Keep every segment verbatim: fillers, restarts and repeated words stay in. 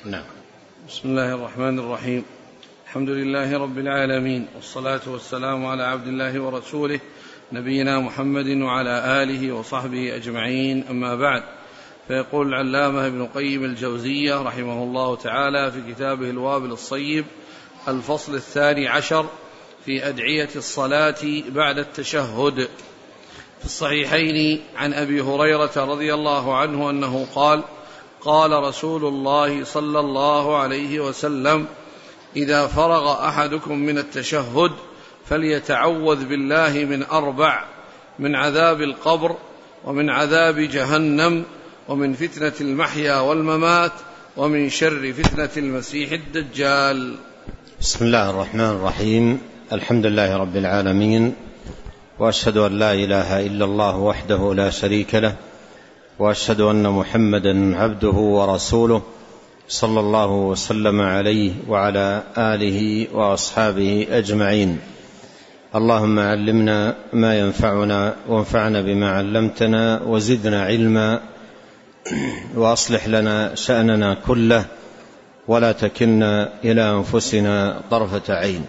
نعم. بسم الله الرحمن الرحيم. الحمد لله رب العالمين، والصلاة والسلام على عبد الله ورسوله نبينا محمد وعلى آله وصحبه أجمعين، أما بعد. فيقول العلامة ابن قيم الجوزية رحمه الله تعالى في كتابه الوابل الصيب: الفصل الثاني عشر في أدعية الصلاة بعد التشهد. في الصحيحين عن أبي هريرة رضي الله عنه أنه قال: قال رسول الله صلى الله عليه وسلم: إذا فرغ أحدكم من التشهد فليتعوذ بالله من أربع: من عذاب القبر، ومن عذاب جهنم، ومن فتنة المحيا والممات، ومن شر فتنة المسيح الدجال. بسم الله الرحمن الرحيم. الحمد لله رب العالمين، وأشهد أن لا إله إلا الله وحده لا شريك له، وأشهد أن محمدا عبده ورسوله صلى الله وسلم عليه وعلى آله وأصحابه أجمعين. اللهم علمنا ما ينفعنا، وانفعنا بما علمتنا، وزدنا علما، وأصلح لنا شأننا كله، ولا تكلنا إلى أنفسنا طرفة عين.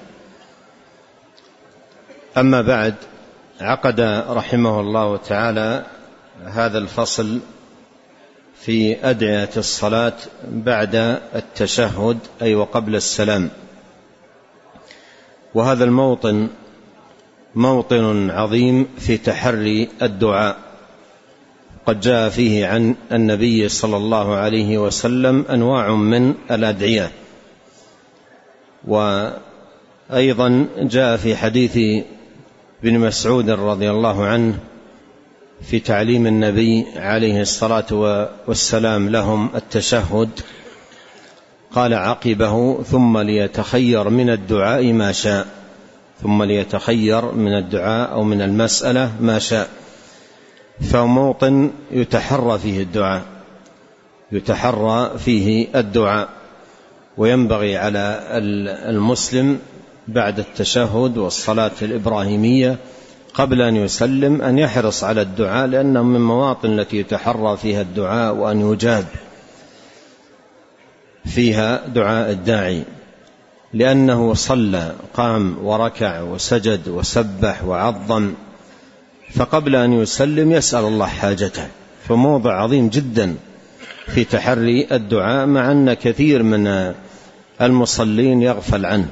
أما بعد، عقد رحمه الله تعالى هذا الفصل في أدعية الصلاة بعد التشهد، أي وقبل السلام. وهذا الموطن موطن عظيم في تحري الدعاء، قد جاء فيه عن النبي صلى الله عليه وسلم أنواع من الأدعية، وأيضا جاء في حديث ابن مسعود رضي الله عنه في تعليم النبي عليه الصلاة والسلام لهم التشهد، قال عقبه: ثم ليتخير من الدعاء ما شاء. ثم ليتخير من الدعاء أو من المسألة ما شاء. فموطن يتحرى فيه الدعاء يتحرى فيه الدعاء وينبغي على المسلم بعد التشهد والصلاة الإبراهيمية قبل أن يسلم أن يحرص على الدعاء، لأنه من مواطن التي يتحرى فيها الدعاء وأن يجاب فيها دعاء الداعي، لأنه صلى، قام وركع وسجد وسبح وعظم، فقبل أن يسلم يسأل الله حاجته. فموضع عظيم جدا في تحري الدعاء، مع أن كثير من المصلين يغفل عنه.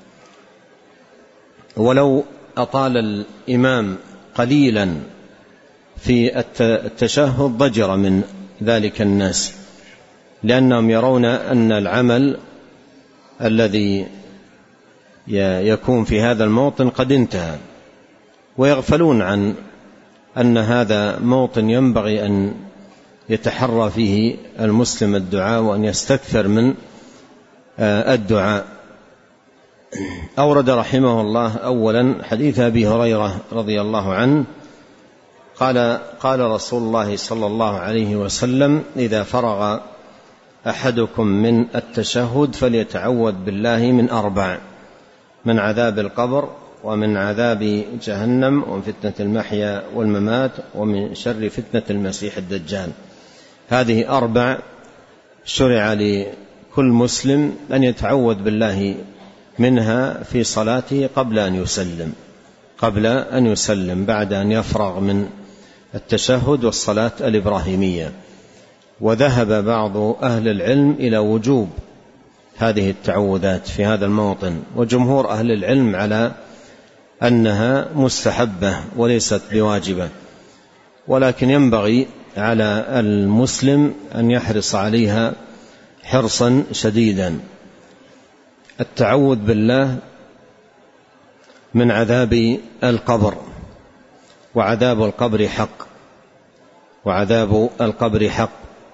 ولو أطال الإمام قليلا في التشهد ضجر من ذلك الناس، لأنهم يرون أن العمل الذي يكون في هذا الموطن قد انتهى، ويغفلون عن أن هذا موطن ينبغي أن يتحرى فيه المسلم الدعاء، وأن يستكثر من الدعاء. أورد رحمه الله أولا حديث أبي هريرة رضي الله عنه قال: قال رسول الله صلى الله عليه وسلم: إذا فرغ أحدكم من التشهد فليتعوذ بالله من أربع: من عذاب القبر، ومن عذاب جهنم، ومن فتنة المحيا والممات، ومن شر فتنة المسيح الدجال. هذه أربع شرع لكل مسلم أن يتعوذ بالله منها في صلاته قبل أن يسلم قبل أن يسلم بعد أن يفرغ من التشهد والصلاة الإبراهيمية. وذهب بعض أهل العلم إلى وجوب هذه التعوذات في هذا الموطن، وجمهور أهل العلم على أنها مستحبة وليست بواجبة، ولكن ينبغي على المسلم أن يحرص عليها حرصا شديدا. التعوذ بالله من عذاب القبر، وعذاب القبر حق وعذاب القبر حق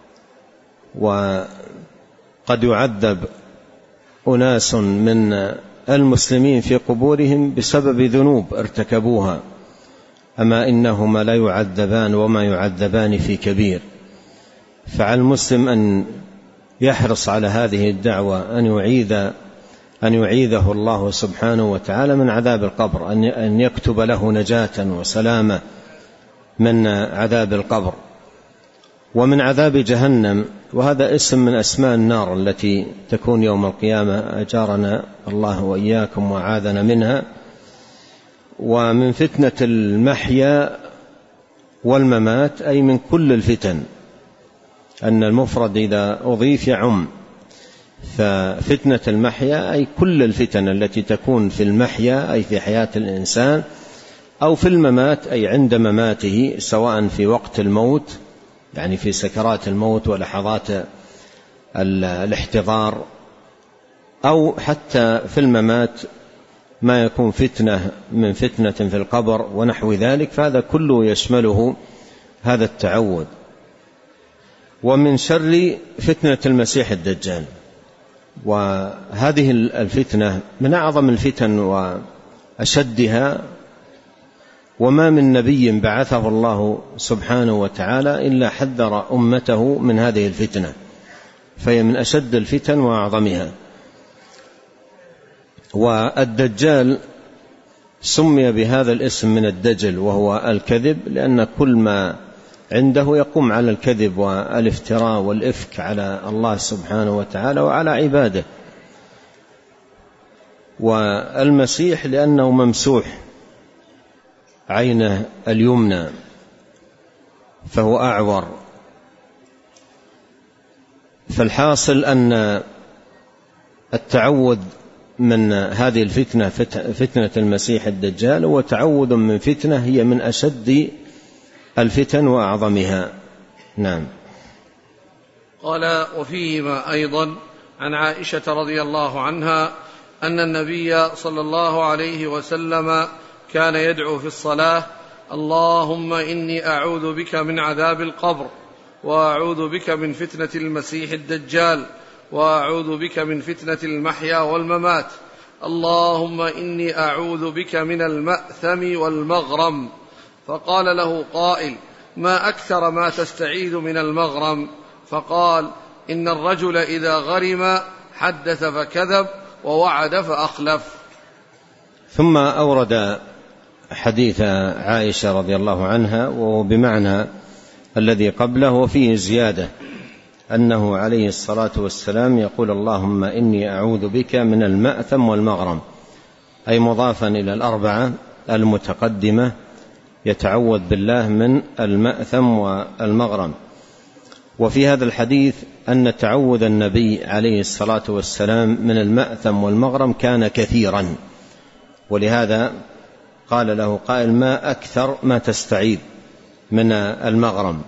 وقد يعذب أناس من المسلمين في قبورهم بسبب ذنوب ارتكبوها، أما إنهما لا يعذبان وما يعذبان في كبير. فعلى المسلم أن يحرص على هذه الدعوة، أن يعيذ أن يعيذه الله سبحانه وتعالى من عذاب القبر، أن يكتب له نجاة وسلامة من عذاب القبر. ومن عذاب جهنم، وهذا اسم من أسماء النار التي تكون يوم القيامة، أجارنا الله وإياكم وعاذنا منها. ومن فتنة المحيا والممات، أي من كل الفتن، أن المفرد إذا أضيف يعم، ففتنة المحيا أي كل الفتن التي تكون في المحيا أي في حياة الإنسان، أو في الممات أي عند مماته، سواء في وقت الموت يعني في سكرات الموت ولحظات الاحتضار، أو حتى في الممات ما يكون فتنة من فتنة في القبر ونحو ذلك، فهذا كله يشمله هذا التعوذ. ومن شر فتنة المسيح الدجال، وهذه الفتنة من أعظم الفتن وأشدها، وما من نبي بعثه الله سبحانه وتعالى إلا حذر أمته من هذه الفتنة، فهي من أشد الفتن وأعظمها. والدجال سمي بهذا الاسم من الدجل، وهو الكذب، لأن كل ما عنده يقوم على الكذب والافتراء والإفك على الله سبحانه وتعالى وعلى عباده. والمسيح لأنه ممسوح عينه اليمنى فهو أعور، فالحاصل أن التعوذ من هذه الفتنة، فتنة المسيح الدجال، وتعوذ من فتنة هي من أشد الفتن وأعظمها. نعم. قال: وفيهما أيضا عن عائشة رضي الله عنها أن النبي صلى الله عليه وسلم كان يدعو في الصلاة: اللهم إني أعوذ بك من عذاب القبر، وأعوذ بك من فتنة المسيح الدجال، وأعوذ بك من فتنة المحيا والممات، اللهم إني أعوذ بك من المأثم والمغرم. فقال له قائل: ما أكثر ما تستعيذ من المغرم؟ فقال: إن الرجل إذا غرم حدث فكذب، ووعد فأخلف. ثم أورد حديث عائشة رضي الله عنها، وهو بمعنى الذي قبله، وفيه زيادة، أنه عليه الصلاة والسلام يقول: اللهم إني أعوذ بك من المأثم والمغرم، أي مضافا إلى الأربعة المتقدمة، يتعوذ بالله من المأثم والمغرم. وفي هذا الحديث أن تعوذ النبي عليه الصلاة والسلام من المأثم والمغرم كان كثيرا، ولهذا قال له قائل: ما أكثر ما تستعيذ من المغرم؟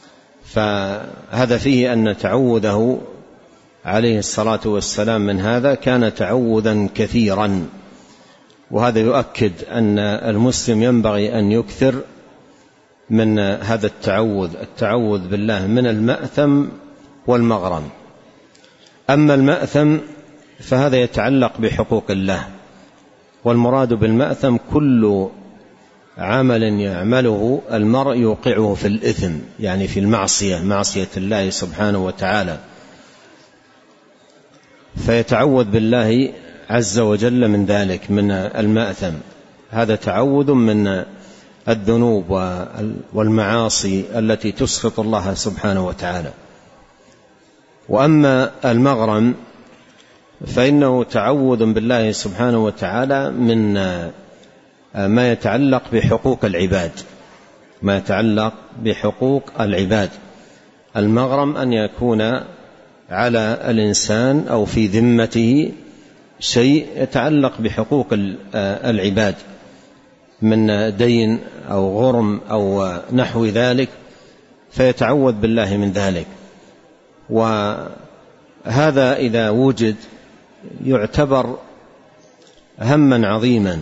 فهذا فيه أن تعوذه عليه الصلاة والسلام من هذا كان تعوذا كثيرا، وهذا يؤكد أن المسلم ينبغي أن يكثر من هذا التعوذ التعوذ بالله من المأثم والمغرم. أما المأثم فهذا يتعلق بحقوق الله، والمراد بالمأثم كل عمل يعمله المرء يوقعه في الإثم، يعني في المعصية، معصية الله سبحانه وتعالى، فيتعوذ بالله عز وجل من ذلك، من المأثم. هذا تعوذ من الذنوب والمعاصي التي تسخط الله سبحانه وتعالى. وأما المغرم فإنه تعوذ بالله سبحانه وتعالى من ما يتعلق بحقوق العباد، ما يتعلق بحقوق العباد. المغرم أن يكون على الإنسان أو في ذمته شيء يتعلق بحقوق العباد من دين أو غرم أو نحو ذلك، فيتعوذ بالله من ذلك. وهذا إذا وجد يعتبر هما عظيما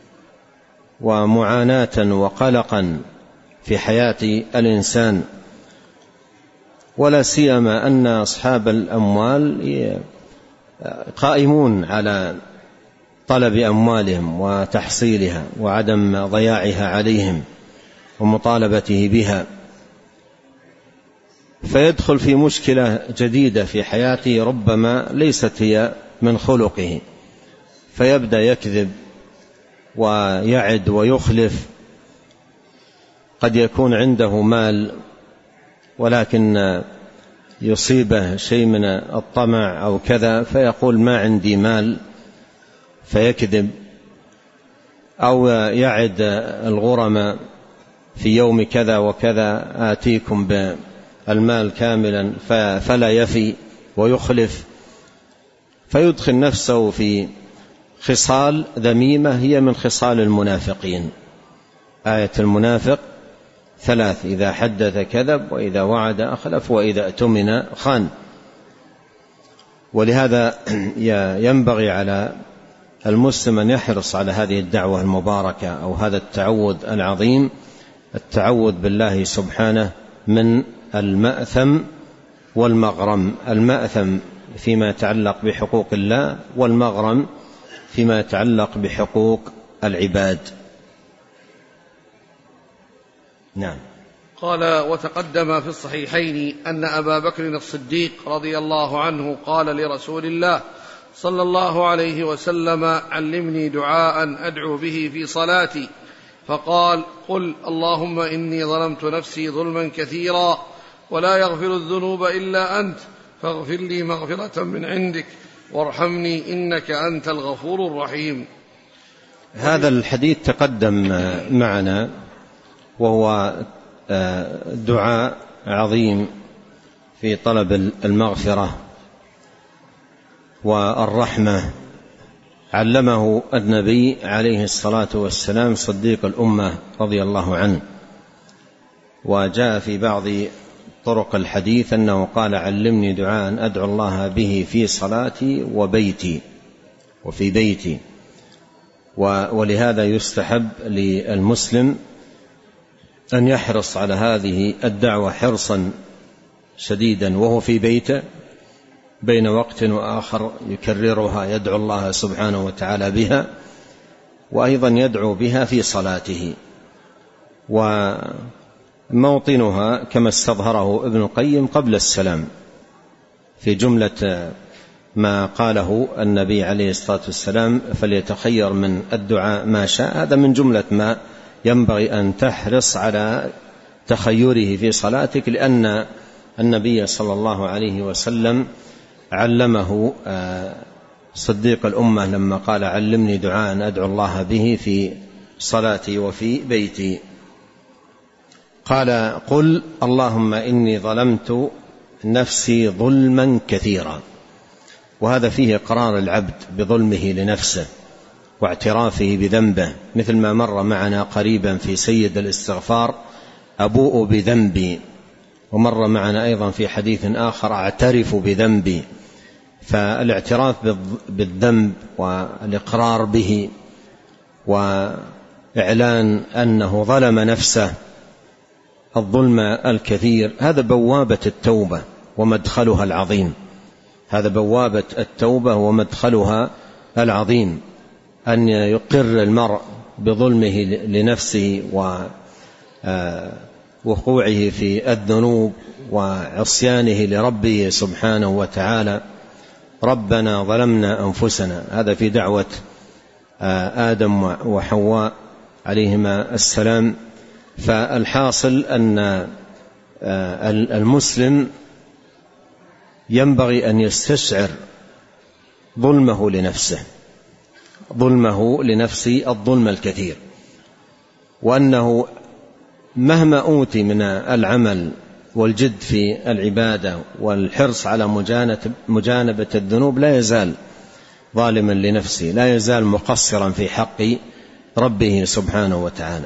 ومعاناة وقلقا في حياة الإنسان، ولا سيما أن أصحاب الأموال قائمون على طلب أموالهم وتحصيلها وعدم ضياعها عليهم ومطالبته بها، فيدخل في مشكلة جديدة في حياته ربما ليست هي من خلقه، فيبدأ يكذب ويعد ويخلف. قد يكون عنده مال ولكن يصيبه شيء من الطمع أو كذا فيقول ما عندي مال فيكذب، أو يعد الغرماء في يوم كذا وكذا آتيكم بالمال كاملا فلا يفي ويخلف، فيدخل نفسه في خصال ذميمة هي من خصال المنافقين. آية المنافق ثلاث: إذا حدث كذب، وإذا وعد أخلف، وإذا اؤتمن خان. ولهذا ينبغي على المسلم أن يحرص على هذه الدعوة المباركة أو هذا التعوذ العظيم، التعوذ بالله سبحانه من المأثم والمغرم. المأثم فيما يتعلق بحقوق الله، والمغرم فيما يتعلق بحقوق العباد. نعم. قال: وتقدم في الصحيحين أن أبا بكر الصديق رضي الله عنه قال لرسول الله صلى الله عليه وسلم: علمني دعاء أدعو به في صلاتي، فقال: قل اللهم إني ظلمت نفسي ظلما كثيرا ولا يغفر الذنوب إلا أنت، فاغفر لي مغفرة من عندك وارحمني إنك أنت الغفور الرحيم. هذا الحديث تقدم معنا، وهو دعاء عظيم في طلب المغفرة والرحمة، علمه النبي عليه الصلاة والسلام صديق الأمة رضي الله عنه. وجاء في بعض طرق الحديث أنه قال: علمني دعاء أدعو الله به في صلاتي وبيتي وفي بيتي. ولهذا يستحب للمسلم أن يحرص على هذه الدعوة حرصا شديدا وهو في بيته، بين وقت وآخر يكررها، يدعو الله سبحانه وتعالى بها، وأيضا يدعو بها في صلاته. وموطنها كما استظهره ابن القيم قبل السلام، في جملة ما قاله النبي عليه الصلاة والسلام: فليتخير من الدعاء ما شاء. هذا من جملة ما ينبغي أن تحرص على تخيره في صلاتك، لأن النبي صلى الله عليه وسلم علمه صديق الأمة لما قال: علمني دعاء أدعو الله به في صلاتي وفي بيتي. قال: قل اللهم إني ظلمت نفسي ظلما كثيرا. وهذا فيه إقرار العبد بظلمه لنفسه واعترافه بذنبه، مثل ما مر معنا قريبا في سيد الاستغفار: أبوء بذنبي. ومر معنا أيضا في حديث آخر: أعترف بذنبي. فالاعتراف بالذنب والإقرار به وإعلان أنه ظلم نفسه الظلم الكثير، هذا بوابة التوبة ومدخلها العظيم. هذا بوابة التوبة ومدخلها العظيم، أن يقر المرء بظلمه لنفسه ووقوعه في الذنوب وعصيانه لربه سبحانه وتعالى. ربنا ظلمنا أنفسنا، هذا في دعوة آدم وحواء عليهما السلام. فالحاصل أن المسلم ينبغي أن يستشعر ظلمه لنفسه، ظلمه لنفسه الظلم الكثير، وأنه مهما أوتي من العمل والجد في العبادة والحرص على مجانبة الذنوب لا يزال ظالما لنفسه، لا يزال مقصرا في حق ربه سبحانه وتعالى.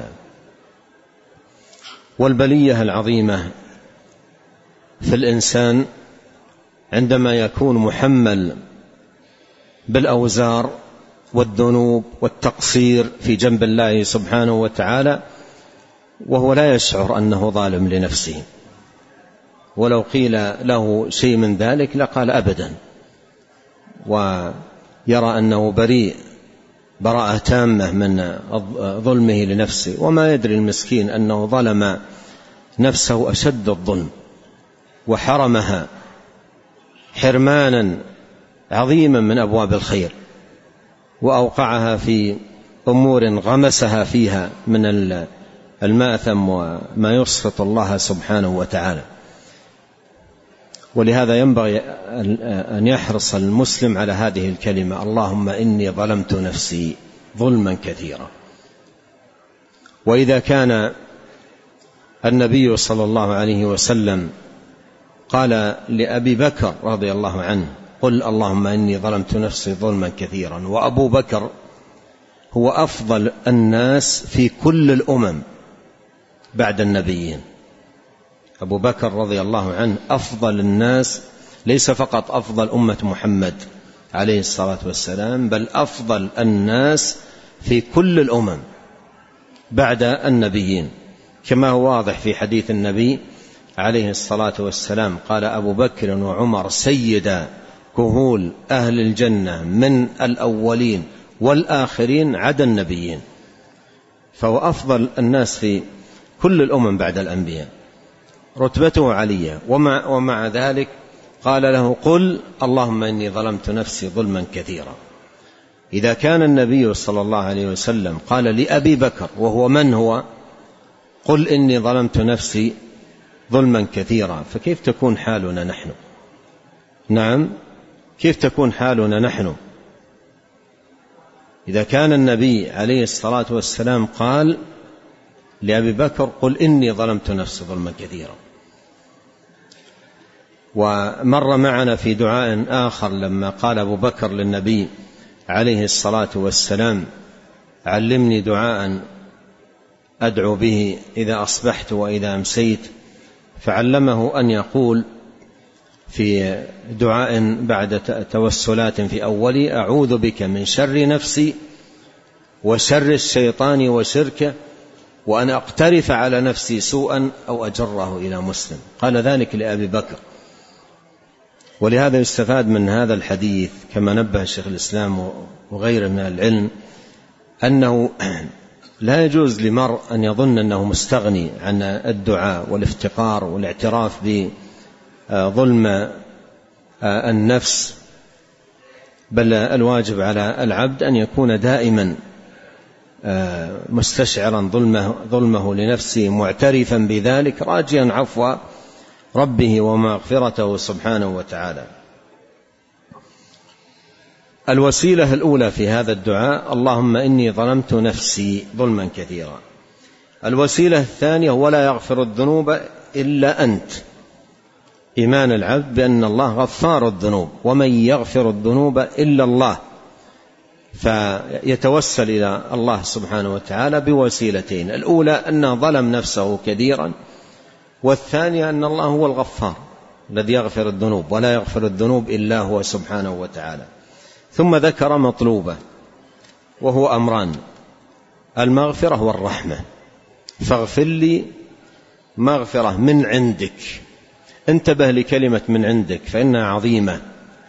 والبلية العظيمة في الإنسان عندما يكون محمل بالأوزار والذنوب والتقصير في جنب الله سبحانه وتعالى وهو لا يشعر أنه ظالم لنفسه، ولو قيل له شيء من ذلك لقال أبدا، ويرى أنه بريء براءة تامة من ظلمه لنفسه، وما يدري المسكين أنه ظلم نفسه أشد الظلم وحرمها حرمانا عظيما من أبواب الخير، وأوقعها في أمور غمسها فيها من المآثم وما يسخط الله سبحانه وتعالى. ولهذا ينبغي أن يحرص المسلم على هذه الكلمة: اللهم إني ظلمت نفسي ظلما كثيرا. وإذا كان النبي صلى الله عليه وسلم قال لأبي بكر رضي الله عنه: قل اللهم إني ظلمت نفسي ظلما كثيرا، وأبو بكر هو أفضل الناس في كل الأمم بعد النبيين. أبو بكر رضي الله عنه أفضل الناس، ليس فقط أفضل أمة محمد عليه الصلاة والسلام، بل أفضل الناس في كل الأمم بعد النبيين، كما هو واضح في حديث النبي عليه الصلاة والسلام: قال أبو بكر وعمر سيدا كهول أهل الجنة من الأولين والآخرين عدا النبيين. فهو أفضل الناس في كل الأمم بعد الأنبياء، رتبته عليا. ومع, ومع ذلك قال له: قل اللهم إني ظلمت نفسي ظلما كثيرا. إذا كان النبي صلى الله عليه وسلم قال لأبي بكر، وهو من هو، قل إني ظلمت نفسي ظلما كثيرا، فكيف تكون حالنا نحن؟ نعم، كيف تكون حالنا نحن إذا كان النبي عليه الصلاة والسلام قال لأبي بكر: قل إني ظلمت نفسي ظلما كثيرا. ومر معنا في دعاء آخر لما قال أبو بكر للنبي عليه الصلاة والسلام: علمني دعاء أدعو به إذا أصبحت وإذا أمسيت، فعلمه أن يقول في دعاء بعد توسلات في أولي: أعوذ بك من شر نفسي وشر الشيطان وشركه، وأن أقترف على نفسي سوءا أو أجره إلى مسلم. قال ذلك لأبي بكر. ولهذا يستفاد من هذا الحديث كما نبه الشيخ الإسلام وغيره من العلم أنه لا يجوز لمرء أن يظن أنه مستغني عن الدعاء والافتقار والاعتراف بظلم النفس، بل الواجب على العبد أن يكون دائما مستشعرا ظلمه, ظلمه لنفسه، معترفا بذلك، راجيا عفو ربه ومغفرته سبحانه وتعالى. الوسيلة الأولى في هذا الدعاء: اللهم إني ظلمت نفسي ظلما كثيرا. الوسيلة الثانية: ولا يغفر الذنوب إلا أنت، إيمان العبد بأن الله غفار الذنوب، ومن يغفر الذنوب إلا الله، فيتوسل إلى الله سبحانه وتعالى بوسيلتين: الأولى أنه ظلم نفسه كثيرا، والثانية أن الله هو الغفار الذي يغفر الذنوب، ولا يغفر الذنوب إلا هو سبحانه وتعالى. ثم ذكر مطلوبة، وهو أمران: المغفرة والرحمة. فاغفر لي مغفرة من عندك. انتبه لكلمة من عندك فإنها عظيمة.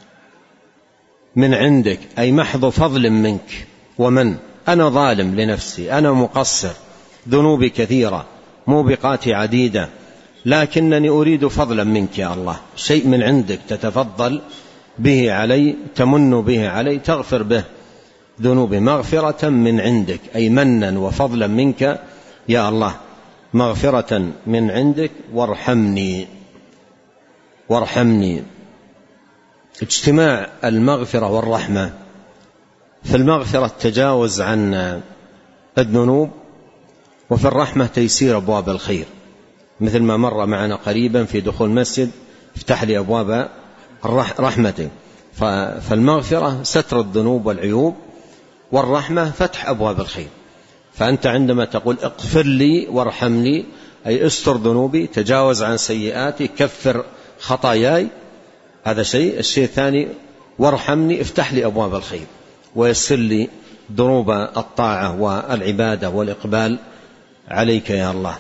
من عندك أي محض فضل منك. ومن أنا ظالم لنفسي، أنا مقصر، ذنوبي كثيرة، موبقاتي عديدة، لكنني أريد فضلا منك يا الله، شيء من عندك تتفضل به علي، تمن به علي، تغفر به ذنوبي. مغفرة من عندك أي منا وفضلا منك يا الله، مغفرة من عندك، وارحمني وارحمني. اجتماع المغفرة والرحمة. في المغفرة التجاوز عن الذنوب، وفي الرحمة تيسير أبواب الخير، مثل ما مر معنا قريبا في دخول مسجد: افتح لي أبواب رحمته. فالمغفرة ستر الذنوب والعيوب، والرحمة فتح أبواب الخير. فأنت عندما تقول اغفر لي وارحمني أي استر ذنوبي، تجاوز عن سيئاتي، كفر خطاياي، هذا شيء. الشيء الثاني: وارحمني، افتح لي أبواب الخير ويسر لي دروب الطاعة والعبادة والإقبال عليك يا الله،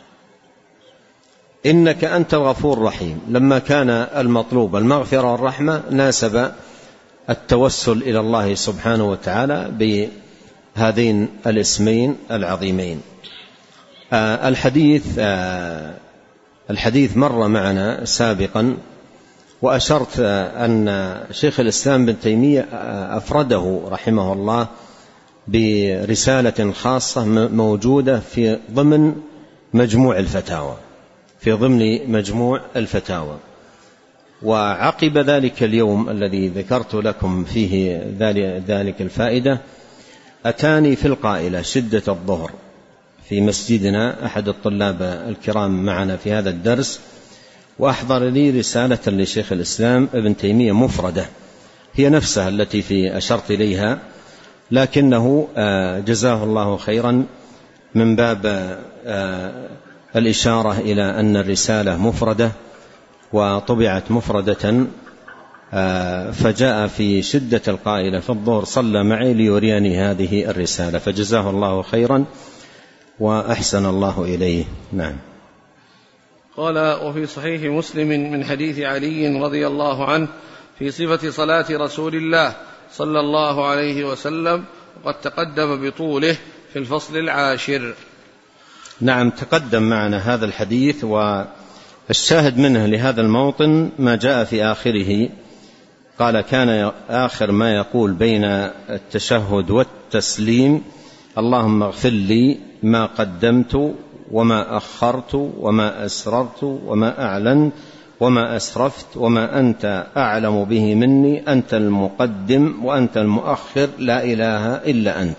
إنك أنت الغفور الرحيم. لما كان المطلوب المغفرة والرحمة ناسب التوسل إلى الله سبحانه وتعالى بهذين الاسمين العظيمين. آه الحديث آه الحديث مر معنا سابقا، وأشرت آه أن شيخ الإسلام بن تيمية آه أفرده رحمه الله برسالة خاصة موجودة في ضمن مجموع الفتاوى في ضمن مجموع الفتاوى وعقب ذلك اليوم الذي ذكرت لكم فيه ذلك الفائدة أتاني في القائلة شدة الظهر في مسجدنا أحد الطلاب الكرام معنا في هذا الدرس، وأحضر لي رسالة لشيخ الإسلام ابن تيمية مفردة هي نفسها التي في أشرت إليها، لكنه جزاه الله خيرا من باب الإشارة إلى أن الرسالة مفردة وطبعت مفردة، فجاء في شدة القائلة في الظهر صلى معي ليريني هذه الرسالة، فجزاه الله خيرا وأحسن الله إليه. نعم. قال: وفي صحيح مسلم من حديث علي رضي الله عنه في صفة صلاة رسول الله صلى الله عليه وسلم، وقد تقدم بطوله في الفصل العاشر. نعم، تقدم معنا هذا الحديث، والشاهد منه لهذا الموطن ما جاء في آخره. قال: كان آخر ما يقول بين التشهد والتسليم: اللهم اغفر لي ما قدمت وما أخرت وما أسررت وما أعلنت وما أسرفت وما أنت أعلم به مني، أنت المقدم وأنت المؤخر، لا إله إلا أنت.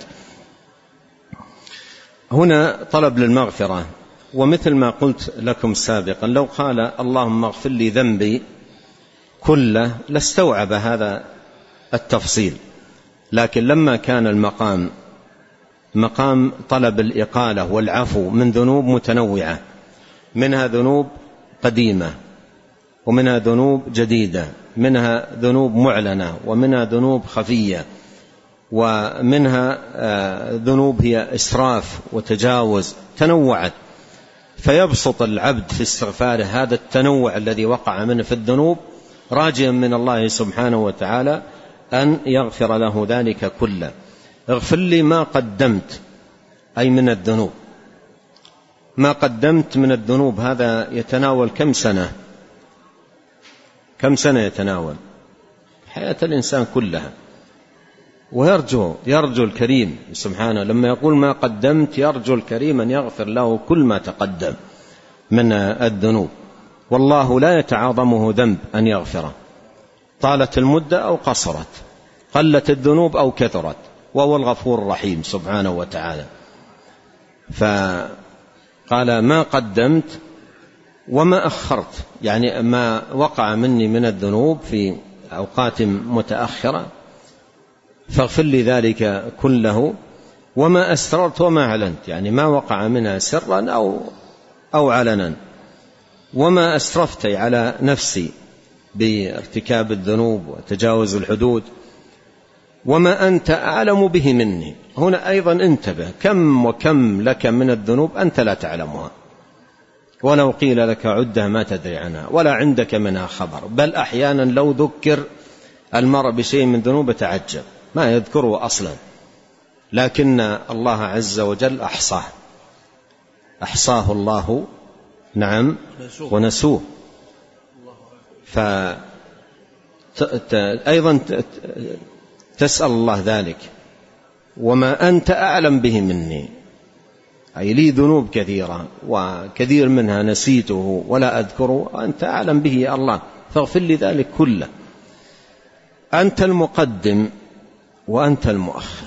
هنا طلب للمغفرة، ومثل ما قلت لكم سابقا لو قال اللهم اغفر لي ذنبي كله لاستوعب هذا التفصيل، لكن لما كان المقام مقام طلب الإقالة والعفو من ذنوب متنوعة، منها ذنوب قديمة ومنها ذنوب جديدة، منها ذنوب معلنة ومنها ذنوب خفية، ومنها ذنوب هي إسراف وتجاوز، تنوعت، فيبسط العبد في استغفاره هذا التنوع الذي وقع منه في الذنوب، راجيا من الله سبحانه وتعالى أن يغفر له ذلك كله. اغفر لي ما قدمت، أي من الذنوب. ما قدمت من الذنوب هذا يتناول كم سنة؟ كم سنة يتناول؟ حياة الإنسان كلها. ويرجو يرجو الكريم سبحانه لما يقول ما قدمت، يرجو الكريم أن يغفر له كل ما تقدم من الذنوب، والله لا يتعاظمه ذنب أن يغفره، طالت المدة أو قصرت، قلت الذنوب أو كثرت، وهو الغفور الرحيم سبحانه وتعالى. فقال ما قدمت وما أخرت، يعني ما وقع مني من الذنوب في أوقات متأخرة فاغفر لي ذلك كله، وما أسررت وما أعلنت، يعني ما وقع منها سرا أو, أو علنا، وما أسرفت على نفسي بارتكاب الذنوب وتجاوز الحدود، وما أنت أعلم به مني. هنا أيضا انتبه، كم وكم لك من الذنوب أنت لا تعلمها، ولو قيل لك عدها ما تدري عنها ولا عندك منها خبر، بل أحيانا لو ذكر المرء بشيء من ذنوب تعجب ما يذكره أصلا، لكن الله عز وجل أحصاه أحصاه الله نعم ونسوه. فأيضا تسأل الله ذلك، وما أنت أعلم به مني، أي لي ذنوب كثيرة وكثير منها نسيته ولا أذكره، أنت أعلم به يا الله، فاغفر لي ذلك كله. أنت المقدم وأنت المؤخر،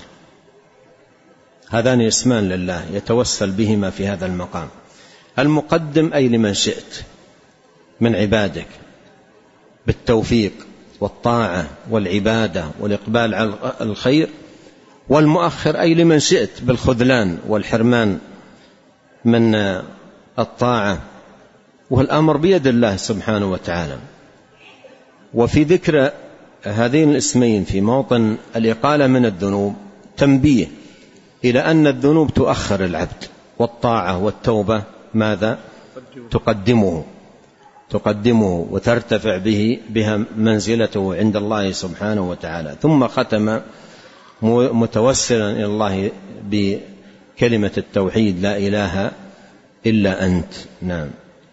هذان اسمان لله يتوسل بهما في هذا المقام. المقدم أي لمن شئت من عبادك بالتوفيق والطاعة والعبادة والإقبال على الخير، والمؤخر أي لمن شئت بالخذلان والحرمان من الطاعة، والأمر بيد الله سبحانه وتعالى. وفي ذكر هذين الاسمين في موطن الإقالة من الذنوب تنبيه إلى أن الذنوب تؤخر العبد، والطاعة والتوبة ماذا؟ تقدمه تقدمه وترتفع به بها منزلته عند الله سبحانه وتعالى. ثم ختم متوسلا إلى الله بكلمة التوحيد لا إله إلا أنت. نعم.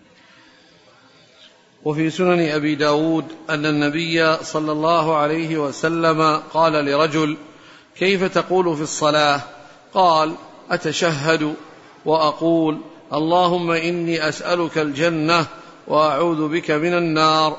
وفي سنن أبي داود أن النبي صلى الله عليه وسلم قال لرجل: كيف تقول في الصلاة؟ قال: أتشهد وأقول اللهم إني أسألك الجنة وأعوذ بك من النار،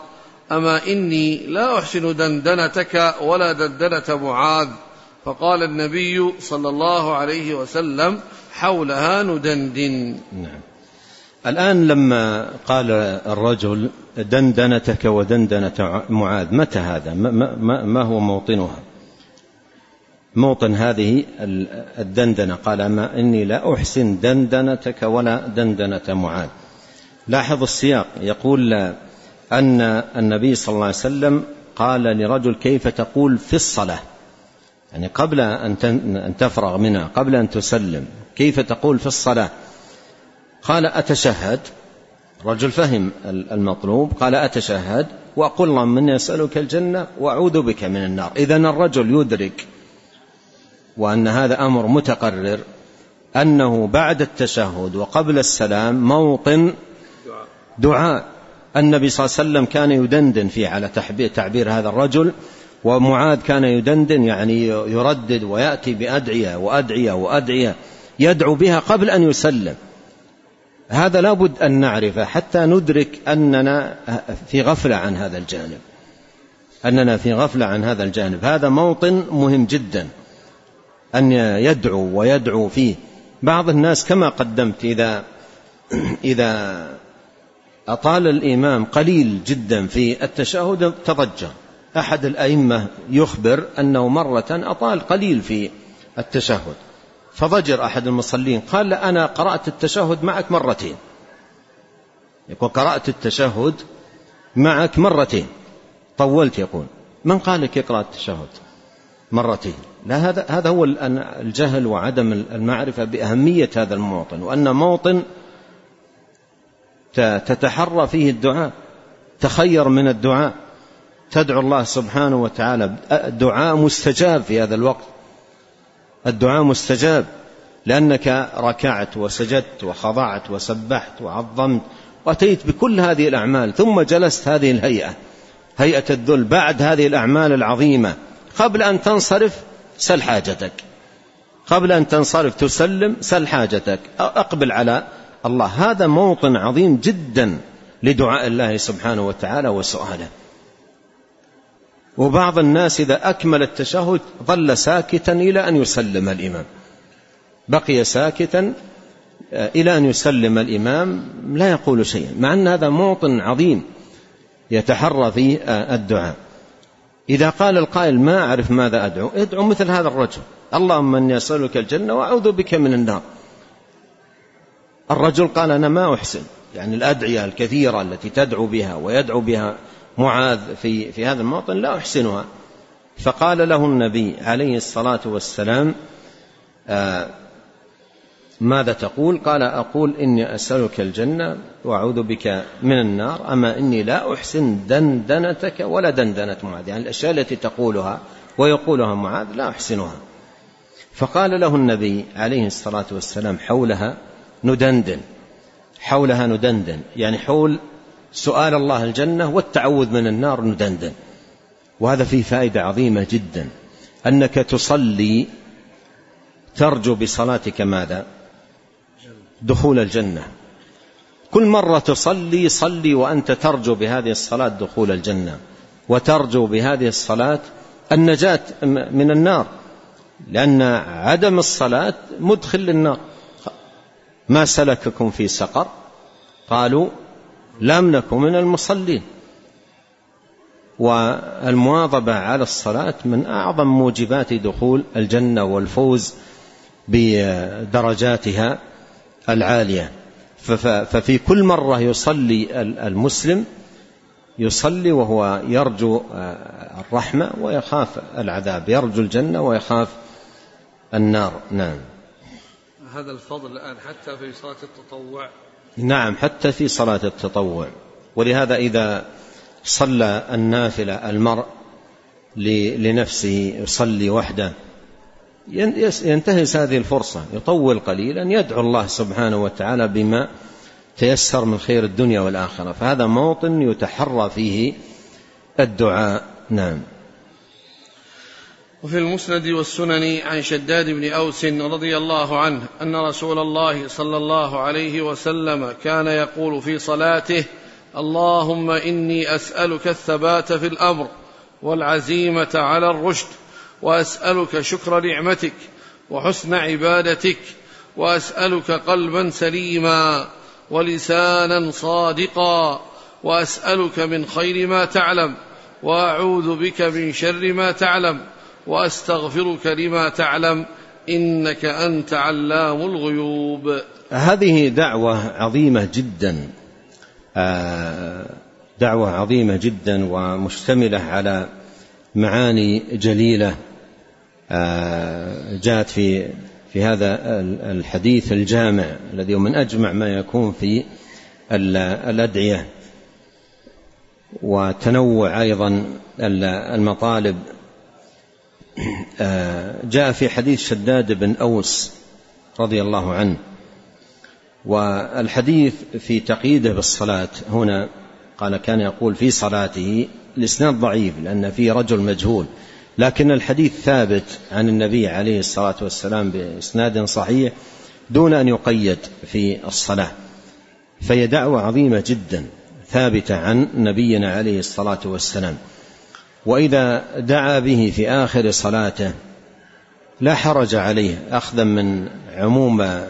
أما إني لا أحسن دندنتك ولا دندنة معاذ. فقال النبي صلى الله عليه وسلم: حولها ندندن. نعم. الآن لما قال الرجل دندنتك ودندنة معاذ، متى هذا؟ ما, ما هو موطنها؟ موطن هذه الدندنة قال: أما إني لا أحسن دندنتك ولا دندنة معاذ. لاحظ السياق، يقول أن النبي صلى الله عليه وسلم قال لرجل: كيف تقول في الصلاة؟ يعني قبل أن تفرغ منها، قبل أن تسلم، كيف تقول في الصلاة؟ قال: أتشهد. رجل فهم المطلوب، قال: أتشهد وأقول اللهم إني أسألك الجنة وأعوذ بك من النار. إذن الرجل يدرك، وأن هذا أمر متقرر، أنه بعد التشهد وقبل السلام موطن دعاء. النبي صلى الله عليه وسلم كان يدندن فيه على تعبير هذا الرجل، ومعاذ كان يدندن يعني يردد ويأتي بأدعية وأدعية وأدعية يدعو بها قبل أن يسلم. هذا لابد أن نعرفه حتى ندرك أننا في غفلة عن هذا الجانب، أننا في غفلة عن هذا الجانب. هذا موطن مهم جدا أن يدعو ويدعو فيه. بعض الناس كما قدمت إذا إذا أطال الإمام قليل جدا في التشهد تضجر. أحد الأئمة يخبر أنه مرة أطال قليل في التشهد فضجر أحد المصلين، قال: أنا قرأت التشهد معك مرتين. يقول: قرأت التشهد معك مرتين، طولت. يقول: من قال لك يقرأ التشهد مرتين؟ لا، هذا هذا هو الجهل وعدم المعرفة بأهمية هذا الموطن، وأن موطن تتحرى فيه الدعاء، تخير من الدعاء، تدعو الله سبحانه وتعالى. الدعاء مستجاب في هذا الوقت، الدعاء مستجاب، لأنك ركعت وسجدت وخضعت وسبحت وعظمت وأتيت بكل هذه الأعمال، ثم جلست هذه الهيئة، هيئة الذل، بعد هذه الأعمال العظيمة. قبل أن تنصرف سل حاجتك، قبل أن تنصرف تسلم سل حاجتك، أقبل على الله. هذا موطن عظيم جدا لدعاء الله سبحانه وتعالى وسؤاله. وبعض الناس إذا أكمل التشهد ظل ساكتا إلى أن يسلم الإمام، بقي ساكتا إلى أن يسلم الإمام لا يقول شيئا، مع أن هذا موطن عظيم يتحرى فيه الدعاء. إذا قال القائل: ما أعرف ماذا أدعو، ادعو مثل هذا الرجل: اللهم إني أسألك الجنة وأعوذ بك من النار. الرجل قال: أنا ما أحسن، يعني الأدعية الكثيرة التي تدعو بها ويدعو بها معاذ في, في هذا الموطن لا أحسنها. فقال له النبي عليه الصلاة والسلام: آه ماذا تقول؟ قال: أقول إني أسألك الجنة وأعوذ بك من النار، أما إني لا أحسن دندنتك ولا دندنة معاذ، يعني الأشياء التي تقولها ويقولها معاذ لا أحسنها. فقال له النبي عليه الصلاة والسلام: حولها ندندن. حولها ندندن يعني حول سؤال الله الجنة والتعوذ من النار ندندن. وهذا فيه فائدة عظيمة جدا، أنك تصلي ترجو بصلاتك ماذا؟ دخول الجنة. كل مرة تصلي صلي وأنت ترجو بهذه الصلاة دخول الجنة، وترجو بهذه الصلاة النجاة من النار، لأن عدم الصلاة مدخل للنار. ما سلككم في سقر؟ قالوا لم نكن من المصلين. والمواظبة على الصلاة من أعظم موجبات دخول الجنة والفوز بدرجاتها العالية. ففي كل مرة يصلي المسلم يصلي وهو يرجو الرحمة ويخاف العذاب، يرجو الجنة ويخاف النار. نعم. هذا الفضل الآن حتى في صلاة التطوع. نعم، حتى في صلاة التطوع. ولهذا إذا صلى النافلة المرء لنفسه يصلي وحده ينتهز هذه الفرصة، يطول قليلا، يدعو الله سبحانه وتعالى بما تيسر من خير الدنيا والآخرة. فهذا موطن يتحرى فيه الدعاء. نعم. وفي المسند والسنن عن شداد بن أوس رضي الله عنه أن رسول الله صلى الله عليه وسلم كان يقول في صلاته: اللهم إني أسألك الثبات في الأمر والعزيمة على الرشد، وأسألك شكر نعمتك وحسن عبادتك، وأسألك قلبا سليما ولسانا صادقا، وأسألك من خير ما تعلم، وأعوذ بك من شر ما تعلم، وأستغفرك لما تعلم، إنك أنت علام الغيوب. هذه دعوة عظيمة جدا، دعوة عظيمة جدا ومشتملة على معاني جليلة جاءت في في هذا الحديث الجامع الذي من أجمع ما يكون في الأدعية، وتنوع أيضا المطالب. جاء في حديث شداد بن أوس رضي الله عنه، والحديث في تقييده بالصلاة هنا قال كان يقول في صلاته، الإسناد ضعيف لأن فيه رجل مجهول، لكن الحديث ثابت عن النبي عليه الصلاة والسلام بإسناد صحيح دون أن يقيد في الصلاة، فهي دعوة عظيمة جدا ثابتة عن نبينا عليه الصلاة والسلام. وإذا دعا به في آخر صلاته لا حرج عليه، أخذا من عموم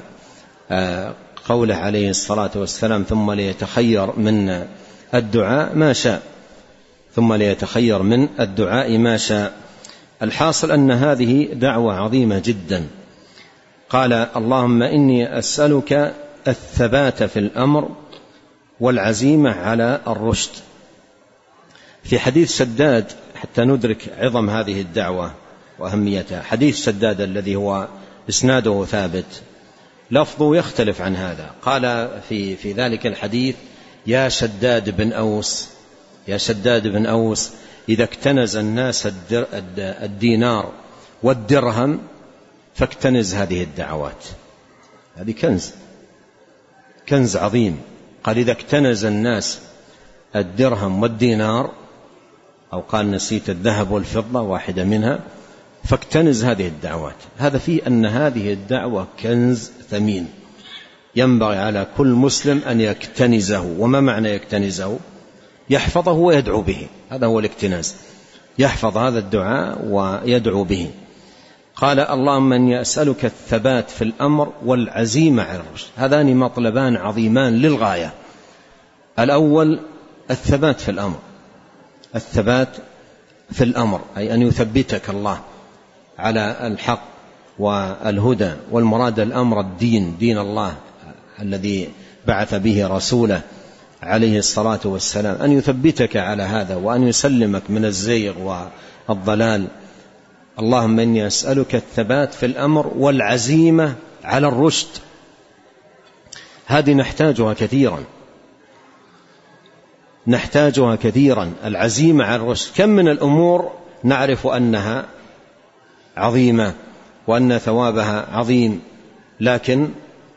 قوله عليه الصلاة والسلام ثم ليتخير من الدعاء ما شاء، ثم ليتخير من الدعاء ما شاء. الحاصل أن هذه دعوة عظيمة جدا. قال اللهم إني أسألك الثبات في الأمر والعزيمة على الرشد. في حديث شداد حتى ندرك عظم هذه الدعوة وأهميتها، حديث شداد الذي هو إسناده ثابت لفظه يختلف عن هذا، قال في, في ذلك الحديث يا شداد بن أوس، يا شداد بن أوس إذا اكتنز الناس الدينار والدرهم فاكتنز هذه الدعوات. هذه كنز، كنز عظيم. قال إذا اكتنز الناس الدرهم والدينار، أو قال نسيت الذهب والفضة واحدة منها، فاكتنز هذه الدعوات. هذا فيه أن هذه الدعوة كنز ثمين ينبغي على كل مسلم أن يكتنزه. وما معنى يكتنزه؟ يحفظه ويدعو به، هذا هو الاكتناز، يحفظ هذا الدعاء ويدعو به. قال اللهم إني أسألك الثبات في الأمر والعزيمة على الرشد. هذان مطلبان عظيمان للغاية. الأول الثبات في الأمر، الثبات في الأمر أي أن يثبتك الله على الحق والهدى، والمراد الأمر الدين، دين الله الذي بعث به رسوله عليه الصلاة والسلام، أن يثبتك على هذا وأن يسلمك من الزيغ والضلال. اللهم إني أسألك الثبات في الأمر والعزيمة على الرشد. هذه نحتاجها كثيرا، نحتاجها كثيرا، العزيمة على الرشد. كم من الأمور نعرف أنها عظيمة وأن ثوابها عظيم، لكن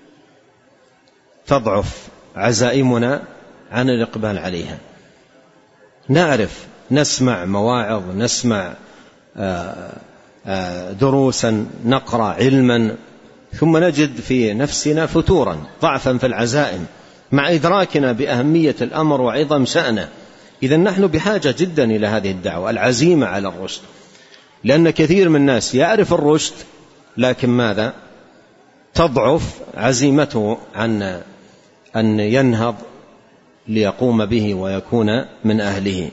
تضعف عزائمنا عن الإقبال عليها. نعرف، نسمع مواعظ، نسمع دروسا، نقرأ علما، ثم نجد في نفسنا فتورا، ضعفا في العزائم مع إدراكنا بأهمية الأمر وعظم شأنه. إذن نحن بحاجة جدا إلى هذه الدعوة، العزيمة على الرشد، لأن كثير من الناس يعرف الرشد لكن ماذا؟ تضعف عزيمته عن أن ينهض ليقوم به ويكون من أهله.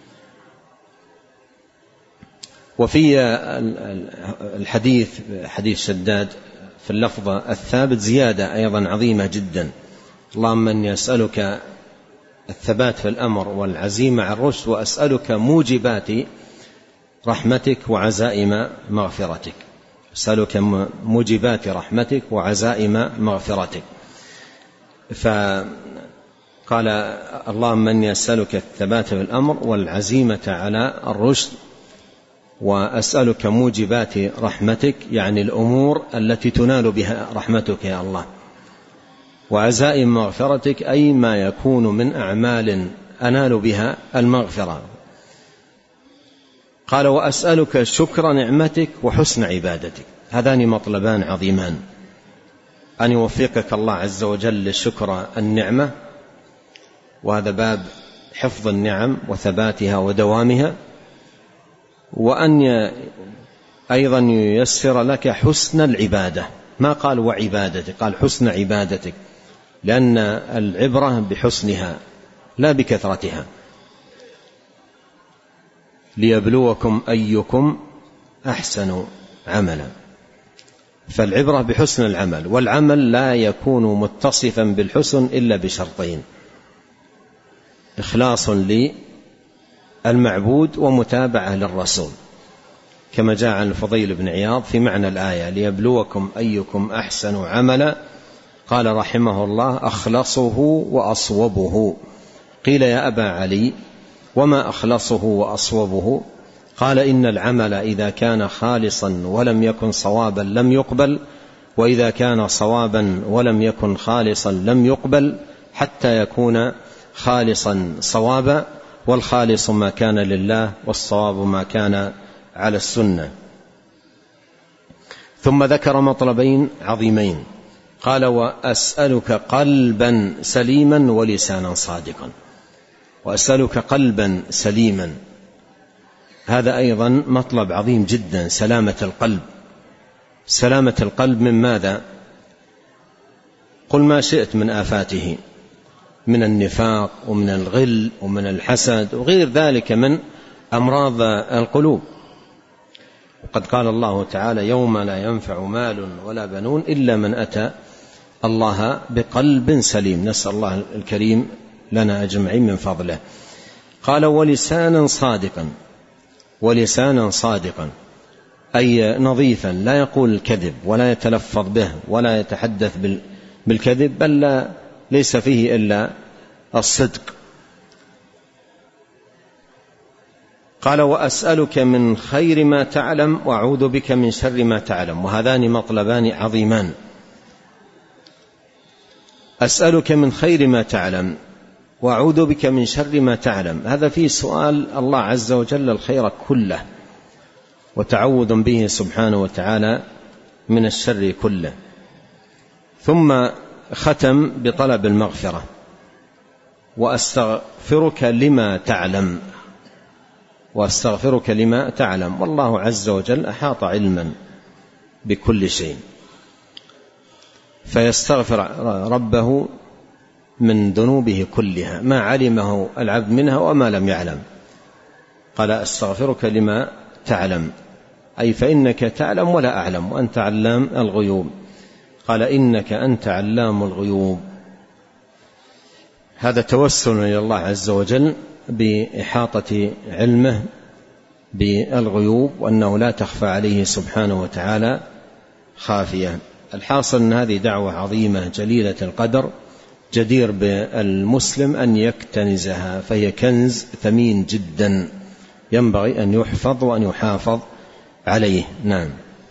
وفي الحديث حديث شداد في اللفظ الثابت زيادة أيضا عظيمة جدا، اللهم إني أسألك الثبات في الأمر والعزيمة على الرشد، وأسألك موجبات رحمتك وعزائم مغفرتك. أسألك موجبات رحمتك وعزائم مغفرتك. فقال اللهم إني أسألك الثبات في الأمر والعزيمة على الرشد، وأسألك موجبات رحمتك، يعني الأمور التي تنال بها رحمتك يا الله، وعزائم مغفرتك أي ما يكون من أعمال أنال بها المغفرة. قال وأسألك شكر نعمتك وحسن عبادتك. هذان مطلبان عظيمان، أن يوفقك الله عز وجل لشكر النعمة وهذا باب حفظ النعم وثباتها ودوامها، وأن أيضا ييسر لك حسن العبادة، ما قال وعبادتك، قال حسن عبادتك، لأن العبرة بحسنها لا بكثرتها. ليبلوكم أيكم أحسن عملا، فالعبرة بحسن العمل، والعمل لا يكون متصفا بالحسن إلا بشرطين: إخلاص للمعبود ومتابعة للرسول، كما جاء عن الفضيل بن عياض في معنى الآية: ليبلوكم أيكم أحسن عملا. قال رحمه الله: أخلصه وأصوبه. قيل: يا أبا علي وما أخلصه وأصوبه؟ قال: إن العمل إذا كان خالصا ولم يكن صوابا لم يقبل، وإذا كان صوابا ولم يكن خالصا لم يقبل، حتى يكون خالصا صوابا، والخالص ما كان لله، والصواب ما كان على السنة. ثم ذكر مطلبين عظيمين، قال: وأسألك قلبا سليما ولسانا صادقا. وأسألك قلبا سليما، هذا أيضا مطلب عظيم جدا، سلامة القلب. سلامة القلب من ماذا؟ قل ما شئت من آفاته، من النفاق ومن الغل ومن الحسد وغير ذلك من أمراض القلوب. وقد قال الله تعالى: يوم لا ينفع مال ولا بنون إلا من أتى الله بقلب سليم. نسأل الله الكريم لنا أجمعين من فضله. قال: ولسانا صادقا. ولسانا صادقا أي نظيفا، لا يقول الكذب ولا يتلفظ به ولا يتحدث بالكذب، بل لا ليس فيه إلا الصدق. قال: وأسألك من خير ما تعلم وأعوذ بك من شر ما تعلم. وهذان مطلبان عظيمان. أسألك من خير ما تعلم وأعوذ بك من شر ما تعلم، هذا فيه سؤال الله عز وجل الخير كله، وتعوذ به سبحانه وتعالى من الشر كله. ثم ختم بطلب المغفرة: وأستغفرك لما تعلم. وأستغفرك لما تعلم، والله عز وجل أحاط علما بكل شيء، فيستغفر ربه من ذنوبه كلها، ما علمه العبد منها وما لم يعلم. قال: أستغفرك لما تعلم، أي فإنك تعلم ولا أعلم، وأنت علام الغيوب. قال: إنك أنت علام الغيوب. هذا توسل إلى الله عز وجل بإحاطة علمه بالغيوب، وأنه لا تخفى عليه سبحانه وتعالى خافية. الحاصل أن هذه دعوة عظيمة جليلة القدر، جدير بالمسلم أن يكتنزها، فهي كنز ثمين جدا ينبغي أن يحفظ وأن يحافظ عليه. نعم.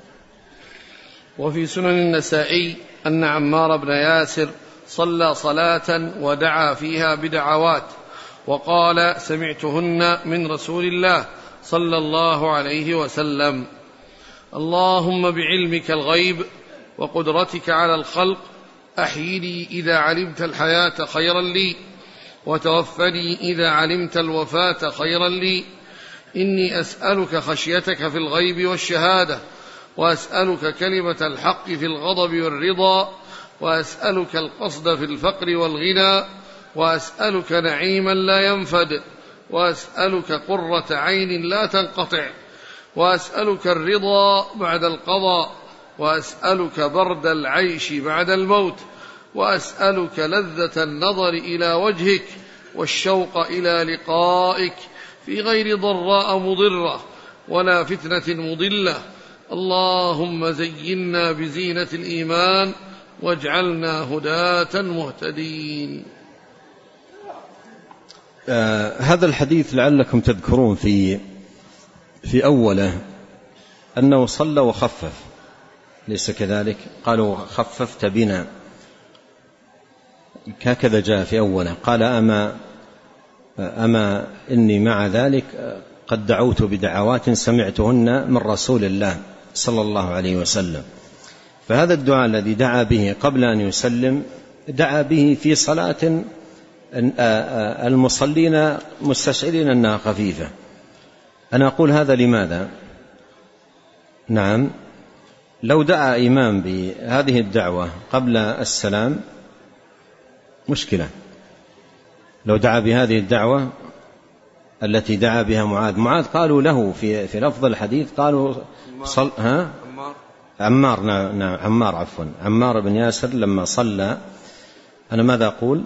وفي سنن النسائي أن عمار بن ياسر صلى صلاة ودعا فيها بدعوات وقال: سمعتهن من رسول الله صلى الله عليه وسلم: اللهم بعلمك الغيب وقدرتك على الخلق أحيني إذا علمت الحياة خيرا لي، وتوفني إذا علمت الوفاة خيرا لي. إني أسألك خشيتك في الغيب والشهادة، وأسألك كلمة الحق في الغضب والرضا، وأسألك القصد في الفقر والغنى، وأسألك نعيما لا ينفد، وأسألك قرة عين لا تنقطع، وأسألك الرضا بعد القضاء، وأسألك برد العيش بعد الموت، وأسألك لذة النظر إلى وجهك والشوق إلى لقائك في غير ضراء مضرة ولا فتنة مضلة. اللهم زينا بزينة الإيمان واجعلنا هداة مهتدين. آه هذا الحديث لعلكم تذكرون في في أوله أنه صلى وخفف، ليس كذلك؟ قالوا: خففت بنا، هكذا جاء في أوله. قال: أما, أما إني مع ذلك قد دعوت بدعوات سمعتهن من رسول الله صلى الله عليه وسلم. فهذا الدعاء الذي دعا به قبل أن يسلم دعا به في صلاة المصلين مستشعرين أنها خفيفة. أنا أقول هذا لماذا؟ نعم، لو دعا إمام بهذه الدعوة قبل السلام مشكلة. لو دعا بهذه الدعوة التي دعا بها معاذ معاذ قالوا له في في لفظ الحديث قالوا صل ها عمار نعم نعم عمار عفوا عمار بن ياسر لما صلى. أنا ماذا أقول؟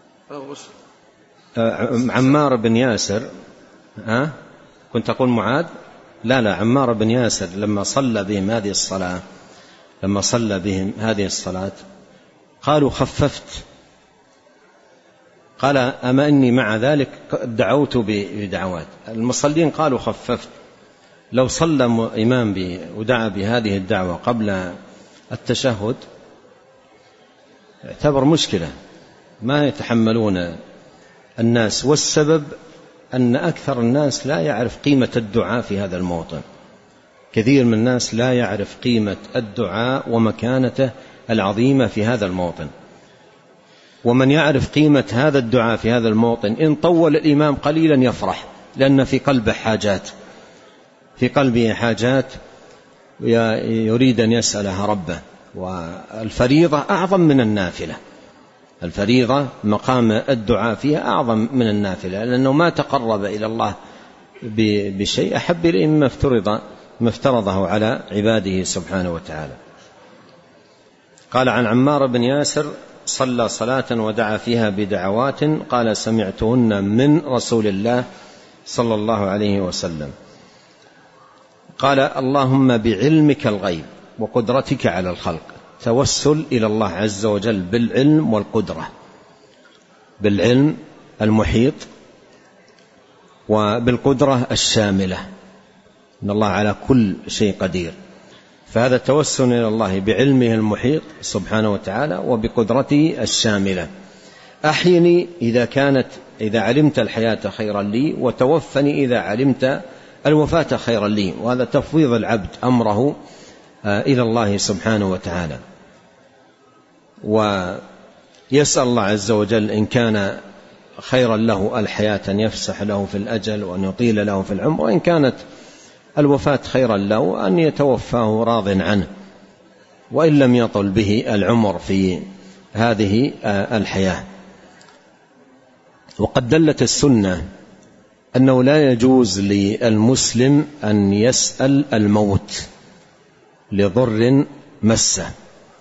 عمار بن ياسر ها كنت أقول معاذ لا لا عمار بن ياسر لما صلى بهم هذه الصلاة لما صلى بهم هذه الصلاة قالوا خففت. قال أما إني مع ذلك دعوت بدعوات. المصلين قالوا خففت. لو صلى إمام بي ودعا بهذه الدعوة قبل التشهد اعتبر مشكلة ما يتحملون الناس. والسبب أن أكثر الناس لا يعرف قيمة الدعاء في هذا الموطن. كثير من الناس لا يعرف قيمة الدعاء ومكانته العظيمة في هذا الموطن. ومن يعرف قيمة هذا الدعاء في هذا الموطن إن طول الإمام قليلا يفرح، لأن في قلبه حاجات في قلبه حاجات يريد أن يسألها ربه. والفريضة أعظم من النافلة. الفريضة مقام الدعاء فيها أعظم من النافلة، لأنه ما تقرب إلى الله بشيء أحب إليه مما افترض ما افترضه على عباده سبحانه وتعالى. قال عن عمار بن ياسر صلى صلاة ودعا فيها بدعوات قال سمعتهن من رسول الله صلى الله عليه وسلم. قال اللهم بعلمك الغيب وقدرتك على الخلق، توسل إلى الله عز وجل بالعلم والقدرة، بالعلم المحيط وبالقدرة الشاملة، إن الله على كل شيء قدير. فهذا التوسل إلى الله بعلمه المحيط سبحانه وتعالى وبقدرته الشاملة. أحيني إذا كانت إذا علمت الحياة خيرا لي، وتوفني إذا علمت الوفاة خيرا لي. وهذا تفويض العبد أمره إلى الله سبحانه وتعالى، ويسأل الله عز وجل إن كان خيرا له الحياة أن يفسح له في الأجل وأن يطيل له في العمر، وإن كانت الوفاة خيرا له أن يتوفاه راض عنه وإن لم يطل به العمر في هذه الحياة. وقد دلت السنة أنه لا يجوز للمسلم أن يسأل الموت لضر مسه،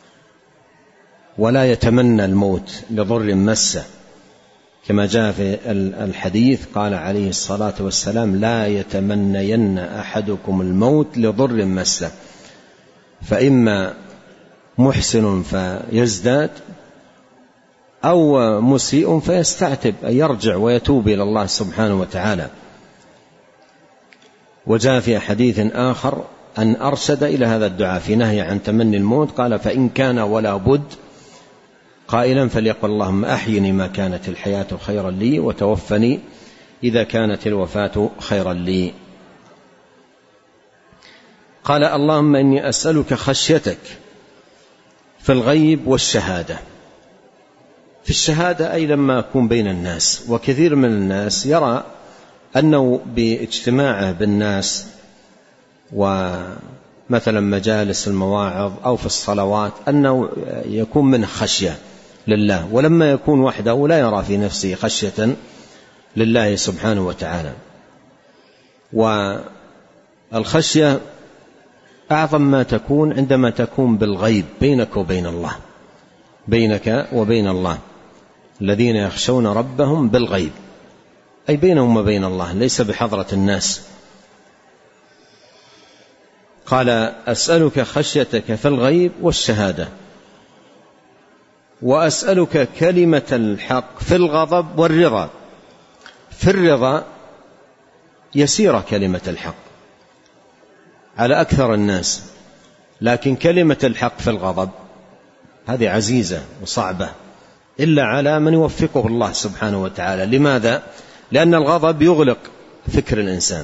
ولا يتمنى الموت لضر مسه، كما جاء في الحديث قال عليه الصلاة والسلام لا يتمنين أحدكم الموت لضر مسه، فإما محسن فيزداد أو مسيء فيستعتب، أن يرجع ويتوب إلى الله سبحانه وتعالى. وجاء في حديث آخر أن أرشد إلى هذا الدعاء في نهي عن تمني الموت، قال فإن كان ولا بد قائلا فليقل اللهم أحيني ما كانت الحياة خيرا لي، وتوفني إذا كانت الوفاة خيرا لي. قال اللهم إني أسألك خشيتك في الغيب والشهادة. في الشهادة أي لما أكون بين الناس، وكثير من الناس يرى أنه باجتماعه بالناس ومثلا مجالس المواعظ أو في الصلوات أنه يكون منه خشية لله، ولما يكون وحده لا يرى في نفسه خشية لله سبحانه وتعالى. والخشية أعظم ما تكون عندما تكون بالغيب بينك وبين الله، بينك وبين الله. الذين يخشون ربهم بالغيب أي بينهم وبين الله، ليس بحضرة الناس. قال أسألك خشيتك في الغيب والشهادة، وأسألك كلمة الحق في الغضب والرضا. في الرضا يسير كلمة الحق على أكثر الناس، لكن كلمة الحق في الغضب هذه عزيزة وصعبة إلا على من يوفقه الله سبحانه وتعالى. لماذا؟ لأن الغضب يغلق فكر الإنسان،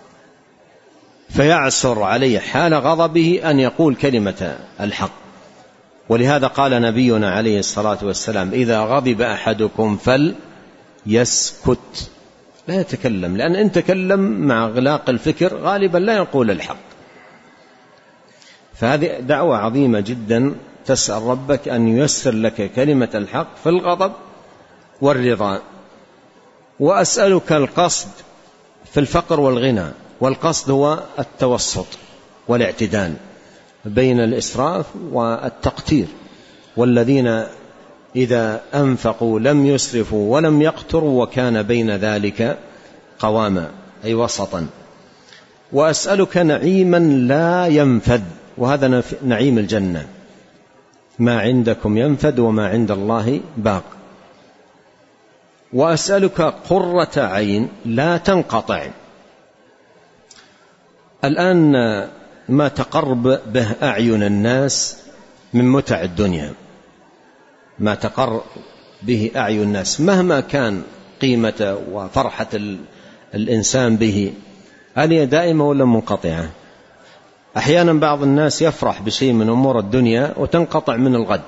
فيعسر عليه حال غضبه أن يقول كلمة الحق. ولهذا قال نبينا عليه الصلاة والسلام إذا غضب أحدكم فل يسكت، لا يتكلم، لأن إن تكلم مع إغلاق الفكر غالبا لا يقول الحق. فهذه دعوة عظيمة جدا، تسأل ربك أن ييسر لك كلمة الحق في الغضب والرضا. وأسألك القصد في الفقر والغنى، والقصد هو التوسط والاعتدال بين الإسراف والتقتير، والذين إذا أنفقوا لم يسرفوا ولم يقتروا وكان بين ذلك قواما، أي وسطا. وأسألك نعيما لا ينفد، وهذا نعيم الجنة، ما عندكم ينفد وما عند الله باق. وأسألك قرة عين لا تنقطع. الآن ما تقرب به أعين الناس من متع الدنيا، ما تقر به أعين الناس مهما كان قيمة وفرحة الإنسان به، هل هي دائمة ولا منقطعة؟ أحيانا بعض الناس يفرح بشيء من أمور الدنيا وتنقطع من الغد،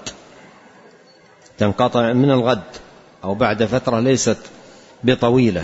تنقطع من الغد أو بعد فترة ليست بطويلة.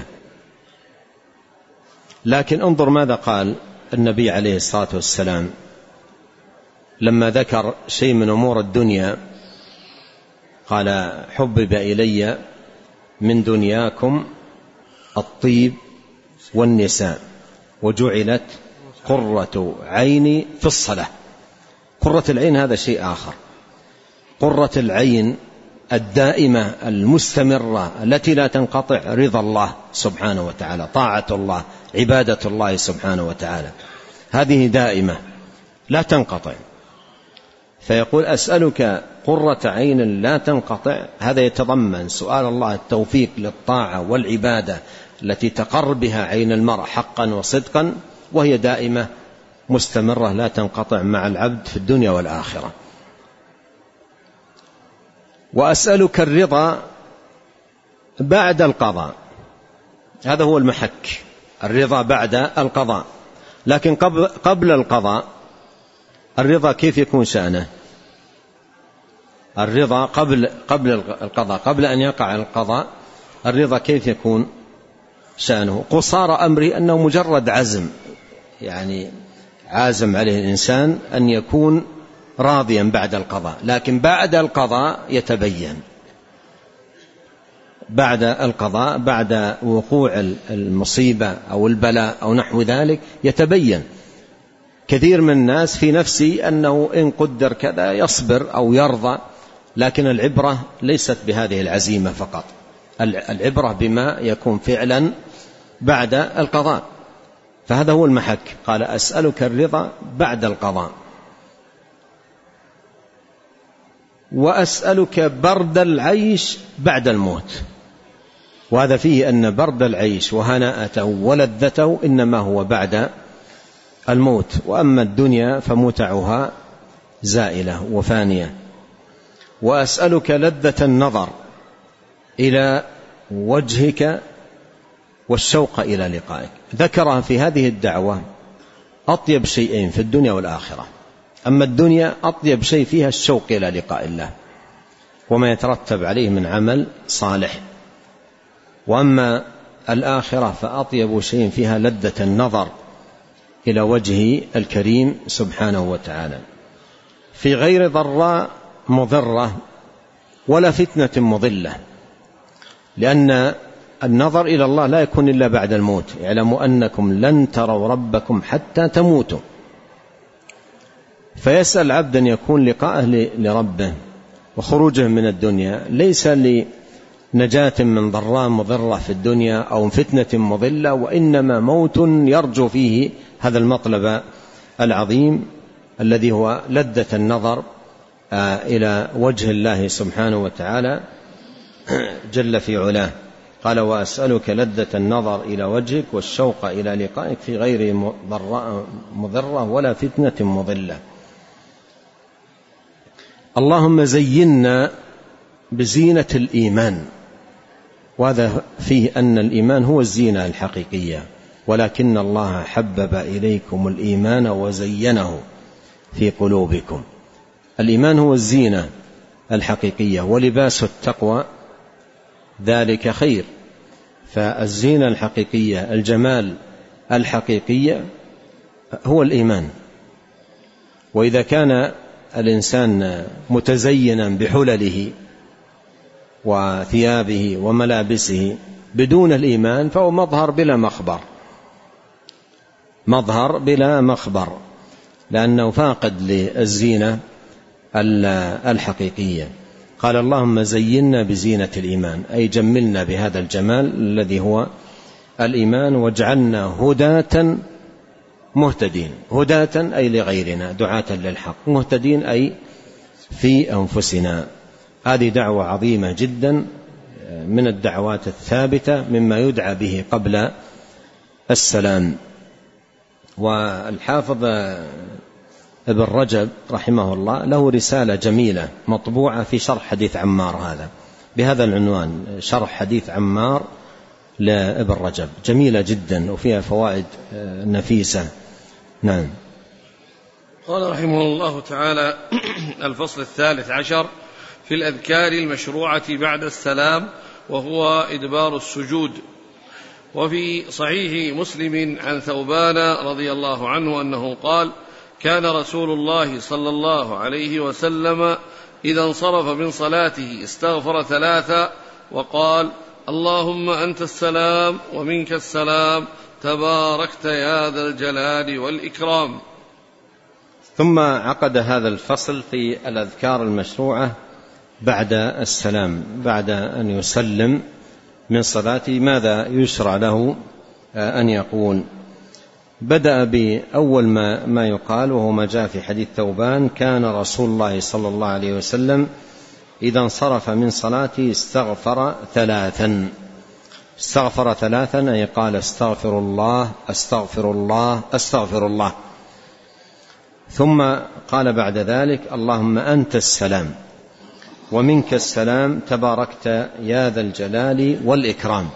لكن انظر ماذا قال النبي عليه الصلاة والسلام لما ذكر شيء من أمور الدنيا، قال: حبب إلي من دنياكم الطيب والنساء وجعلت قرة عيني في الصلاة. قرة العين هذا شيء آخر. قرة العين الدائمة المستمرة التي لا تنقطع رضا الله سبحانه وتعالى، طاعة الله، عبادة الله سبحانه وتعالى، هذه دائمة لا تنقطع. فيقول: أسألك قرة عين لا تنقطع. هذا يتضمن سؤال الله التوفيق للطاعة والعبادة التي تقر بها عين المرء حقا وصدقا، وهي دائمة مستمرة لا تنقطع مع العبد في الدنيا والآخرة. وأسألك الرضا بعد القضاء. هذا هو المحك، الرضا بعد القضاء. لكن قبل, قبل القضاء الرضا كيف يكون شأنه؟ الرضا قبل, قبل القضاء، قبل أن يقع القضاء، الرضا كيف يكون شأنه؟ قصار أمري أنه مجرد عزم، يعني عازم عليه الإنسان أن يكون راضيا بعد القضاء. لكن بعد القضاء يتبين، بعد القضاء، بعد وقوع المصيبة أو البلاء أو نحو ذلك، يتبين. كثير من الناس في نفسه أنه إن قدر كذا يصبر أو يرضى، لكن العبرة ليست بهذه العزيمة فقط، العبرة بما يكون فعلا بعد القضاء. فهذا هو المحك. قال: أسألك الرضا بعد القضاء. وأسألك برد العيش بعد الموت. وهذا فيه أن برد العيش وهناءته ولذته إنما هو بعد الموت، وأما الدنيا فمتعها زائلة وفانية. وأسألك لذة النظر إلى وجهك والشوق إلى لقائك. ذكرها في هذه الدعوة أطيب شيئين في الدنيا والآخرة. أما الدنيا أطيب شيء فيها الشوق إلى لقاء الله وما يترتب عليه من عمل صالح، وأما الآخرة فأطيب شيء فيها لذة النظر إلى وجهه الكريم سبحانه وتعالى، في غير ضراء مضرة ولا فتنة مضلة. لأن النظر إلى الله لا يكون إلا بعد الموت. اعلموا أنكم لن تروا ربكم حتى تموتوا. فيسأل عبدا يكون لقاءه لربه وخروجه من الدنيا ليس لنجاة من ضراء مضرة في الدنيا أو فتنة مضلة، وإنما موت يرجو فيه هذا المطلب العظيم الذي هو لذة النظر إلى وجه الله سبحانه وتعالى جل في علاه. قال: وأسألك لذة النظر إلى وجهك والشوق إلى لقائك في غير ضراء مضرة ولا فتنة مضلة. اللهم زينا بزينة الإيمان. وهذا فيه أن الإيمان هو الزينة الحقيقية، ولكن الله حبب إليكم الإيمان وزينه في قلوبكم. الإيمان هو الزينة الحقيقية، ولباس التقوى ذلك خير. فالزينة الحقيقية، الجمال الحقيقية هو الإيمان. وإذا كان الإنسان متزينا بحلله وثيابه وملابسه بدون الإيمان فهو مظهر بلا مخبر، مظهر بلا مخبر، لأنه فاقد للزينة الحقيقية. قال اللهم زينا بزينة الإيمان، أي جملنا بهذا الجمال الذي هو الإيمان، واجعلنا هداة مهتدين. هداة أي لغيرنا، دعاة للحق، مهتدين أي في أنفسنا. هذه دعوة عظيمة جدا من الدعوات الثابتة مما يدعى به قبل السلام. والحافظ ابن رجب رحمه الله له رسالة جميلة مطبوعة في شرح حديث عمار هذا بهذا العنوان، شرح حديث عمار لابن رجب، جميلة جدا وفيها فوائد نفيسة. نعم. قال رحمه الله تعالى: الفصل الثالث عشر في الأذكار المشروعة بعد السلام، وهو إدبار السجود. وفي صحيح مسلم عن ثوبان رضي الله عنه أنه قال: كان رسول الله صلى الله عليه وسلم إذا انصرف من صلاته استغفر ثلاثا وقال: اللهم أنت السلام ومنك السلام تباركت يا ذا الجلال والإكرام. ثم عقد هذا الفصل في الأذكار المشروعة بعد السلام، بعد أن يسلم من صلاته ماذا يشرع له أن يقول. بدأ بأول ما, ما يقال، وهو ما جاء في حديث ثوبان: كان رسول الله صلى الله عليه وسلم إذا انصرف من صلاته استغفر ثلاثا. استغفر ثلاثا أي قال: استغفر الله استغفر الله استغفر الله. ثم قال بعد ذلك: اللهم أنت السلام ومنك السلام تباركت يا ذا الجلال والإكرام.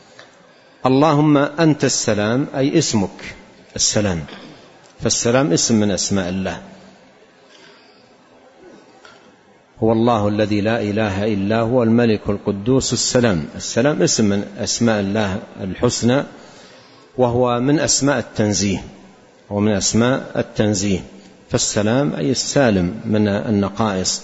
اللهم أنت السلام أي اسمك السلام، فالسلام اسم من أسماء الله، هو الله الذي لا إله إلا هو الملك القدوس السلام. السلام اسم من أسماء الله الحسنى، وهو من أسماء التنزيه، ومن أسماء التنزيه. فالسلام أي السالم من النقائص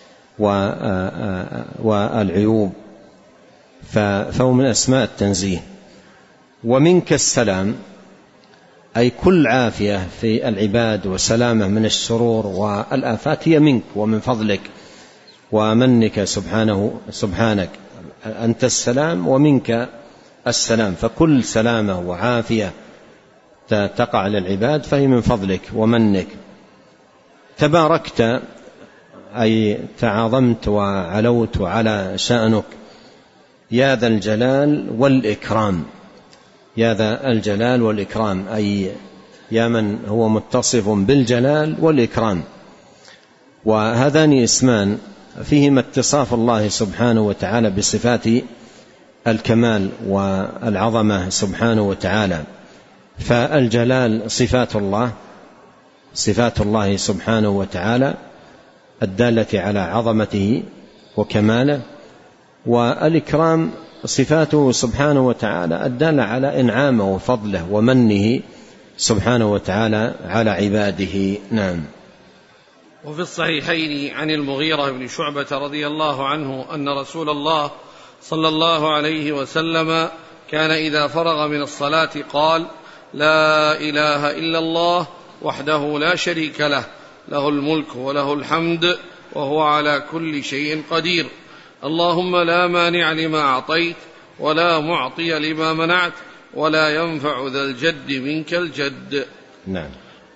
والعيوب، فهو من أسماء التنزيه. ومنك السلام أي كل عافية في العباد وسلامة من الشرور والآفات هي منك ومن فضلك ومنك سبحانه سبحانك. أنت السلام ومنك السلام، فكل سلامة وعافية تقع للعباد فهي من فضلك ومنك. تباركت أي تعاظمت وعلوت على شأنك. يا ذا الجلال والإكرام، يا ذا الجلال والإكرام أي يا من هو متصف بالجلال والإكرام. وهذان اسمان فيهما اتصاف الله سبحانه وتعالى بصفات الكمال والعظمة سبحانه وتعالى. فالجلال صفات الله، صفات الله سبحانه وتعالى الدالة على عظمته وكماله، والإكرام صفاته سبحانه وتعالى الدالة على إنعامه وفضله ومنه سبحانه وتعالى على عباده. نعم. وفي الصحيحين عن المغيرة بن شعبة رضي الله عنه أن رسول الله صلى الله عليه وسلم كان إذا فرغ من الصلاة قال: لا إله إلا الله وحده لا شريك له، له الملك وله الحمد وهو على كل شيء قدير. اللهم لا مانع لما أعطيت ولا معطي لما منعت ولا ينفع ذا الجد منك الجد. نعم.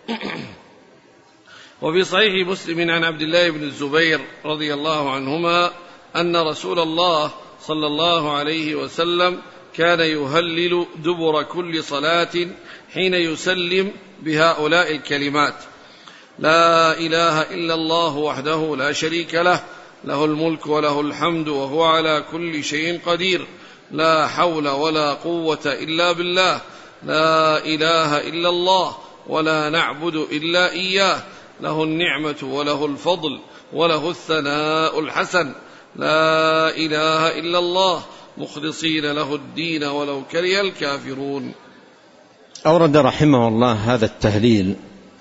وفي صحيح مسلم عن عبد الله بن الزبير رضي الله عنهما أن رسول الله صلى الله عليه وسلم كان يهلل دبر كل صلاة حين يسلم بهؤلاء الكلمات: لا إله إلا الله وحده لا شريك له، له الملك وله الحمد وهو على كل شيء قدير، لا حول ولا قوة إلا بالله، لا إله إلا الله ولا نعبد إلا إياه، له النعمة وله الفضل وله الثناء الحسن، لا إله إلا الله مخلصين له الدين ولو كره الكافرون. أورد رحمه الله هذا التهليل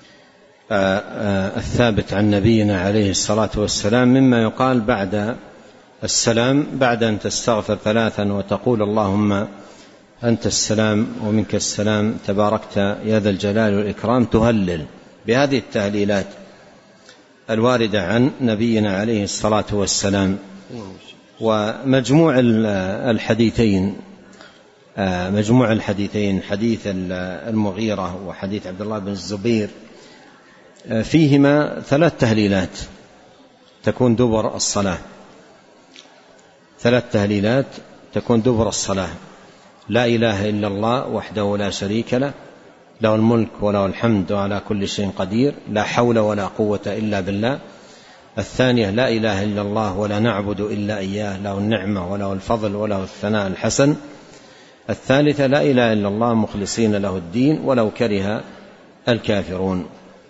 الثابت عن نبينا عليه الصلاة والسلام مما يقال بعد السلام، بعد أن تستغفر ثلاثا وتقول اللهم أنت السلام ومنك السلام تباركت يا ذا الجلال والإكرام، تهلل بهذه التهليلات الواردة عن نبينا عليه الصلاة والسلام. ومجموع الحديثين مجموع الحديثين حديث المغيرة وحديث عبد الله بن الزبير فيهما ثلاث تهليلات تكون دبر الصلاة، ثلاث تهليلات تكون دبر الصلاة: لا إله إلا الله وحده لا شريك له، له الملك وله الحمد وعلى كل شيء قدير، لا حول ولا قوة إلا بالله. الثانية: لا إله إلا الله ولا نعبد إلا إياه، له النعمة وله الفضل وله الثناء الحسن. الثالثة: لا إله إلا الله مخلصين له الدين ولو كره الكافرون.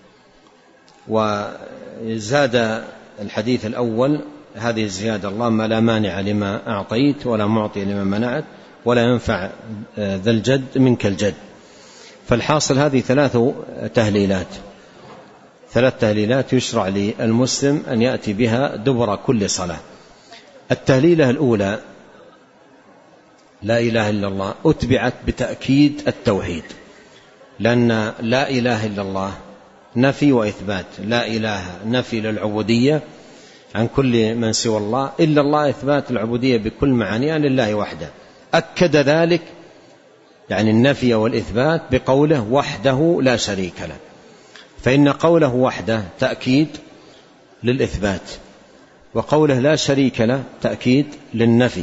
وزاد الحديث الأول هذه الزيادة: اللهم لا مانع لما أعطيت ولا معطي لما منعت ولا ينفع ذا الجد منك الجد. فالحاصل هذه ثلاث تهليلات ثلاث تهليلات يشرع للمسلم أن يأتي بها دبر كل صلاة. التهليلة الأولى لا إله إلا الله أتبعت بتأكيد التوحيد، لأن لا إله إلا الله نفي وإثبات، لا إله نفي للعبودية عن كل من سوى الله، إلا الله إثبات العبودية بكل معانيها لله وحده. أكد ذلك يعني النفي والإثبات بقوله وحده لا شريك له، فإن قوله وحده تأكيد للإثبات، وقوله لا شريك له تأكيد للنفي.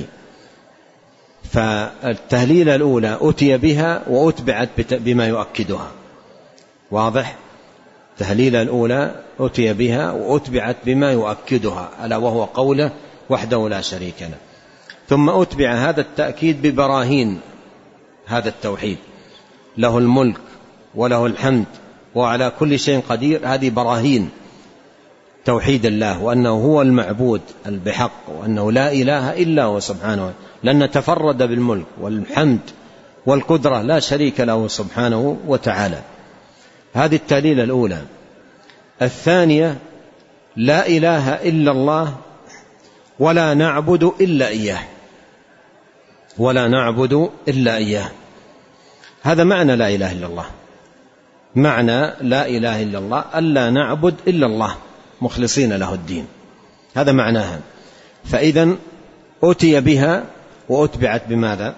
فالتهليلة الأولى أتي بها وأتبعت بما يؤكدها، واضح؟ التهليلة الأولى أتي بها وأتبعت بما يؤكدها ألا وهو قوله وحده لا شريك له. ثم أتبع هذا التأكيد ببراهين هذا التوحيد: له الملك وله الحمد وعلى كل شيء قدير. هذه براهين توحيد الله وأنه هو المعبود بحق وأنه لا إله إلا هو سبحانه، لأن تفرد بالملك والحمد والقدرة، لا شريك له سبحانه وتعالى. هذه التهليلة الأولى. الثانية: لا إله إلا الله ولا نعبد إلا إياه، ولا نعبد إلا إياه. هذا معنى لا إله إلا الله، معنى لا إله إلا الله ألا نعبد إلا الله مخلصين له الدين، هذا معناها. فإذن أتي بها وأتبعت بماذا؟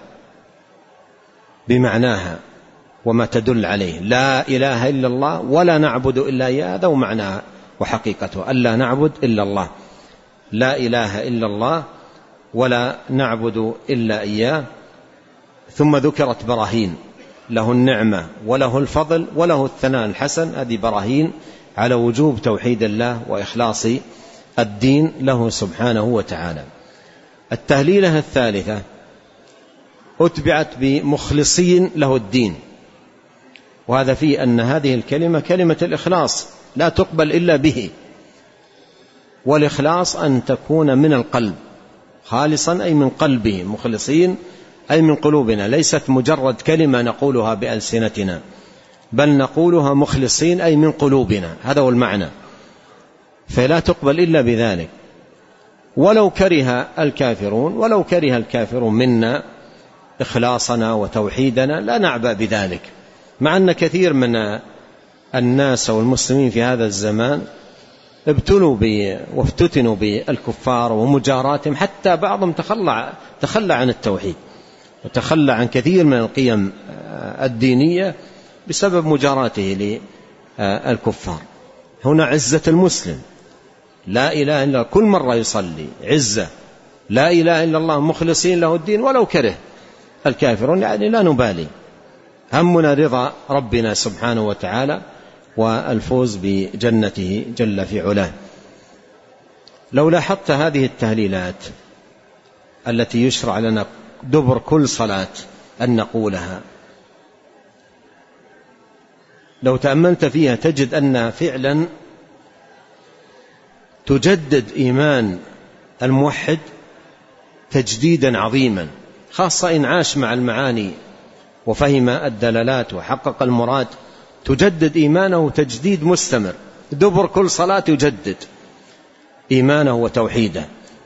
بمعناها وما تدل عليه: لا إله إلا الله ولا نعبد إلا إياه، هذا معناها وحقيقته، ألا نعبد إلا الله، لا إله إلا الله ولا نعبد إلا إياه. ثم ذكرت براهين: له النعمة وله الفضل وله الثناء الحسن. هذه براهين على وجوب توحيد الله وإخلاص الدين له سبحانه وتعالى. التهليلة الثالثة أتبعت بمخلصين له الدين، وهذا فيه أن هذه الكلمة كلمة الإخلاص لا تقبل إلا به، والإخلاص أن تكون من القلب خالصا أي من قلبه، مخلصين أي من قلوبنا، ليست مجرد كلمة نقولها بألسنتنا، بل نقولها مخلصين أي من قلوبنا، هذا هو المعنى، فلا تقبل إلا بذلك. ولو كره الكافرون، ولو كره الكافرون منا إخلاصنا وتوحيدنا لا نعبأ بذلك، مع أن كثير من الناس والمسلمين في هذا الزمان ابتلوا وافتتنوا بالكفار ومجاراتهم، حتى بعضهم تخلى, تخلى عن التوحيد وتخلى عن كثير من القيم الدينية بسبب مجاراته للكفار. هنا عزة المسلم، لا إله إلا الله، كل مرة يصلي عزة، لا إله إلا الله مخلصين له الدين ولو كره الكافرون، يعني لا نبالي، همنا رضا ربنا سبحانه وتعالى والفوز بجنته جل في علاه. لو لاحظت هذه التهليلات التي يشرع لنا دبر كل صلاة أن نقولها، لو تأملت فيها تجد أن فعلا تجدد إيمان الموحد تجديدا عظيما، خاصة إن عاش مع المعاني وفهم الدلالات وحقق المراد، تجدد إيمانه تجديد مستمر، دبر كل صلاة يجدد إيمانه وتوحيده.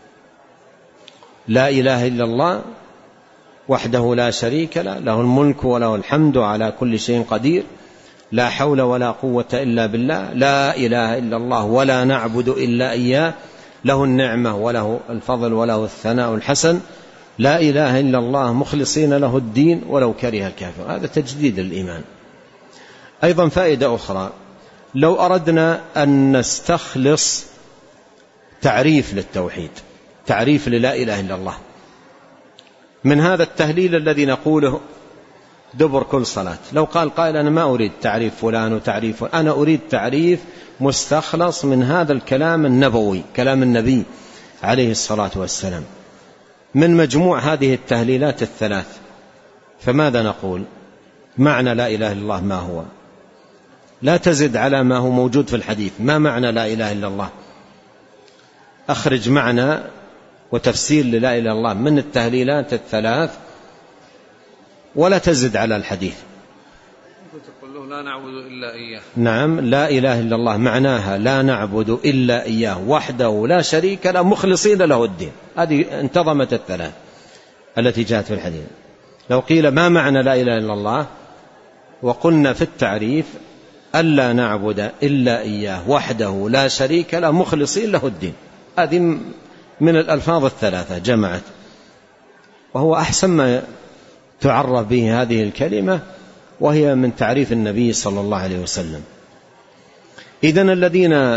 لا إله إلا الله وحده لا شريك له، له الملك وله الحمد على كل شيء قدير، لا حول ولا قوة إلا بالله، لا إله إلا الله ولا نعبد إلا إياه، له النعمة وله الفضل وله الثناء الحسن، لا إله إلا الله مخلصين له الدين ولو كره الكافر. هذا تجديد الإيمان. أيضا فائدة أخرى، لو أردنا أن نستخلص تعريف للتوحيد، تعريف للا إله إلا الله من هذا التهليل الذي نقوله دبر كل صلاة، لو قال قائل أنا ما أريد تعريف فلان وتعريف فلان، أنا أريد تعريف مستخلص من هذا الكلام النبوي، كلام النبي عليه الصلاة والسلام، من مجموع هذه التهليلات الثلاث. فماذا نقول؟ معنى لا إله إلا الله ما هو؟ لا تزد على ما هو موجود في الحديث. ما معنى لا إله إلا الله؟ أخرج معنى وتفسير للا إله إلا الله من التهليلات الثلاث ولا تزد على الحديث. تقول له لا نعبد إلا إياه. نعم، لا إله إلا الله معناها لا نعبد إلا إياه وحده لا شريك له مخلصين له الدين. هذه انتظمت الثلاث التي جاءت في الحديث. لو قيل ما معنى لا إله إلا الله وقلنا في التعريف ألا نعبد إلا إياه وحده لا شريك له مخلصين له الدين، هذه من الألفاظ الثلاثة جمعت، وهو أحسن ما تعرف به هذه الكلمة، وهي من تعريف النبي صلى الله عليه وسلم. إذن الذين،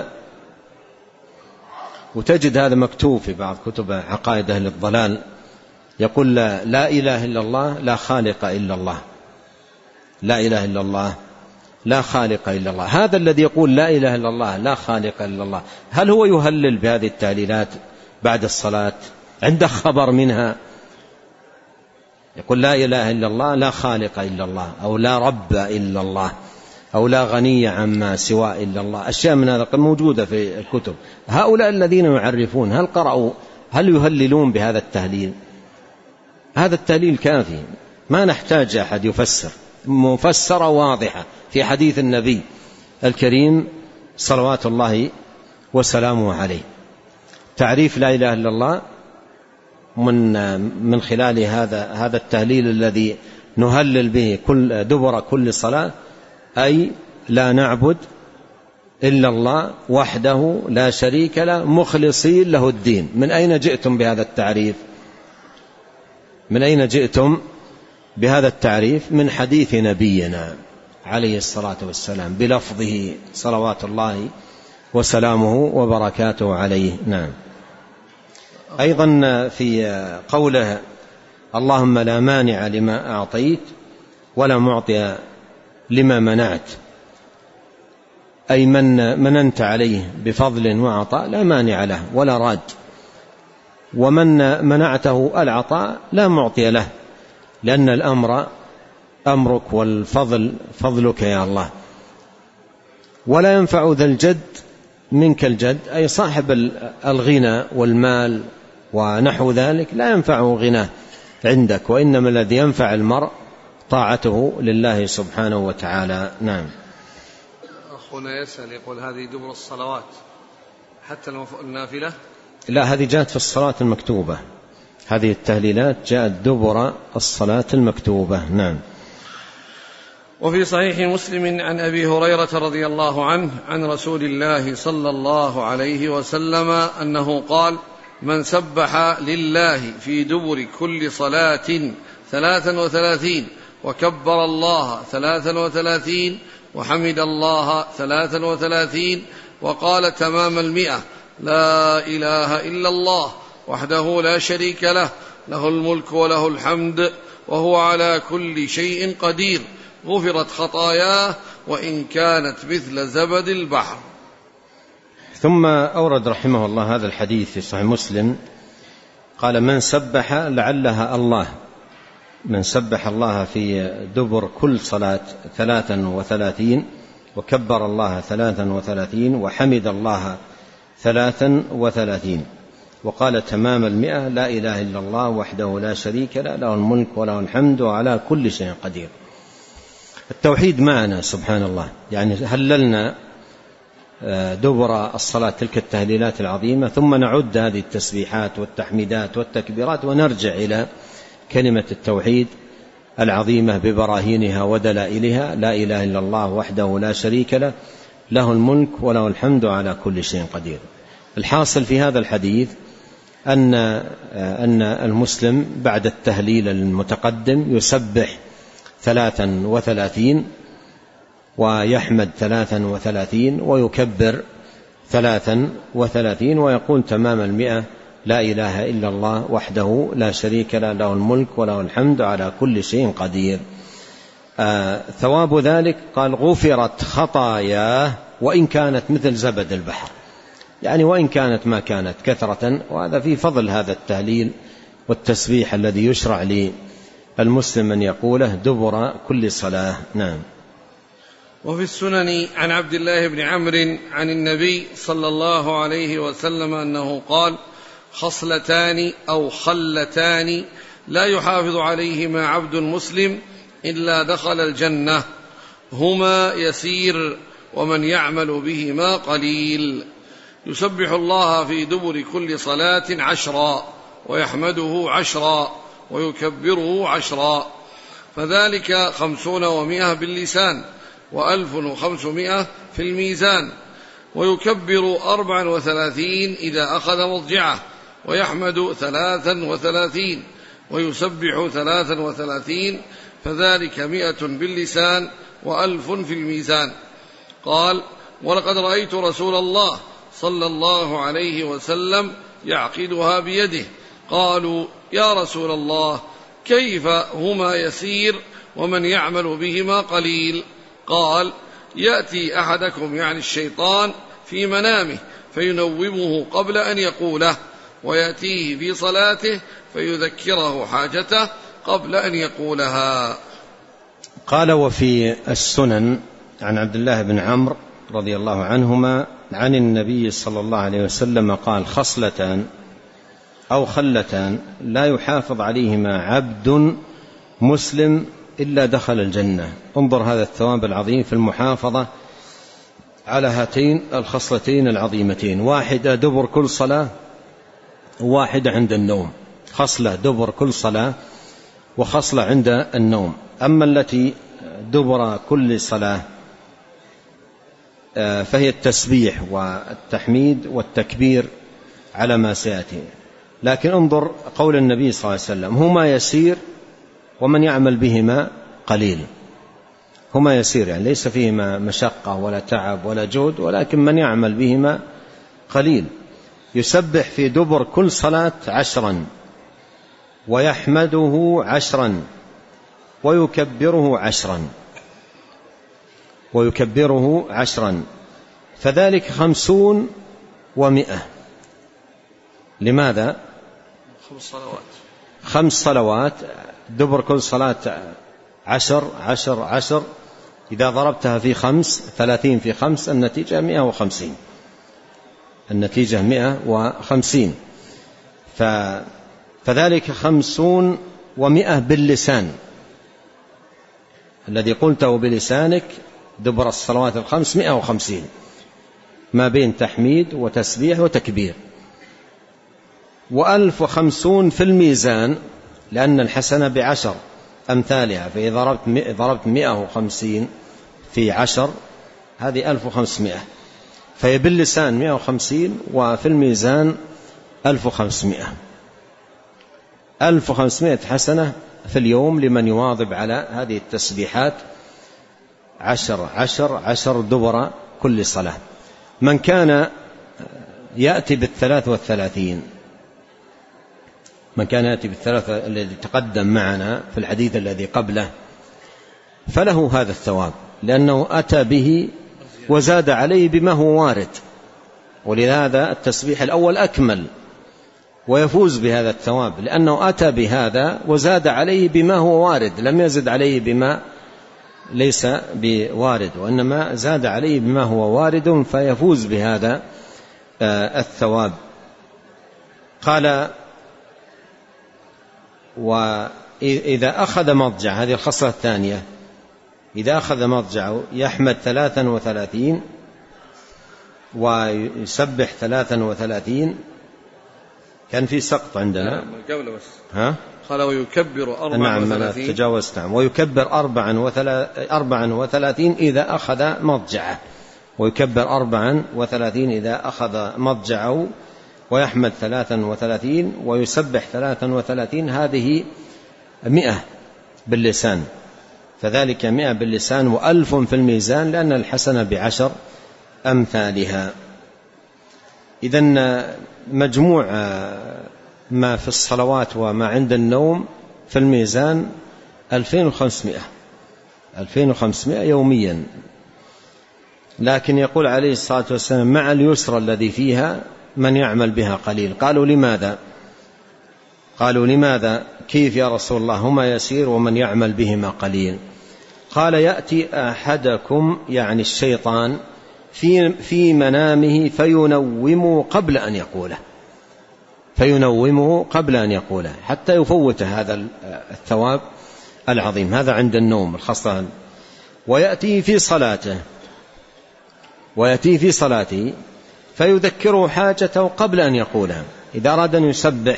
وتجد هذا مكتوب في بعض كتب عقائد أهل الضلال، يقول لا, لا إله إلا الله لا خالق إلا الله، لا إله إلا الله لا خالق إلا الله. هذا الذي يقول لا إله إلا الله لا خالق إلا الله، هل هو يهلل بهذه التهليلات بعد الصلاة؟ عنده خبر منها؟ يقول لا إله إلا الله لا خالق إلا الله، أو لا رب إلا الله، أو لا غني عما سوى إلا الله، أشياء من هذا موجودة في الكتب. هؤلاء الذين يعرفون هل قرأوا، هل يهللون بهذا التهليل؟ هذا التهليل كافي، ما نحتاج أحد يفسر، مفسرة واضحة في حديث النبي الكريم صلوات الله وسلامه عليه. تعريف لا إله إلا الله من من خلال هذا هذا التهليل الذي نهلل به كل دبر كل صلاة، أي لا نعبد إلا الله وحده لا شريك له مخلصين له الدين. من أين جئتم بهذا التعريف؟ من أين جئتم بهذا التعريف؟ من حديث نبينا عليه الصلاة والسلام بلفظه صلوات الله وسلامه وبركاته عليه. نعم. أيضا في قوله اللهم لا مانع لما أعطيت ولا معطي لما منعت، أي من مننت عليه بفضل وعطاء لا مانع له ولا راد، ومن منعته العطاء لا معطي له، لأن الأمر أمرك والفضل فضلك يا الله. ولا ينفع ذا الجد منك الجد، أي صاحب الغنى والمال ونحو ذلك لا ينفعه غناه عندك، وإنما الذي ينفع المرء طاعته لله سبحانه وتعالى. نعم. أخونا يسأل يقول هذه دبر الصلوات حتى النافلة؟ لا، هذه جاءت في الصلاة المكتوبة، هذه التهليلات جاءت دبر الصلاة المكتوبة. نعم. وفي صحيح مسلم عن أبي هريرة رضي الله عنه عن رسول الله صلى الله عليه وسلم أنه قال من سبح لله في دبر كل صلاة ثلاثا وثلاثين وكبر الله ثلاثا وثلاثين وحمد الله ثلاثا وثلاثين وقال تمام المئة لا إله إلا الله وحده لا شريك له له الملك وله الحمد وهو على كل شيء قدير غفرت خطاياه وإن كانت مثل زبد البحر. ثم أورد رحمه الله هذا الحديث في صحيح مسلم، قال من سبح لعلها الله، من سبح الله في دبر كل صلاة ثلاثا وثلاثين وكبر الله ثلاثا وثلاثين وحمد الله ثلاثا وثلاثين وقال تمام المئة: لا إله إلا الله وحده لا شريك له، له الملك وله الحمد وعلى كل شيء قدير. التوحيد معنا سبحان الله، يعني هللنا دبر الصلاة تلك التهليلات العظيمة، ثم نعد هذه التسبيحات والتحميدات والتكبيرات ونرجع إلى كلمة التوحيد العظيمة ببراهينها ودلائلها: لا إله إلا الله وحده لا شريك له، له الملك وله الحمد على كل شيء قدير. الحاصل في هذا الحديث أن أن المسلم بعد التهليل المتقدم يسبح ثلاثا وثلاثين، ويحمد ثلاثا وثلاثين، ويكبر ثلاثا وثلاثين، ويقول تمام المئة: لا إله إلا الله وحده لا شريك له، له الملك وله الحمد على كل شيء قدير. آه ثواب ذلك قال: غفرت خطاياه وإن كانت مثل زبد البحر، يعني وإن كانت ما كانت كثرة. وهذا في فضل هذا التهليل والتسبيح الذي يشرع للمسلم أن يقوله دبر كل صلاة. نعم. وفي السنن عن عبد الله بن عمرو عن النبي صلى الله عليه وسلم أنه قال: خصلتان أو خلتان لا يحافظ عليهما عبد مسلم إلا دخل الجنة، هما يسير ومن يعمل بهما قليل: يسبح الله في دبر كل صلاة عشرا، ويحمده عشرا، ويكبره عشرا، فذلك خمسون ومائة باللسان، وألف وخمسمائة في الميزان. ويكبر أربعا وثلاثين إذا أخذ مضجعه، ويحمد ثلاثا وثلاثين، ويسبح ثلاثا وثلاثين، فذلك مئة باللسان وألف في الميزان. قال: ولقد رأيت رسول الله صلى الله عليه وسلم يعقدها بيده. قالوا: يا رسول الله، كيف هما يسير ومن يعمل بهما قليل؟ قال: يأتي أحدكم يعني الشيطان في منامه فينومه قبل أن يقوله، ويأتيه في صلاته فيذكره حاجته قبل أن يقولها. قال: وفي السنن عن عبد الله بن عمرو رضي الله عنهما عن النبي صلى الله عليه وسلم قال: خصلتان أو خلتان لا يحافظ عليهما عبد مسلم إلا دخل الجنة. انظر هذا الثواب العظيم في المحافظة على هاتين الخصلتين العظيمتين: واحدة دبر كل صلاة، وواحدة عند النوم. خصلة دبر كل صلاة، وخصلة عند النوم. أما التي دبر كل صلاة فهي التسبيح والتحميد والتكبير على ما سيأتي. لكن انظر قول النبي صلى الله عليه وسلم: هما يسير ومن يعمل بهما قليل. هما يسير يعني ليس فيهما مشقة ولا تعب ولا جهد، ولكن من يعمل بهما قليل. يسبح في دبر كل صلاة عشرا، ويحمده عشرا، ويكبره عشرا ويكبره عشرا فذلك خمسون ومئة. لماذا؟ خمس صلوات خمس صلوات دبر كل صلاة عشر عشر عشر، إذا ضربتها في خمس، ثلاثين في خمس، النتيجة مئة وخمسين النتيجة مئة وخمسين ف... فذلك خمسون ومئة باللسان، الذي قلته بلسانك دبر الصلوات الخمس مئة وخمسين، ما بين تحميد وتسبيح وتكبير. وألف وخمسون في الميزان، لأن الحسنة بعشر أمثالها، فإذا ضربت مئة وخمسين في عشر هذه ألف وخمسمائة، فهي باللسان مئة وخمسين، وفي الميزان ألف وخمسمائة. ألف وخمسمائة حسنة في اليوم لمن يواظب على هذه التسبيحات عشر عشر عشر دبر كل صلاة. من كان يأتي بالثلاث والثلاثين من كان يأتي بالثلاثة الذي تقدم معنا في الحديث الذي قبله فله هذا الثواب، لأنه أتى به وزاد عليه بما هو وارد، ولهذا التسبيح الأول أكمل ويفوز بهذا الثواب، لأنه أتى بهذا وزاد عليه بما هو وارد، لم يزد عليه بما ليس بوارد، وإنما زاد عليه بما هو وارد، فيفوز بهذا الثواب. قال وإذا أخذ مضجع، هذه الخصلة الثانية، إذا أخذ مضجعه يحمد ثلاثا وثلاثين ويسبح ثلاثا وثلاثين. كان في سقط عندنا قبل بس ها؟ قال ويكبر أربعا نعم وثلاثين. تجاوزت. نعم ويكبر أربعا وثلاثين إذا أخذ مضجعه، ويكبر أربعا وثلاثين إذا أخذ مضجعه، ويحمد ثلاثا وثلاثين ويسبح ثلاثا وثلاثين. هذه مئة باللسان، فذلك مئة باللسان وألف في الميزان، لأن الحسنة بعشر أمثالها. إذن مجموع ما في الصلوات وما عند النوم في الميزان ألفين وخمسمائة ألفين وخمسمائة يوميا. لكن يقول عليه الصلاة والسلام مع اليسر الذي فيها من يعمل بها قليل. قالوا لماذا؟ قالوا لماذا كيف يا رسول الله هما يسير ومن يعمل بهما قليل؟ قال يأتي أحدكم يعني الشيطان في, في منامه فينومه قبل أن يقوله فينومه قبل أن يقوله حتى يفوت هذا الثواب العظيم. هذا عند النوم الخاصة. ويأتي في صلاته ويأتي في صلاته فيذكره حاجته قبل أن يقولها. إذا أراد أن يسبح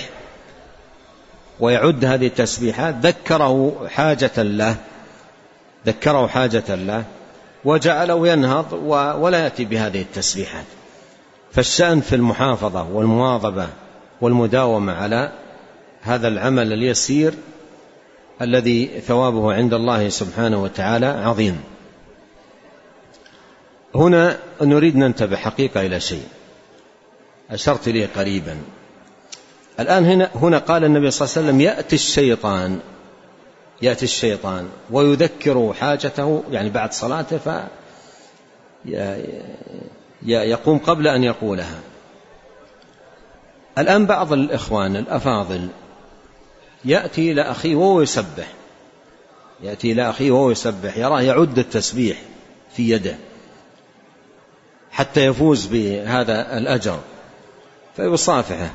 ويعد هذه التسبيحات ذكره حاجة له ذكره حاجة له وجعله ينهض ولا يأتي بهذه التسبيحات. فالشأن في المحافظة والمواظبة والمداومة على هذا العمل اليسير الذي ثوابه عند الله سبحانه وتعالى عظيم. هنا نريد ننتبه حقيقة إلى شيء أشرت إليه قريبا. الآن هنا, هنا قال النبي صلى الله عليه وسلم يأتي الشيطان يأتي الشيطان ويذكر حاجته، يعني بعد صلاته فيقوم قبل أن يقولها. الآن بعض الإخوان الأفاضل يأتي إلى أخيه وهو يسبح يأتي إلى أخيه وهو يسبح يراه يعد التسبيح في يده حتى يفوز بهذا الأجر، فيصافحه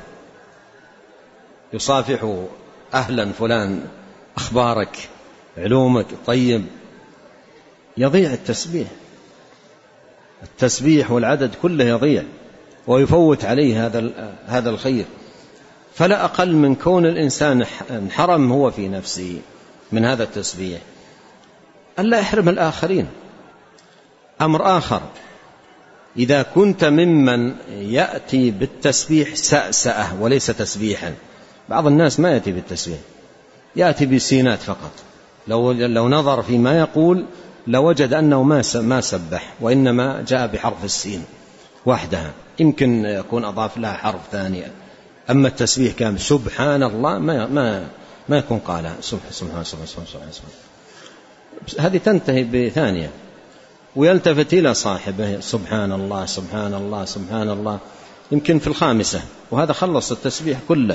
يصافحه أهلا فلان أخبارك علومك طيب. يضيع التسبيح التسبيح والعدد كله يضيع ويفوت عليه هذا هذا الخير. فلا أقل من كون الإنسان انحرم هو في نفسه من هذا التسبيح ألا يحرم الآخرين. أمر آخر، إذا كنت ممن يأتي بالتسبيح سأسأه وليس تسبيحا، بعض الناس ما يأتي بالتسبيح، يأتي بسينات فقط، لو, لو نظر فيما يقول لوجد أنه ما سبح وإنما جاء بحرف السين وحدها، يمكن يكون أضاف لها حرف ثاني. أما التسبيح كان سبحان الله ما, ما, ما يكون قالها سبحان سبحان سبحان سبحان سبحان سبحان. هذه تنتهي بثانية ويلتفت إلى صاحبه سبحان الله سبحان الله سبحان الله، يمكن في الخامسة، وهذا خلص التسبيح كله.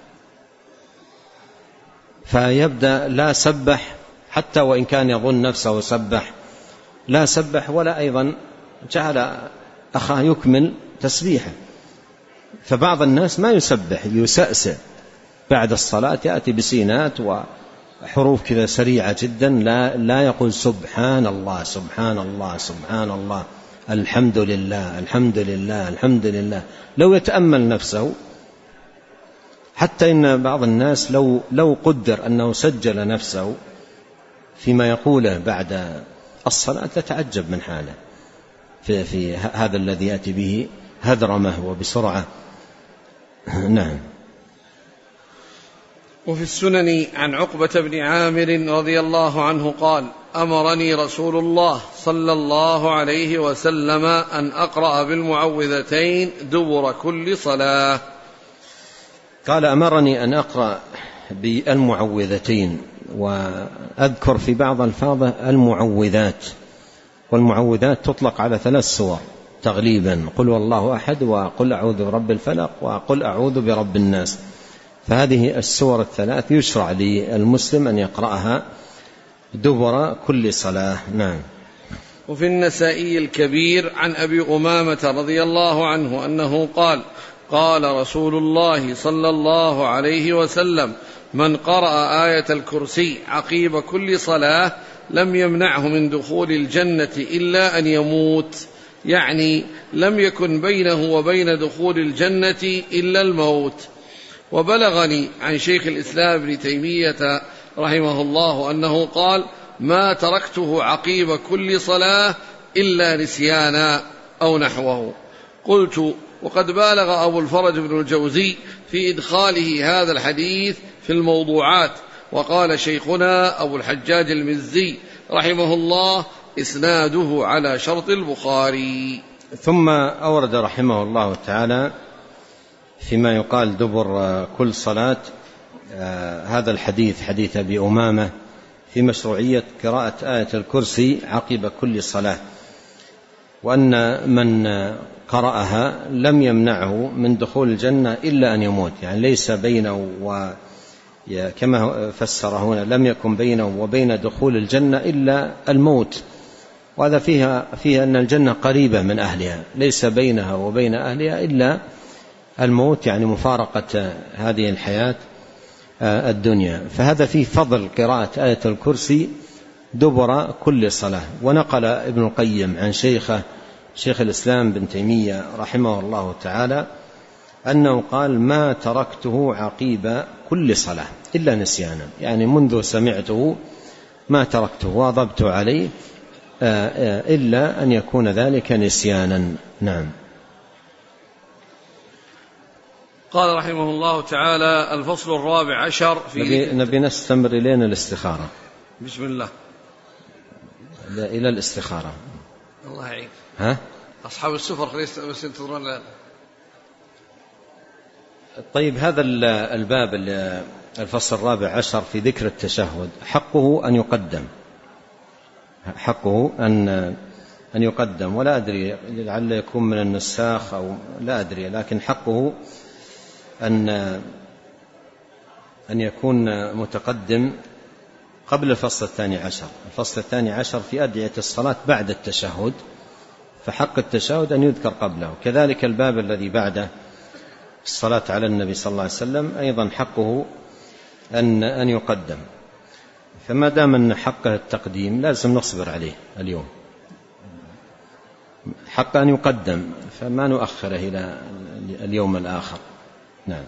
فيبدأ لا سبح حتى وإن كان يظن نفسه سبح، لا سبح ولا أيضا جعل أخاه يكمل تسبيحه. فبعض الناس ما يسبح، يسأسئ بعد الصلاة، يأتي بسينات وحروف كذا سريعة جدا، لا, لا يقول سبحان الله سبحان الله سبحان الله الحمد لله الحمد لله الحمد لله. لو يتأمل نفسه، حتى إن بعض الناس لو, لو قدر أنه سجل نفسه فيما يقوله بعد الصلاة لتعجب من حاله في, في هذا الذي يأتي به هذرمه وبسرعة. نعم. وفي السنن عن عقبة بن عامر رضي الله عنه قال أمرني رسول الله صلى الله عليه وسلم أن أقرأ بالمعوذتين دبر كل صلاة. قال أمرني أن أقرأ بالمعوذتين، وأذكر في بعض الفاظه المعوذات، والمعوذات تطلق على ثلاث سور تغليبا: قل والله أحد، وقل أعوذ برب الفلق، وقل أعوذ برب الناس. فهذه السور الثلاث يشرع للمسلم أن يقرأها دبر كل صلاة. نعم. وفي النسائي الكبير عن أبي أمامة رضي الله عنه أنه قال قال رسول الله صلى الله عليه وسلم: من قرأ آية الكرسي عقيب كل صلاة لم يمنعه من دخول الجنة إلا أن يموت، يعني لم يكن بينه وبين دخول الجنة إلا الموت. وبلغني عن شيخ الإسلام ابن تيمية رحمه الله أنه قال: ما تركته عقيب كل صلاة إلا نسيانا أو نحوه. قلت: وقد بالغ أبو الفرج بن الجوزي في إدخاله هذا الحديث في الموضوعات. وقال شيخنا أبو الحجاج المزي رحمه الله: إسناده على شرط البخاري. ثم أورد رحمه الله تعالى فيما يقال دبر كل صلاة آه هذا الحديث، حديث أبي أمامة، في مشروعية قراءة آية الكرسي عقب كل صلاة، وأن من قرأها لم يمنعه من دخول الجنة إلا أن يموت، يعني ليس بينه و كما فسر هنا لم يكن بينه وبين دخول الجنة إلا الموت. وهذا فيها, فيها أن الجنة قريبة من أهلها، ليس بينها وبين أهلها إلا الموت، يعني مفارقة هذه الحياة الدنيا. فهذا فيه فضل قراءة آية الكرسي دبر كل صلاة. ونقل ابن القيم عن شيخه شيخ الإسلام بن تيمية رحمه الله تعالى أنه قال: ما تركته عقيب كل صلاة إلا نسيانا، يعني منذ سمعته ما تركته واظبت عليه إلا أن يكون ذلك نسيانا. نعم. قال رحمه الله تعالى: الفصل الرابع عشر في نبي, نبي نستمر إلينا الاستخارة. بسم الله. إلى الاستخارة. الله يعين. ها؟ أصحاب السفر خليس بس ينتظرون. طيب، هذا الباب الفصل الرابع عشر في ذكر التشهد حقه أن يقدم، حقه أن أن يقدم، ولا أدري لعل يكون من النساخ أو لا أدري، لكن حقه أن أن يكون متقدم قبل الفصل الثاني عشر. الفصل الثاني عشر في أدعية الصلاة بعد التشهد، فحق التشهد أن يذكر قبله. كذلك الباب الذي بعده الصلاة على النبي صلى الله عليه وسلم أيضا حقه أن أن يقدم. فما دام أن حقه التقديم لازم نصبر عليه اليوم، حق أن يقدم، فما نؤخره إلى اليوم الآخر. نعم.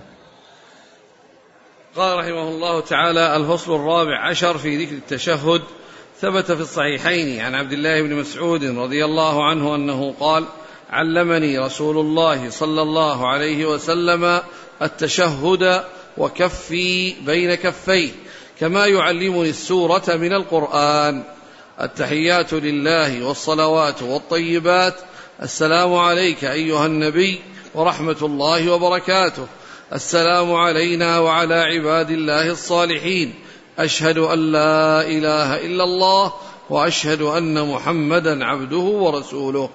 قال رحمه الله تعالى: الفصل الرابع عشر في ذكر التشهد. ثبت في الصحيحين عن عبد الله بن مسعود رضي الله عنه أنه قال: علمني رسول الله صلى الله عليه وسلم التشهد وكفي بين كفيه كما يعلمني السورة من القرآن. التحيات لله والصلوات والطيبات، السلام عليك أيها النبي ورحمة الله وبركاته، السلام علينا وعلى عباد الله الصالحين، أشهد أن لا إله إلا الله وأشهد أن محمدا عبده ورسوله.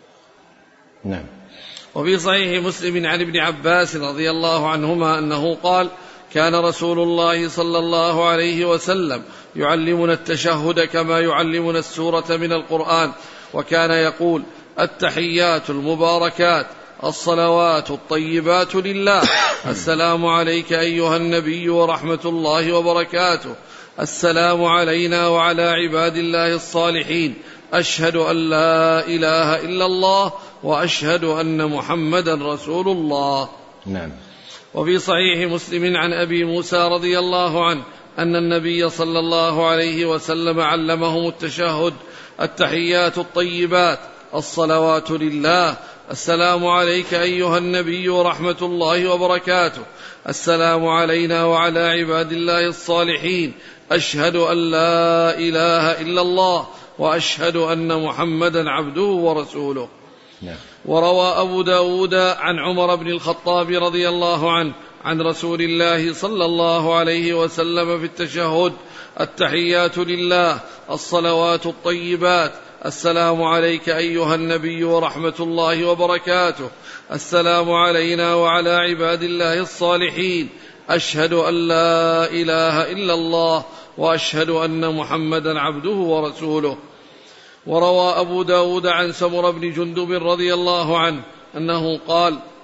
نعم. وفي صحيح مسلم عن ابن عباس رضي الله عنهما أنه قال: كان رسول الله صلى الله عليه وسلم يعلمنا التشهد كما يعلمنا السورة من القرآن، وكان يقول: التحيات المباركات، الصلوات الطيبات لله، السلام عليك أيها النبي ورحمة الله وبركاته، السلام علينا وعلى عباد الله الصالحين، أشهد أن لا إله إلا الله وأشهد أن محمدا رسول الله. نعم. وفي صحيح مسلم عن أبي موسى رضي الله عنه أن النبي صلى الله عليه وسلم علمهم التشهد: التحيات الطيبات، الصلوات لله، السلام عليك أيها النبي ورحمة الله وبركاته، السلام علينا وعلى عباد الله الصالحين، أشهد أن لا إله إلا الله وأشهد أن محمدا عبده ورسوله. نعم. وروى أبو داود عن عمر بن الخطاب رضي الله عنه عن رسول الله صلى الله عليه وسلم في التشهد: التحيات لله، الصلوات الطيبات، السلام عليك أيها النبي ورحمة الله وبركاته، السلام علينا وعلى عباد الله الصالحين، أشهد أن لا إله إلا الله وأشهد أن محمدا عبده ورسوله. وروى أبو داود عن سمر بن جندب رضي الله عنه أنه قال: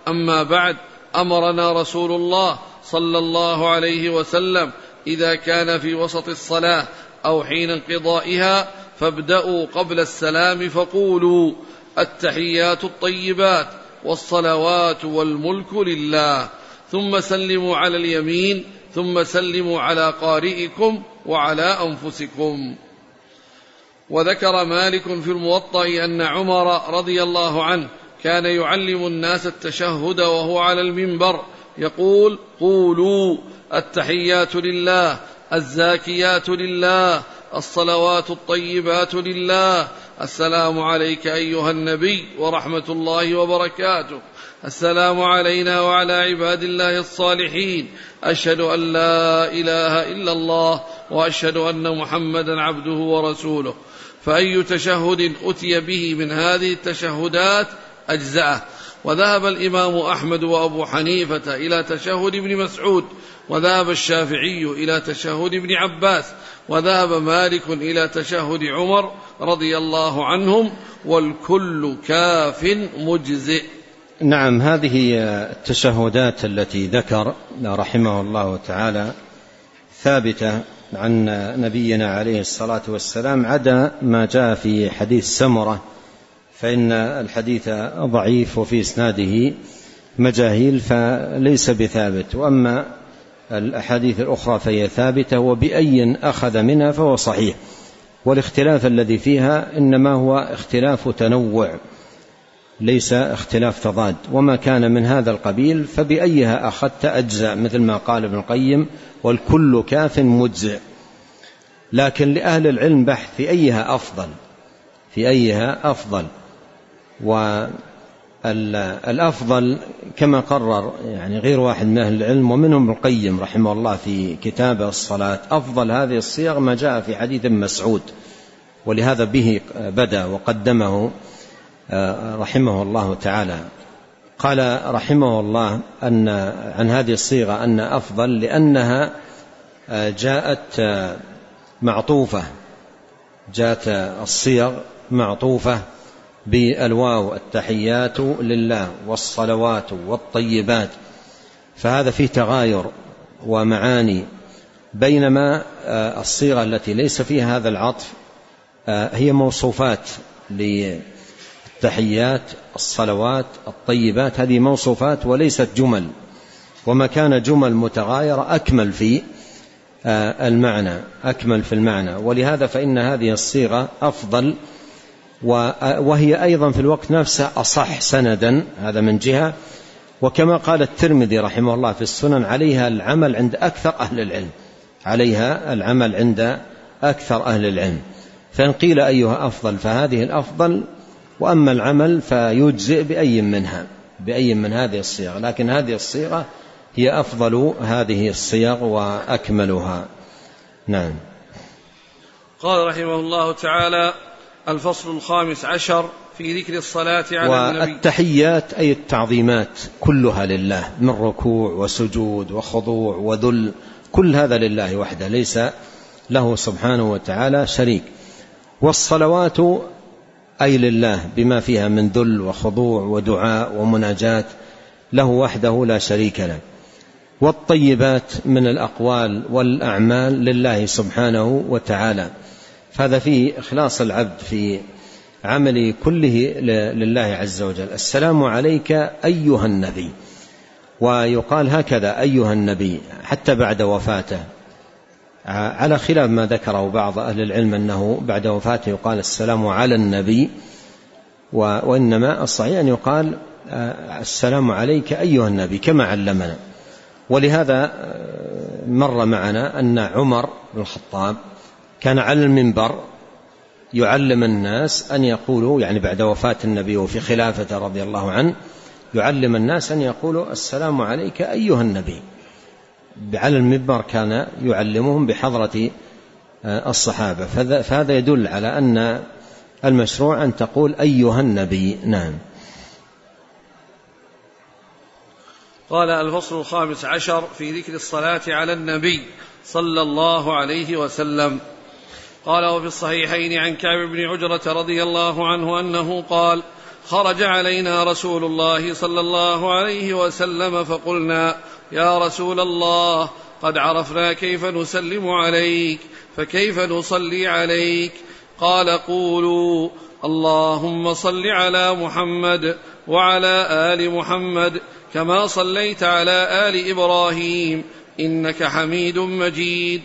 أما بعد، أمرنا رسول الله صلى الله عليه وسلم إذا كان في وسط الصلاة أو حين انقضائها فابدأوا قبل السلام فقولوا التحيات الطيبات والصلوات والملك لله، ثم سلموا على اليمين، ثم سلموا على قارئكم وعلى أنفسكم. وذكر مالك في الموطأ أن عمر رضي الله عنه كان يعلم الناس التشهد وهو على المنبر يقول: قولوا التحيات لله، الزاكيات لله، الصلوات الطيبات لله، السلام عليك أيها النبي ورحمة الله وبركاته، السلام علينا وعلى عباد الله الصالحين، أشهد أن لا إله إلا الله وأشهد أن محمدا عبده ورسوله. فأي تشهد أتي به من هذه التشهدات أجزأه. وذهب الإمام أحمد وأبو حنيفة إلى تشهد ابن مسعود، وذهب الشافعي إلى تشهد ابن عباس، وذهب مالك إلى تشهد عمر رضي الله عنهم، والكل كاف مجزئ. نعم، هذه التشهدات التي ذكر رحمه الله تعالى ثابتة عن نبينا عليه الصلاة والسلام، عدا ما جاء في حديث سمرة، فإن الحديث ضعيف وفي إسناده مجاهيل فليس بثابت، وأما الأحاديث الأخرى فهي ثابتة، وبأي أخذ منها فهو صحيح. والاختلاف الذي فيها إنما هو اختلاف تنوع ليس اختلاف تضاد، وما كان من هذا القبيل فبأيها أخذت أجزاء، مثل ما قال ابن القيم: والكل كاف مجزئ. لكن لأهل العلم بحث في أيها أفضل في أيها أفضل والأفضل كما قرر يعني غير واحد من أهل العلم، ومنهم ابن القيم رحمه الله في كتاب الصلاة: أفضل هذه الصيغ ما جاء في حديث مسعود، ولهذا به بدأ وقدمه رحمه الله تعالى. قال رحمه الله أن عن هذه الصيغة أن أفضل لأنها جاءت معطوفة جاءت الصيغ معطوفة بالواو: التحيات لله والصلوات والطيبات، فهذا فيه تغاير ومعاني، بينما الصيغة التي ليس فيها هذا العطف هي موصوفات للتحيات، الصلوات، الطيبات، هذه موصوفات وليست جمل، وما كان جمل متغايرة أكمل في المعنى أكمل في المعنى ولهذا فإن هذه الصيغة أفضل، وهي أيضا في الوقت نفسه أصح سندا، هذا من جهة. وكما قال الترمذي رحمه الله في السنن: عليها العمل عند أكثر أهل العلم عليها العمل عند أكثر أهل العلم فإن قيل أيها أفضل فهذه الأفضل، وأما العمل فيجزئ بأي منها بأي من هذه الصيغ، لكن هذه الصيغة هي أفضل هذه الصيغ وأكملها. نعم. قال رحمه الله تعالى: الفصل الخامس عشر في ذكر الصلاة على النبي. والتحيات أي التعظيمات كلها لله، من ركوع وسجود وخضوع وذل، كل هذا لله وحده ليس له سبحانه وتعالى شريك. والصلوات أي لله بما فيها من ذل وخضوع ودعاء ومناجاة، له وحده لا شريك له. والطيبات من الأقوال والأعمال لله سبحانه وتعالى، فهذا فيه إخلاص العبد في عمله كله لله عز وجل. السلام عليك أيها النبي، ويقال هكذا أيها النبي حتى بعد وفاته، على خلاف ما ذكره بعض أهل العلم أنه بعد وفاته يقال السلام على النبي، وإنما الصحيح أن يقال السلام عليك أيها النبي كما علمنا. ولهذا مر معنا أن عمر بن الخطاب كان على المنبر يعلم الناس أن يقولوا، يعني بعد وفاة النبي وفي خلافته رضي الله عنه، يعلم الناس أن يقولوا السلام عليك أيها النبي. على المنبر كان يعلمهم بحضرة الصحابة، فهذا يدل على أن المشروع أن تقول أيها النبي. نعم. قال: الفصل الخامس عشر في ذكر الصلاة على النبي صلى الله عليه وسلم. قال: وفي الصحيحين عن كعب بن عجرة رضي الله عنه أنه قال: خرج علينا رسول الله صلى الله عليه وسلم فقلنا: يا رسول الله، قد عرفنا كيف نسلم عليك، فكيف نصلي عليك؟ قال: قولوا: اللهم صل على محمد وعلى آل محمد كما صليت على آل إبراهيم إنك حميد مجيد.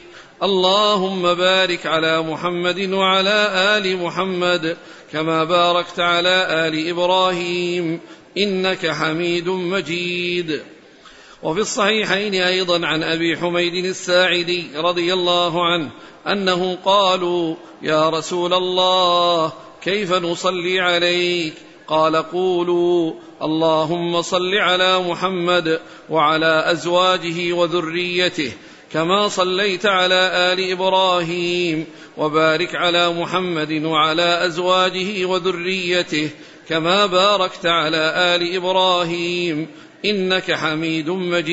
اللهم بارك على محمد وعلى آل محمد كما باركت على آل إبراهيم إنك حميد مجيد. وفي الصحيحين أيضا عن أبي حميد الساعدي رضي الله عنه أنه قالوا: يا رسول الله، كيف نصلي عليك؟ قال: قولوا: اللهم صل على محمد وعلى أزواجه وذريته كما صليت على آل إبراهيم، وبارك على محمد وعلى أزواجه وذريته كما باركت على آل إبراهيم إنك حميد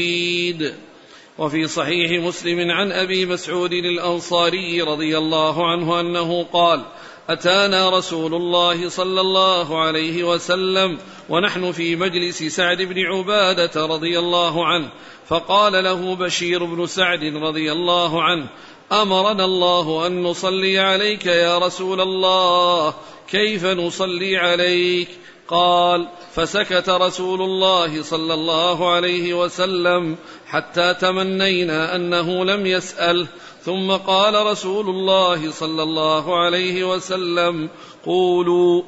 مجيد. وفي صحيح مسلم عن أبي مسعود الأنصاري رضي الله عنه أنه قال: أتانا رسول الله صلى الله عليه وسلم ونحن في مجلس سعد بن عبادة رضي الله عنه، فقال له بشير بن سعد رضي الله عنه: أمرنا الله أن نصلي عليك يا رسول الله، كيف نصلي عليك؟ قال: فسكت رسول الله صلى الله عليه وسلم حتى تمنينا أنه لم يسأل، ثم قال رسول الله صلى الله عليه وسلم: قولوا: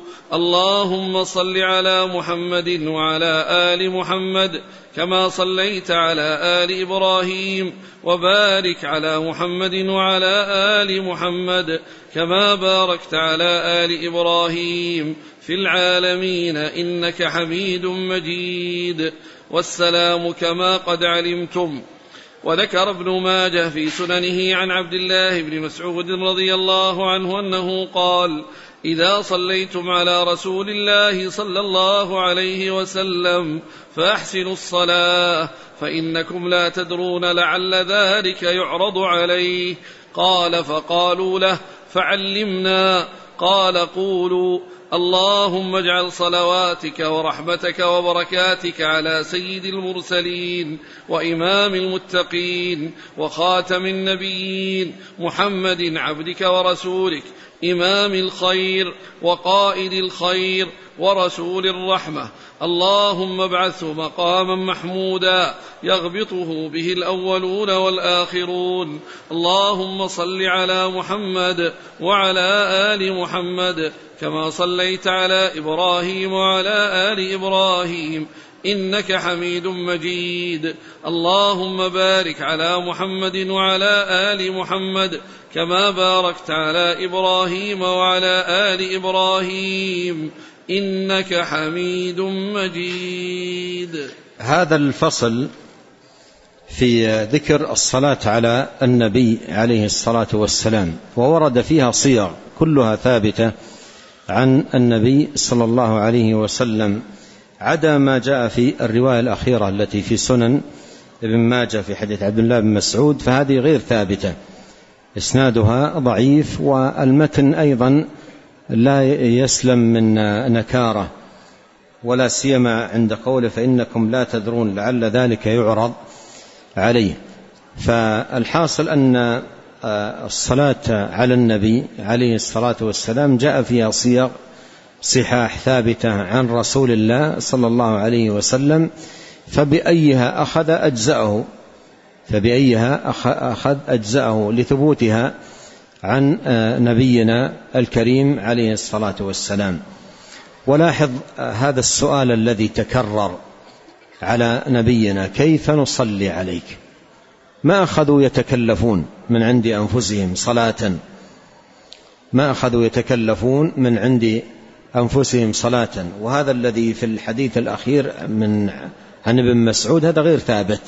اللهم صل على محمد وعلى آل محمد كما صليت على آل إبراهيم، وبارك على محمد وعلى آل محمد كما باركت على آل إبراهيم في العالمين إنك حميد مجيد، والسلام كما قد علمتم. وذكر ابن ماجه في سننه عن عبد الله بن مسعود رضي الله عنه أنه قال: إذا صليتم على رسول الله صلى الله عليه وسلم فأحسنوا الصلاة، فإنكم لا تدرون لعل ذلك يعرض عليه. قال: فقالوا له: فعلمنا. قال: قولوا: اللهم اجعل صلواتك ورحمتك وبركاتك على سيد المرسلين وإمام المتقين وخاتم النبيين محمد عبدك ورسولك، إمام الخير وقائد الخير ورسول الرحمة، اللهم ابعثه مقاما محمودا يغبطه به الأولون والآخرون. اللهم صل على محمد وعلى آل محمد كما صليت على إبراهيم وعلى آل إبراهيم إنك حميد مجيد. اللهم بارك على محمد وعلى آل محمد كما باركت على إبراهيم وعلى آل إبراهيم إنك حميد مجيد. هذا الفصل في ذكر الصلاة على النبي عليه الصلاة والسلام، وورد فيها صيغ كلها ثابتة عن النبي صلى الله عليه وسلم، عدا ما جاء في الرواية الأخيرة التي في سنن ابن ماجه في حديث عبد الله بن مسعود، فهذه غير ثابتة، إسنادها ضعيف، والمتن أيضا لا يسلم من نكارة، ولا سيما عند قوله: فإنكم لا تدرون لعل ذلك يعرض عليه. فالحاصل أن الصلاة على النبي عليه الصلاة والسلام جاء فيها صيغ صحاح ثابتة عن رسول الله صلى الله عليه وسلم، فبأيها أخذ أجزأه فبأيها أخذ أجزأه لثبوتها عن نبينا الكريم عليه الصلاة والسلام. ولاحظ هذا السؤال الذي تكرر على نبينا: كيف نصلي عليك؟ ما أخذوا يتكلفون من عند أنفسهم صلاة، ما أخذوا يتكلفون من عند أنفسهم صلاة. وهذا الذي في الحديث الأخير من عن ابن مسعود هذا غير ثابت،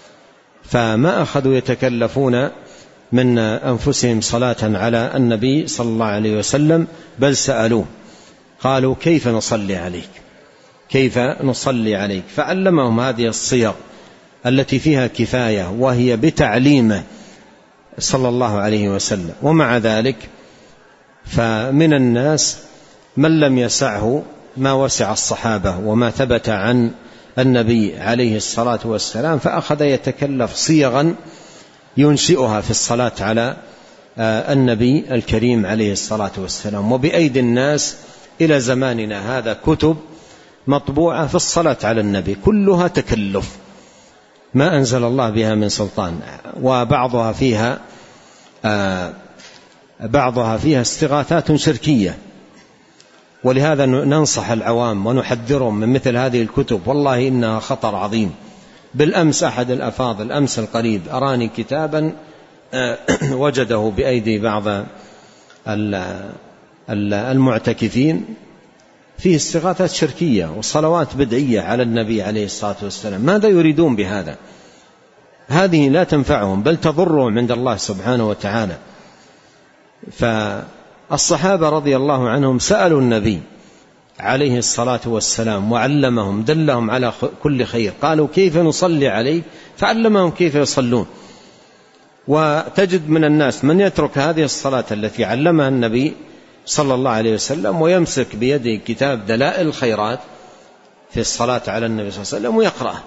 فما أخذوا يتكلفون من أنفسهم صلاة على النبي صلى الله عليه وسلم، بل سألوه قالوا: كيف نصلي عليك؟ كيف نصلي عليك؟ فعلمهم هذه الصيغ التي فيها كفاية، وهي بتعليمه صلى الله عليه وسلم. ومع ذلك فمن الناس من لم يسعه ما وسع الصحابة وما ثبت عن النبي عليه الصلاة والسلام، فأخذ يتكلف صيغا ينشئها في الصلاة على النبي الكريم عليه الصلاة والسلام. وبأيدي الناس إلى زماننا هذا كتب مطبوعة في الصلاة على النبي كلها تكلف ما أنزل الله بها من سلطان، وبعضها فيها آه بعضها فيها استغاثات شركية. ولهذا ننصح العوام ونحذرهم من مثل هذه الكتب، والله إنها خطر عظيم. بالأمس أحد الأفاضل أمس القريب أراني كتابا وجده بأيدي بعض المعتكفين فيه استغاثات شركية وصلوات بدعية على النبي عليه الصلاة والسلام. ماذا يريدون بهذا؟ هذه لا تنفعهم بل تضرهم عند الله سبحانه وتعالى. فالصحابة رضي الله عنهم سألوا النبي عليه الصلاة والسلام وعلمهم دلهم على كل خير، قالوا كيف نصلي عليك؟ فعلمهم كيف يصلون. وتجد من الناس من يترك هذه الصلاة التي علمها النبي صلى الله عليه وسلم ويمسك بيده كتاب دلائل الخيرات في الصلاة على النبي صلى الله عليه وسلم ويقرأه،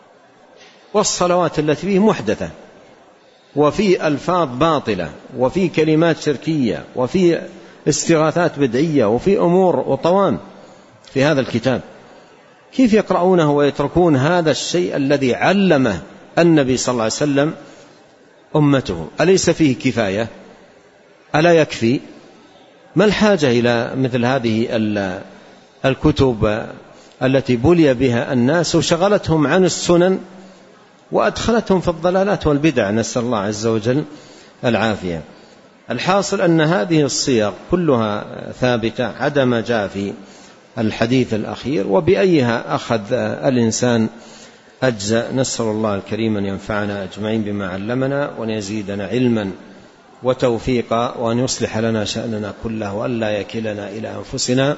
والصلوات التي فيه محدثة وفي ألفاظ باطلة وفي كلمات شركية وفي استغاثات بدعية وفي أمور وطوام في هذا الكتاب. كيف يقرؤونه ويتركون هذا الشيء الذي علمه النبي صلى الله عليه وسلم أمته؟ أليس فيه كفاية؟ ألا يكفي؟ ما الحاجة إلى مثل هذه الكتب التي بلي بها الناس وشغلتهم عن السنن وأدخلتهم في الضلالات والبدع، نسأل الله عز وجل العافية. الحاصل أن هذه الصيغ كلها ثابتة عدا ما جاء في الحديث الأخير، وبأيها أخذ الإنسان أجزاء. نسأل الله الكريم أن ينفعنا أجمعين بما علمنا وأن يزيدنا علما وتوفيقا وأن يصلح لنا شأننا كله وأن لا يكلنا إلى أنفسنا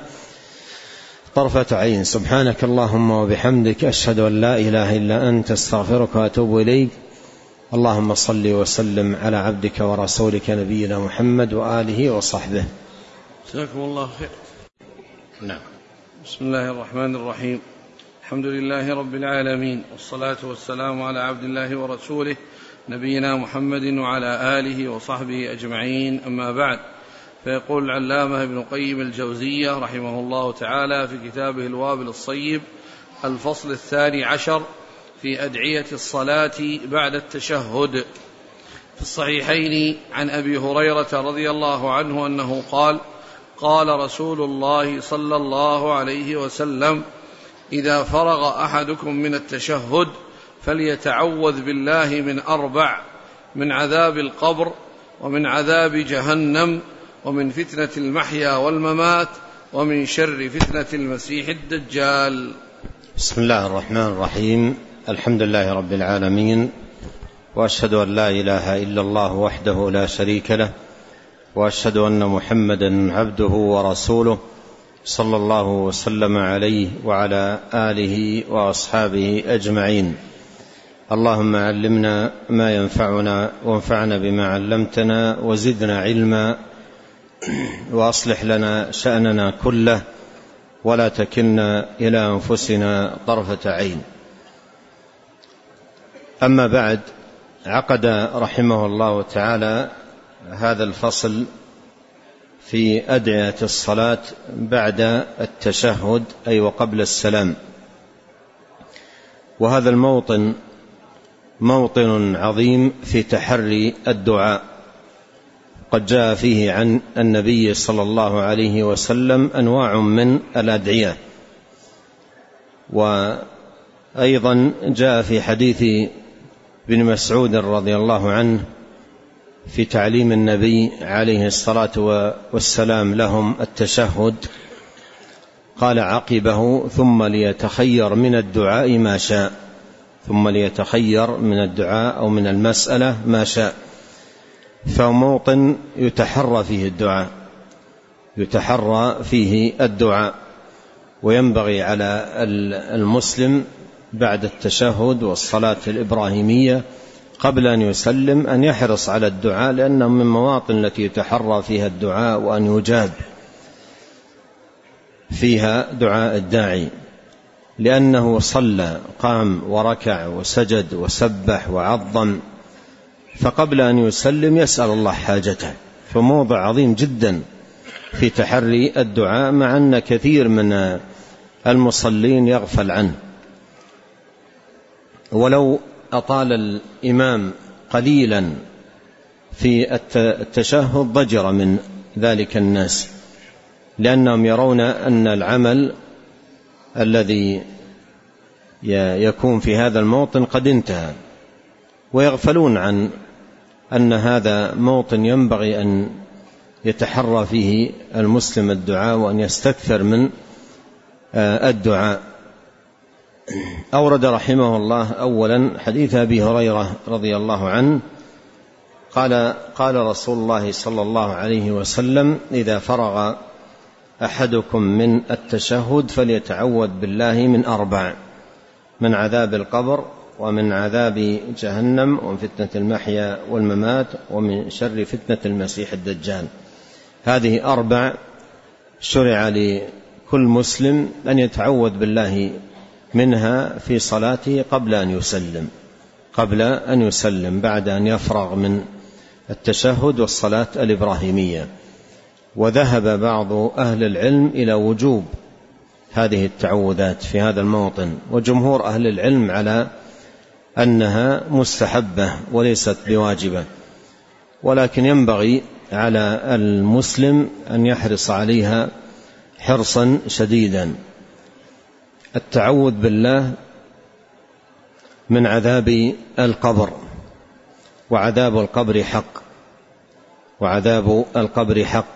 طرفة عين. سبحانك اللهم وبحمدك أشهد أن لا إله إلا أنت استغفرك وأتوب إليك. اللهم صل وسلم على عبدك ورسولك نبينا محمد وآله وصحبه. جزاكم الله خير. نعم. بسم الله الرحمن الرحيم. الحمد لله رب العالمين، والصلاة والسلام على عبد الله ورسوله نبينا محمد وعلى آله وصحبه أجمعين، أما بعد. فيقول العلامة ابن قيم الجوزية رحمه الله تعالى في كتابه الوابل الصيب الفصل الثاني عشر في أدعية الصلاة بعد التشهد في الصحيحين عن أبي هريرة رضي الله عنه أنه قال: قال رسول الله صلى الله عليه وسلم: إذا فرغ أحدكم من التشهد فليتعوذ بالله من أربع: من عذاب القبر، ومن عذاب جهنم، ومن فتنة المحيا والممات، ومن شر فتنة المسيح الدجال. بسم الله الرحمن الرحيم. الحمد لله رب العالمين، وأشهد أن لا إله إلا الله وحده لا شريك له، وأشهد أن محمدا عبده ورسوله صلى الله وسلم عليه وعلى آله وأصحابه أجمعين. اللهم علمنا ما ينفعنا وانفعنا بما علمتنا وزدنا علما، وأصلح لنا شأننا كله ولا تكلنا إلى أنفسنا طرفة عين. أما بعد، عقد رحمه الله تعالى هذا الفصل في أدعية الصلاة بعد التشهد، أي وقبل السلام. وهذا الموطن موطن عظيم في تحري الدعاء، قد جاء فيه عن النبي صلى الله عليه وسلم أنواع من الأدعية، وأيضا جاء في حديث ابن مسعود رضي الله عنه في تعليم النبي عليه الصلاة والسلام لهم التشهد، قال عقبه: ثم ليتخير من الدعاء ما شاء، ثم ليتخير من الدعاء أو من المسألة ما شاء. فموطن يتحرى فيه الدعاء يتحرى فيه الدعاء وينبغي على المسلم بعد التشهد والصلاة الإبراهيمية قبل أن يسلم أن يحرص على الدعاء، لأنه من مواطن التي يتحرى فيها الدعاء وأن يجاب. فيها دعاء الداعي، لأنه صلى قام وركع وسجد وسبح وعظم، فقبل أن يسلم يسأل الله حاجته، فموضع عظيم جدا في تحري الدعاء، مع أن كثير من المصلين يغفل عنه. ولو أطال الإمام قليلا في التشهد ضجر من ذلك الناس، لأنهم يرون أن العمل الذي يكون في هذا الموطن قد انتهى، ويغفلون عن أن هذا موطن ينبغي أن يتحرى فيه المسلم الدعاء، وأن يستكثر من الدعاء. أورد رحمه الله أولا حديث أبي هريرة رضي الله عنه قال قال رسول الله صلى الله عليه وسلم: إذا فرغ أحدكم من التشهد فليتعوذ بالله من أربع: من عذاب القبر، ومن عذاب جهنم، ومن فتنة المحيا والممات، ومن شر فتنة المسيح الدجال. هذه أربع شرع لكل مسلم أن يتعوذ بالله منها في صلاته قبل أن يسلم قبل أن يسلم بعد أن يفرغ من التشهد والصلاة الإبراهيمية. وذهب بعض أهل العلم إلى وجوب هذه التعوذات في هذا الموطن، وجمهور أهل العلم على أنها مستحبة وليست بواجبة، ولكن ينبغي على المسلم أن يحرص عليها حرصا شديدا. التعوذ بالله من عذاب القبر، وعذاب القبر حق وعذاب القبر حق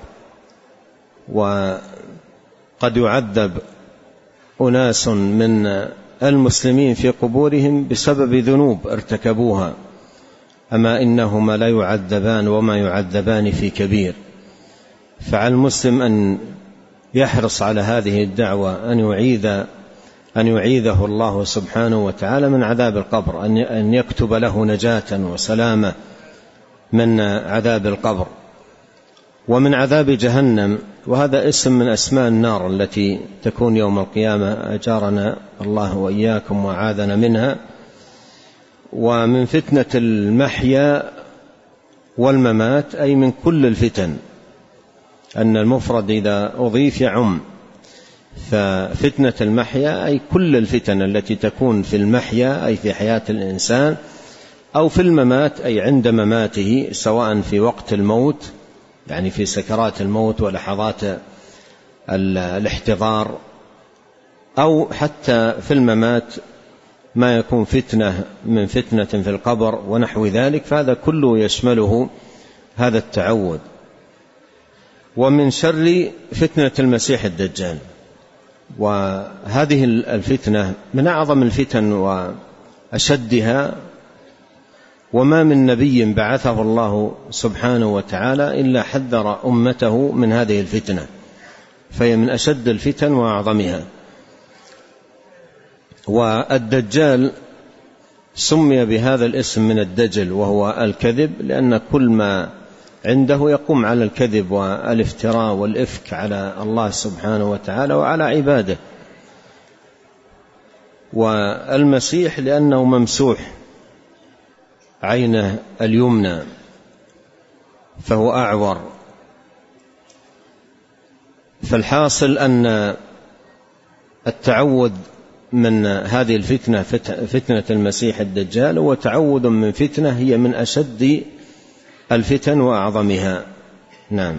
وقد يعذب أناس من المسلمين في قبورهم بسبب ذنوب ارتكبوها، أما إنهما لا يعذبان وما يعذبان في كبير. فعلى المسلم أن يحرص على هذه الدعوة، أن يعيذ أن يعيذه الله سبحانه وتعالى من عذاب القبر، أن يكتب له نجاة وسلامة من عذاب القبر، ومن عذاب جهنم، وهذا اسم من أسماء النار التي تكون يوم القيامة، أجارنا الله وإياكم وعاذنا منها. ومن فتنة المحيا والممات، أي من كل الفتن، أن المفرد إذا أضيف يعم، ففتنة المحيا أي كل الفتن التي تكون في المحيا أي في حياة الإنسان، أو في الممات أي عند مماته، سواء في وقت الموت يعني في سكرات الموت ولحظات الاحتضار، أو حتى في الممات ما يكون فتنة من فتنة في القبر ونحو ذلك، فهذا كله يشمله هذا التعوذ. ومن شر فتنة المسيح الدجال، وهذه الفتنة من أعظم الفتن وأشدها، وما من نبي بعثه الله سبحانه وتعالى إلا حذر أمته من هذه الفتنة، فهي من أشد الفتن وأعظمها. والدجال سمي بهذا الاسم من الدجل، وهو الكذب، لأن كل ما عنده يقوم على الكذب والافتراء والإفك على الله سبحانه وتعالى وعلى عباده. والمسيح لأنه ممسوح عينه اليمنى فهو أعور، فالحاصل أن التعوذ من هذه الفتنة فتنة المسيح الدجال هو تعوذ من فتنة هي من أشد الفتن وأعظمها. نعم.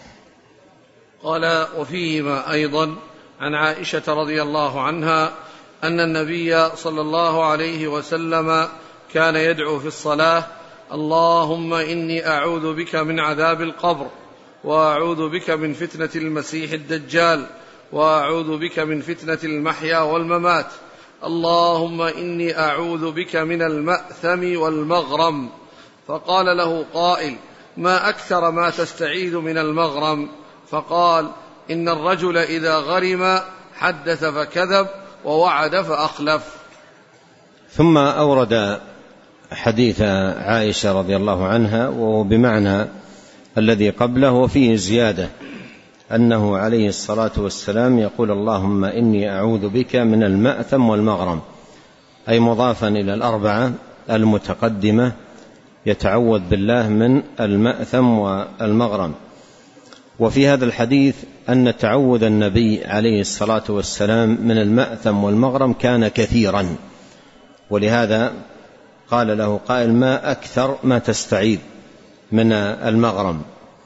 قال: وفيهما أيضا عن عائشة رضي الله عنها أن النبي صلى الله عليه وسلم كان يدعو في الصلاة: اللهم إني أعوذ بك من عذاب القبر، وأعوذ بك من فتنة المسيح الدجال، وأعوذ بك من فتنة المحيا والممات، اللهم إني أعوذ بك من المأثم والمغرم. فقال له قائل: ما أكثر ما تستعيذ من المغرم؟ فقال: إن الرجل إذا غرم حدث فكذب، ووعد فأخلف. ثم أورد حديث عائشة رضي الله عنها، وهو بمعنى الذي قبله، وفيه زيادة أنه عليه الصلاة والسلام يقول: اللهم إني أعوذ بك من المأثم والمغرم، أي مضافا إلى الأربعة المتقدمة، يتعوذ بالله من المأثم والمغرم. وفي هذا الحديث أن تعوذ النبي عليه الصلاة والسلام من المأثم والمغرم كان كثيرا، ولهذا قال له قائل: ما أكثر ما تستعيذ من المغرم.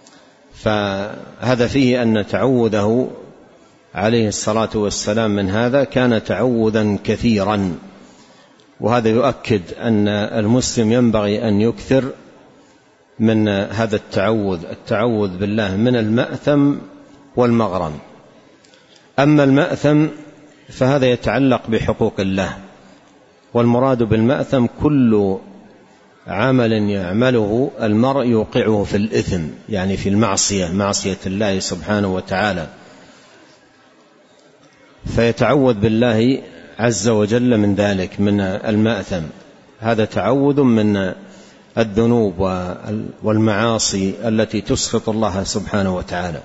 فهذا فيه أن تعوذه عليه الصلاة والسلام من هذا كان تعوذا كثيرا، وهذا يؤكد أن المسلم ينبغي أن يكثر من هذا التعوذ التعوذ بالله من المأثم والمغرم. أما المأثم فهذا يتعلق بحقوق الله، والمراد بالمأثم كل عمل يعمله المرء يوقعه في الإثم، يعني في المعصية، معصية الله سبحانه وتعالى، فيتعوذ بالله عز وجل من ذلك، من المأثم. هذا تعوذ من الذنوب والمعاصي التي تسخط الله سبحانه وتعالى.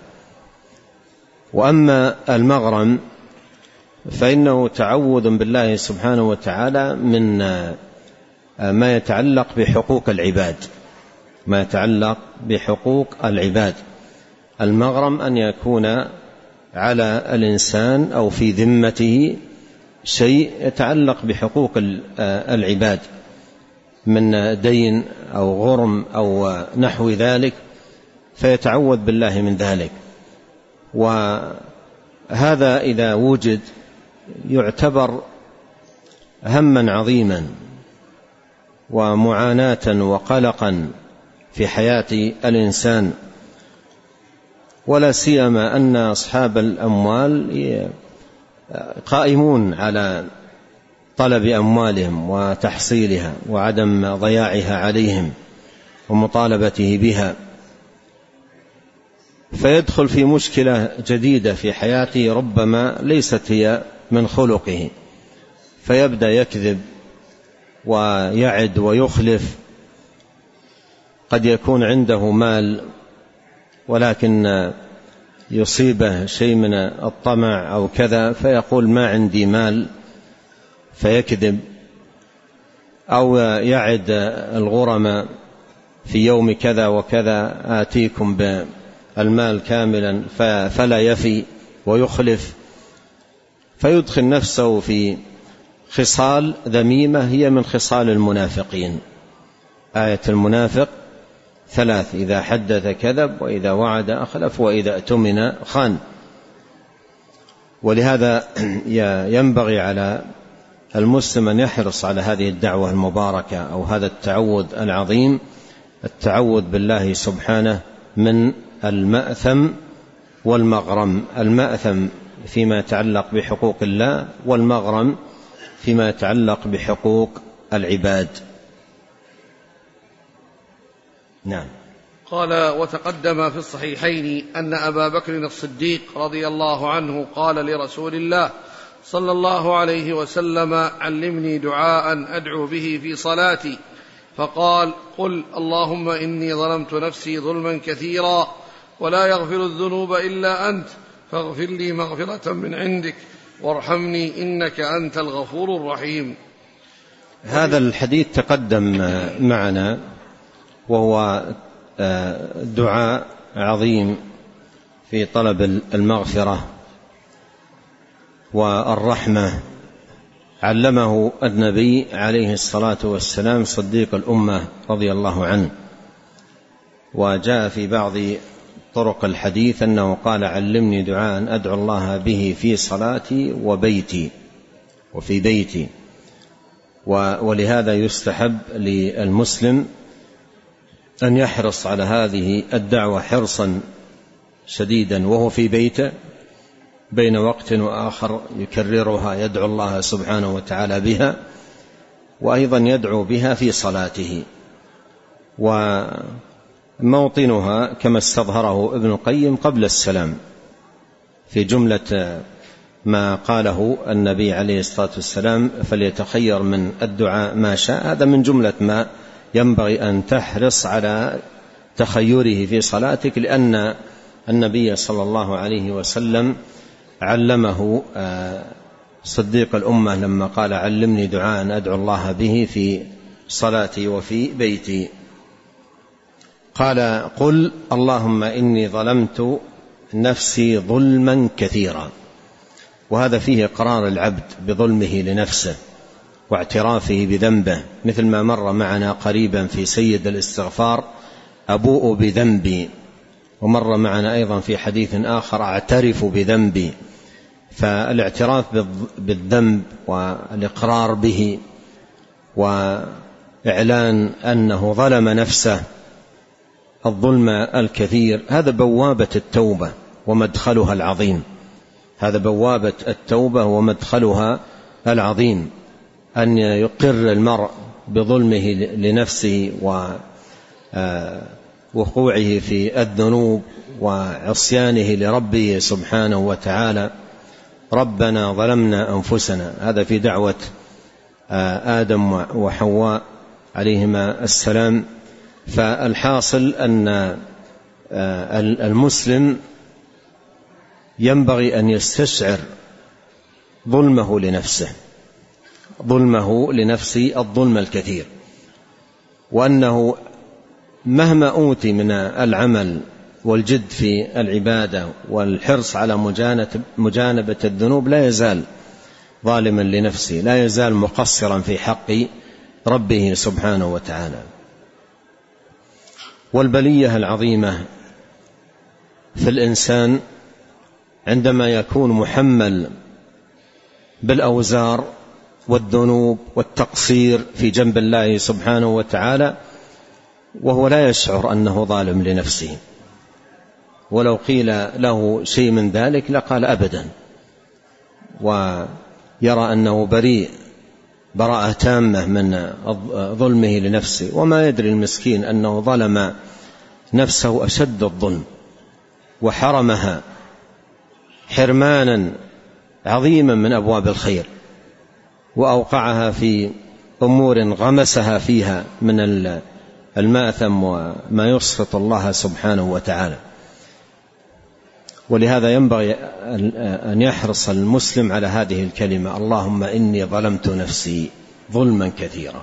وأما المغرم فإنه تعوذ بالله سبحانه وتعالى من ما يتعلق بحقوق العباد، ما يتعلق بحقوق العباد. المغرم أن يكون على الإنسان أو في ذمته شيء يتعلق بحقوق العباد من دين أو غرم أو نحو ذلك، فيتعوذ بالله من ذلك. وهذا إذا وجد يعتبر هما عظيما ومعاناة وقلقا في حياة الإنسان، ولا سيما أن أصحاب الأموال قائمون على طلب أموالهم وتحصيلها وعدم ضياعها عليهم ومطالبته بها، فيدخل في مشكلة جديدة في حياته ربما ليست هي من خلقه، فيبدأ يكذب ويعد ويخلف. قد يكون عنده مال ولكن يصيبه شيء من الطمع أو كذا، فيقول ما عندي مال فيكذب، أو يعد الغرماء في يوم كذا وكذا آتيكم بالمال كاملا فلا يفي ويخلف، فيدخل نفسه في خصال ذميمة هي من خصال المنافقين. آية المنافق ثلاث: إذا حدث كذب، وإذا وعد أخلف، وإذا اؤتمن خان. ولهذا ينبغي على المسلم أن يحرص على هذه الدعوة المباركة أو هذا التعوذ العظيم، التعوذ بالله سبحانه من المأثم والمغرم. المأثم فيما يتعلق بحقوق الله، والمغرم فيما يتعلق بحقوق العباد. نعم. قال: وتقدم في الصحيحين أن أبا بكر الصديق رضي الله عنه قال لرسول الله صلى الله عليه وسلم: علمني دعاء أدعو به في صلاتي، فقال: قل اللهم إني ظلمت نفسي ظلما كثيرا ولا يغفر الذنوب إلا أنت، فاغفر لي مغفرة من عندك وارحمني إنك أنت الغفور الرحيم. هذا الحديث تقدم معنا، وهو دعاء عظيم في طلب المغفرة والرحمة، علمه النبي عليه الصلاة والسلام صديق الأمة رضي الله عنه. وجاء في بعض طرق الحديث أنه قال: علمني دعاء أدعو الله به في صلاتي وبيتي وفي بيتي. ولهذا يستحب للمسلم أن يحرص على هذه الدعوة حرصا شديدا وهو في بيته، بين وقت وآخر يكررها، يدعو الله سبحانه وتعالى بها، وأيضا يدعو بها في صلاته. وموطنها كما استظهره ابن القيم قبل السلام، في جملة ما قاله النبي عليه الصلاة والسلام: فليتخير من الدعاء ما شاء. هذا من جملة ما ينبغي أن تحرص على تخيره في صلاتك، لأن النبي صلى الله عليه وسلم علمه صديق الأمة لما قال علمني دعاء أدعو الله به في صلاتي وفي بيتي. قال قل اللهم إني ظلمت نفسي ظلما كثيرا. وهذا فيه إقرار العبد بظلمه لنفسه واعترافه بذنبه، مثل ما مر معنا قريبا في سيد الاستغفار أبوء بذنبي، ومر معنا أيضا في حديث آخر أعترف بذنبي. فالاعتراف بالذنب والإقرار به وإعلان أنه ظلم نفسه الظلم الكثير هذا بوابة التوبة ومدخلها العظيم، هذا بوابة التوبة ومدخلها العظيم، أن يقر المرء بظلمه لنفسه ووقوعه في الذنوب وعصيانه لربه سبحانه وتعالى. ربنا ظلمنا أنفسنا، هذا في دعوة آدم وحواء عليهما السلام. فالحاصل أن المسلم ينبغي أن يستشعر ظلمه لنفسه ظلمه لنفسه الظلم الكثير، وأنه مهما أوتي من العمل والجد في العبادة والحرص على مجانبة الذنوب لا يزال ظالما لنفسه، لا يزال مقصرا في حق ربه سبحانه وتعالى. والبلية العظيمة في الإنسان عندما يكون محمل بالأوزار والذنوب والتقصير في جنب الله سبحانه وتعالى وهو لا يشعر أنه ظالم لنفسه، ولو قيل له شيء من ذلك لقال أبدا، ويرى أنه بريء براءة تامة من ظلمه لنفسه، وما يدري المسكين أنه ظلم نفسه أشد الظلم وحرمها حرمانا عظيما من أبواب الخير، وأوقعها في أمور غمسها فيها من المآثم وما يسخط الله سبحانه وتعالى. ولهذا ينبغي أن يحرص المسلم على هذه الكلمة: اللهم إني ظلمت نفسي ظلما كثيرا.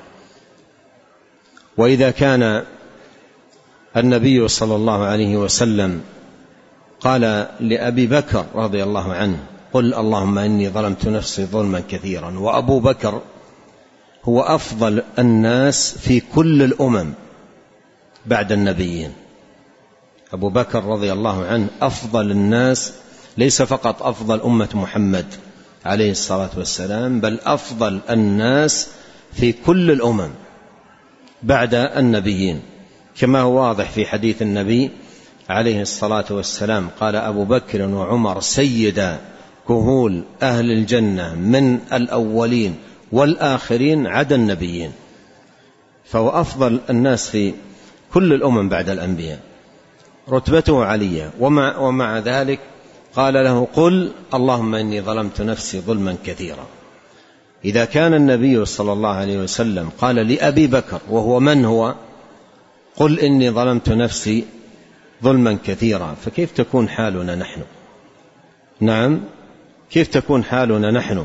وإذا كان النبي صلى الله عليه وسلم قال لأبي بكر رضي الله عنه: قل اللهم إني ظلمت نفسي ظلما كثيرا، وأبو بكر هو أفضل الناس في كل الأمم بعد النبيين، أبو بكر رضي الله عنه أفضل الناس، ليس فقط أفضل أمة محمد عليه الصلاة والسلام، بل أفضل الناس في كل الأمم بعد النبيين، كما هو واضح في حديث النبي عليه الصلاة والسلام: قال أبو بكر وعمر سيدا كهول أهل الجنة من الأولين والآخرين عدا النبيين، فهو أفضل الناس في كل الأمم بعد الأنبياء، رتبته عليا. ومع, ومع ذلك قال له: قل اللهم إني ظلمت نفسي ظلما كثيرا. إذا كان النبي صلى الله عليه وسلم قال لأبي بكر، وهو من هو، قل إني ظلمت نفسي ظلما كثيرا، فكيف تكون حالنا نحن؟ نعم، كيف تكون حالنا نحن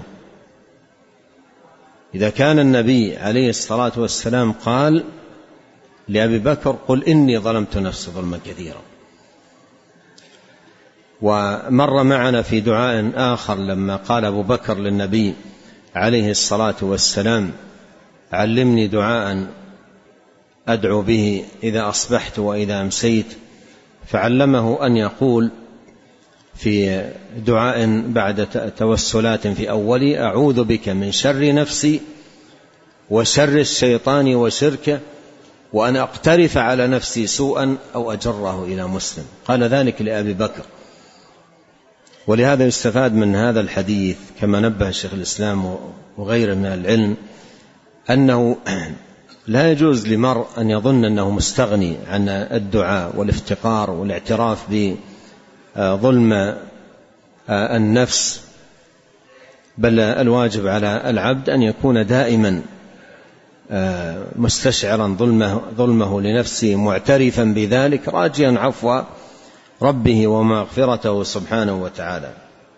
إذا كان النبي عليه الصلاة والسلام قال لأبي بكر: قل إني ظلمت نفسي ظلما كثيرا. ومر معنا في دعاء آخر لما قال أبو بكر للنبي عليه الصلاة والسلام: علمني دعاء أدعو به إذا أصبحت وإذا أمسيت، فعلمه أن يقول في دعاء بعد توسلات في أولي: أعوذ بك من شر نفسي وشر الشيطان وشركه، وأن أقترف على نفسي سوءا أو أجره إلى مسلم. قال ذلك لأبي بكر. ولهذا يستفاد من هذا الحديث كما نبه الشيخ الإسلام وغيره من العلم أنه لا يجوز لمرء أن يظن أنه مستغني عن الدعاء والافتقار والاعتراف بظلم النفس، بل الواجب على العبد أن يكون دائما مستشعرا ظلمه, ظلمه لنفسه، معترفا بذلك، راجيا عفو ربه ومغفرته سبحانه وتعالى.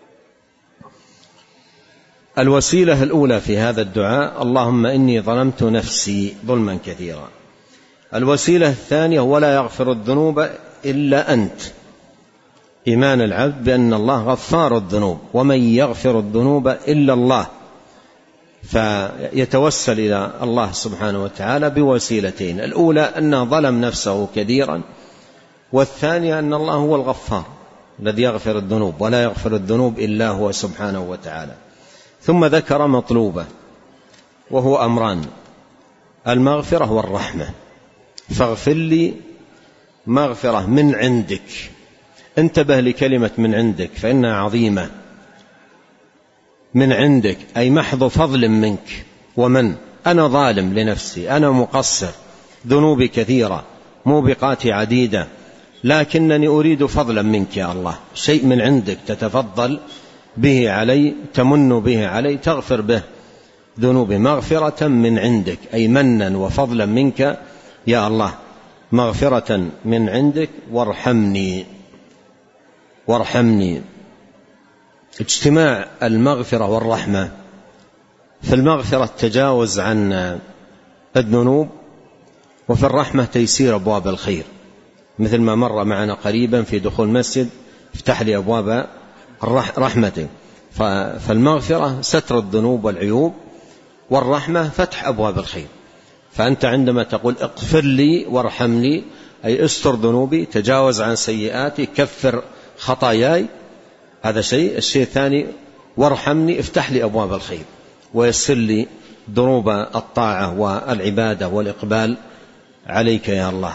الوسيلة الأولى في هذا الدعاء: اللهم إني ظلمت نفسي ظلما كثيرا. الوسيلة الثانية: ولا يغفر الذنوب إلا أنت، إيمان العبد بأن الله غفار الذنوب، ومن يغفر الذنوب إلا الله، فيتوسل إلى الله سبحانه وتعالى بوسيلتين: الأولى أنه ظلم نفسه كثيرا، والثانية أن الله هو الغفار الذي يغفر الذنوب، ولا يغفر الذنوب إلا هو سبحانه وتعالى. ثم ذكر مطلوبة وهو أمران: المغفرة والرحمة. فاغفر لي مغفرة من عندك. انتبه لكلمة من عندك فإنها عظيمة. من عندك أي محض فضل منك. ومن أنا ظالم لنفسي، أنا مقصر، ذنوبي كثيرة، موبقاتي عديدة، لكنني أريد فضلا منك يا الله، شيء من عندك تتفضل به علي، تمن به علي، تغفر به ذنوبي. مغفرة من عندك أي منا وفضلا منك يا الله، مغفرة من عندك. وارحمني وارحمني. اجتماع المغفرة والرحمة: في المغفرة التجاوز عن الذنوب، وفي الرحمة تيسير أبواب الخير، مثل ما مر معنا قريبا في دخول مسجد: افتح لي أبواب رحمته. فالمغفرة ستر الذنوب والعيوب، والرحمة فتح أبواب الخير. فأنت عندما تقول اغفر لي وارحمني أي استر ذنوبي، تجاوز عن سيئاتي، كفر خطاياي، هذا شيء. الشيء الثاني: وارحمني، افتح لي أبواب الخير ويسر لي ضروب الطاعة والعبادة والإقبال عليك يا الله،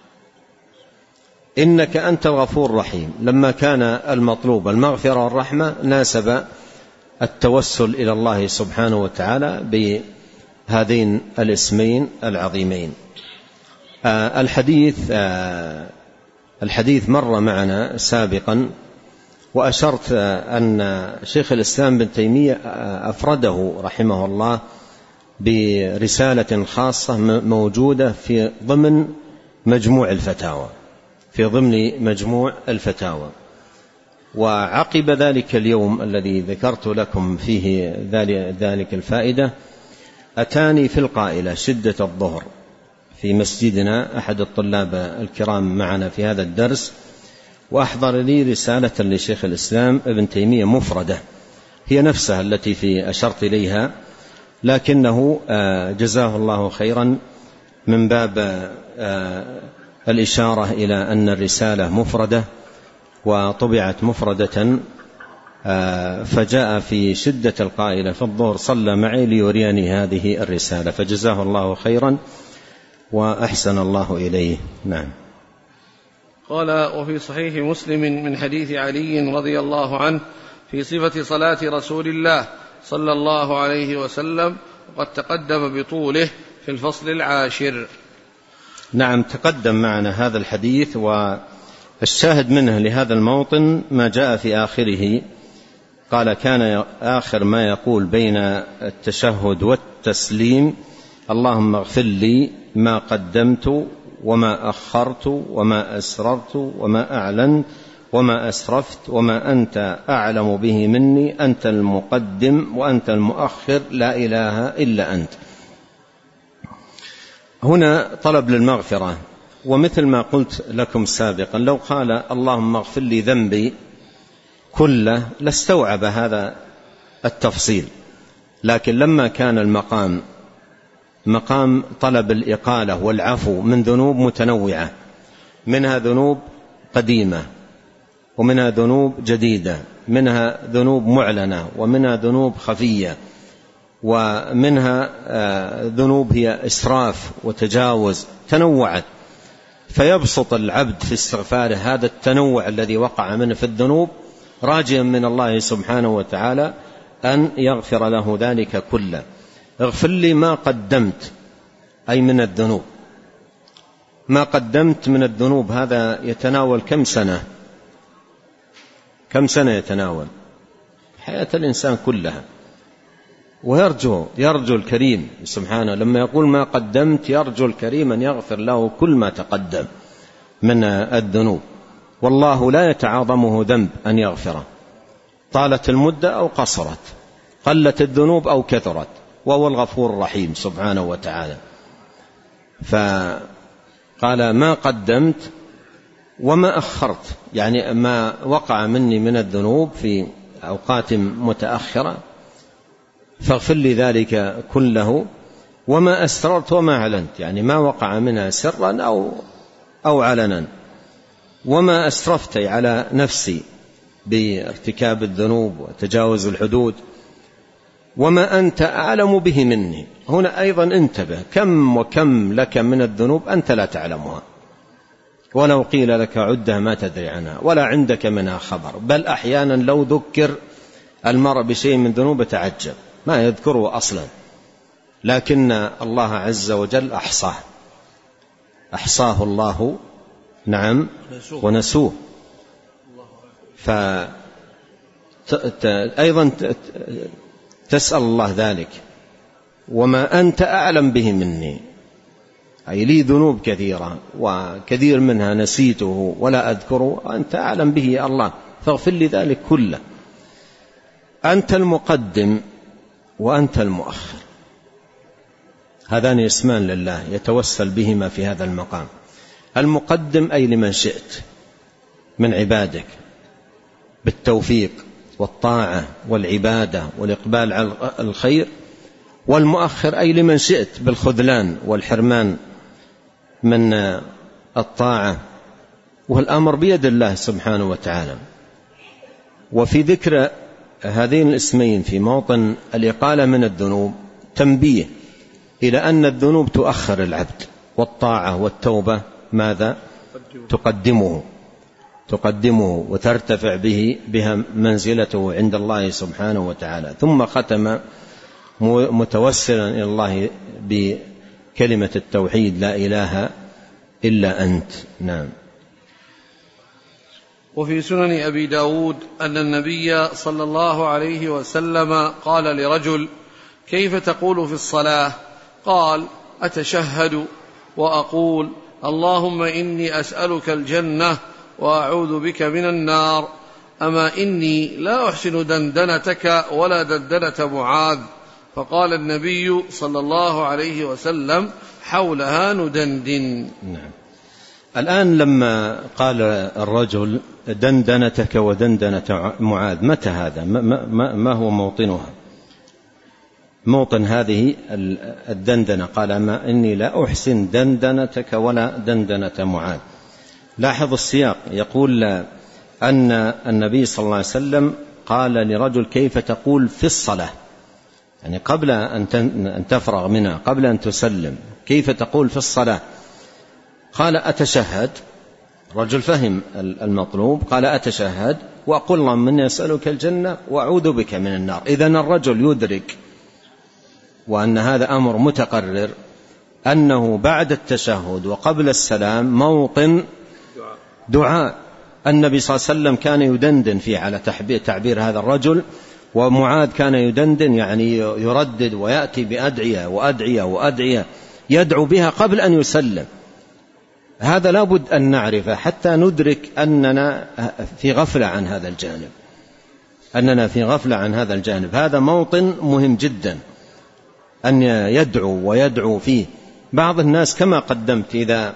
إنك أنت الغفور الرحيم. لما كان المطلوب المغفرة والرحمة ناسب التوسل إلى الله سبحانه وتعالى بهذين الاسمين العظيمين. آه الحديث آه الحديث مر معنا سابقا، وأشرت آه أن شيخ الإسلام بن تيمية آه أفرده رحمه الله برسالة خاصة موجودة في ضمن مجموع الفتاوى في ضمن مجموع الفتاوى. وعقب ذلك اليوم الذي ذكرت لكم فيه ذلك الفائدة، أتاني في القائلة شدة الظهر في مسجدنا أحد الطلاب الكرام معنا في هذا الدرس، وأحضر لي رسالة لشيخ الإسلام ابن تيمية مفردة، هي نفسها التي في أشرت إليها، لكنه جزاه الله خيرا من باب الإشارة إلى أن الرسالة مفردة وطبعت مفردة، فجاء في شدة القائلة في الظهر صلى معي ليريني هذه الرسالة، فجزاه الله خيرا وأحسن الله إليه. نعم. قال: وفي صحيح مسلم من حديث علي رضي الله عنه في صفة صلاة رسول الله صلى الله عليه وسلم، وقد تقدم بطوله في الفصل العاشر. نعم، تقدم معنا هذا الحديث، والشاهد منه لهذا الموطن ما جاء في آخره. قال: كان آخر ما يقول بين التشهد والتسليم: اللهم اغفر لي ما قدمت وما أخرت وما أسررت وما أعلنت وما أسرفت وما أنت أعلم به مني، أنت المقدم وأنت المؤخر، لا إله إلا أنت. هنا طلب للمغفرة، ومثل ما قلت لكم سابقا، لو قال اللهم اغفر لي ذنبي كله لاستوعب هذا التفصيل، لكن لما كان المقام مقام طلب الإقالة والعفو من ذنوب متنوعة، منها ذنوب قديمة ومنها ذنوب جديدة، منها ذنوب معلنة ومنها ذنوب خفية، ومنها ذنوب هي إسراف وتجاوز، تنوعت. فيبسط العبد في استغفاره هذا التنوع الذي وقع منه في الذنوب، راجيا من الله سبحانه وتعالى أن يغفر له ذلك كله. اغفر لي ما قدمت أي من الذنوب. ما قدمت من الذنوب هذا يتناول كم سنة كم سنة يتناول حياة الإنسان كلها، ويرجو يرجو الكريم سبحانه لما يقول ما قدمت، يرجو الكريم أن يغفر له كل ما تقدم من الذنوب. والله لا يتعاظمه ذنب أن يغفره، طالت المدة أو قصرت، قلت الذنوب أو كثرت، وهو الغفور الرحيم سبحانه وتعالى. فقال ما قدمت وما أخرت، يعني ما وقع مني من الذنوب في أوقات متأخرة فاغفر لي ذلك كله، وما أسررت وما أعلنت، يعني ما وقع منها سرا أو, أو علنا، وما أسرفت على نفسي بارتكاب الذنوب وتجاوز الحدود، وما أنت أعلم به مني. هنا أيضا انتبه، كم وكم لك من الذنوب أنت لا تعلمها، ولو قيل لك عدها ما تدري عنها ولا عندك منها خبر، بل أحيانا لو ذكر المرء بشيء من ذنوب تعجب ما يذكره أصلا، لكن الله عز وجل أحصاه أحصاه الله نعم ونسوه. فأيضا تسأل الله ذلك، وما أنت أعلم به مني، أي لي ذنوب كثيرة وكثير منها نسيته ولا أذكره، أنت أعلم به الله، فاغفر لي ذلك كله. أنت المقدم وأنت المؤخر، هذان اسمان لله يتوسل بهما في هذا المقام. المقدم أي لمن شئت من عبادك بالتوفيق والطاعة والعبادة والإقبال على الخير، والمؤخر أي لمن شئت بالخذلان والحرمان من الطاعة، والأمر بيد الله سبحانه وتعالى. وفي ذكر هذين الاسمين في موطن الإقالة من الذنوب تنبيه إلى أن الذنوب تؤخر العبد، والطاعة والتوبة ماذا تقدمه تقدمه وترتفع به بها منزلته عند الله سبحانه وتعالى. ثم ختم متوسلا إلى الله بكلمة التوحيد لا إله إلا أنت. نعم. وفي سنن أبي داود أن النبي صلى الله عليه وسلم قال لرجل: كيف تقول في الصلاة؟ قال: أتشهد وأقول اللهم إني أسألك الجنة وأعوذ بك من النار، أما إني لا أحسن دندنتك ولا دندنة معاذ. فقال النبي صلى الله عليه وسلم: حولها ندندن. نعم. الآن لما قال الرجل دندنتك ودندنة معاذ، متى هذا؟ ما, ما هو موطنها؟ موطن هذه الدندنة قال: ما إني لا أحسن دندنتك ولا دندنة معاذ. لاحظ السياق، يقول أن النبي صلى الله عليه وسلم قال لرجل: كيف تقول في الصلاة؟ يعني قبل أن تفرغ منها، قبل أن تسلم، كيف تقول في الصلاة؟ قال: أتشهد. رجل فهم المطلوب، قال: أتشهد وأقول اللهم إني أسألك الجنة وأعوذ بك من النار. إذن الرجل يدرك، وأن هذا أمر متقرر، أنه بعد التشهد وقبل السلام موطن دعاء. النبي صلى الله عليه وسلم كان يدندن فيه على تعبير هذا الرجل، ومعاذ كان يدندن يعني يردد ويأتي بأدعية وأدعية وأدعية يدعو بها قبل أن يسلم. هذا لابد أن نعرفه حتى ندرك أننا في غفلة عن هذا الجانب، أننا في غفلة عن هذا الجانب. هذا موطن مهم جدا أن يدعو ويدعو فيه. بعض الناس كما قدمت إذا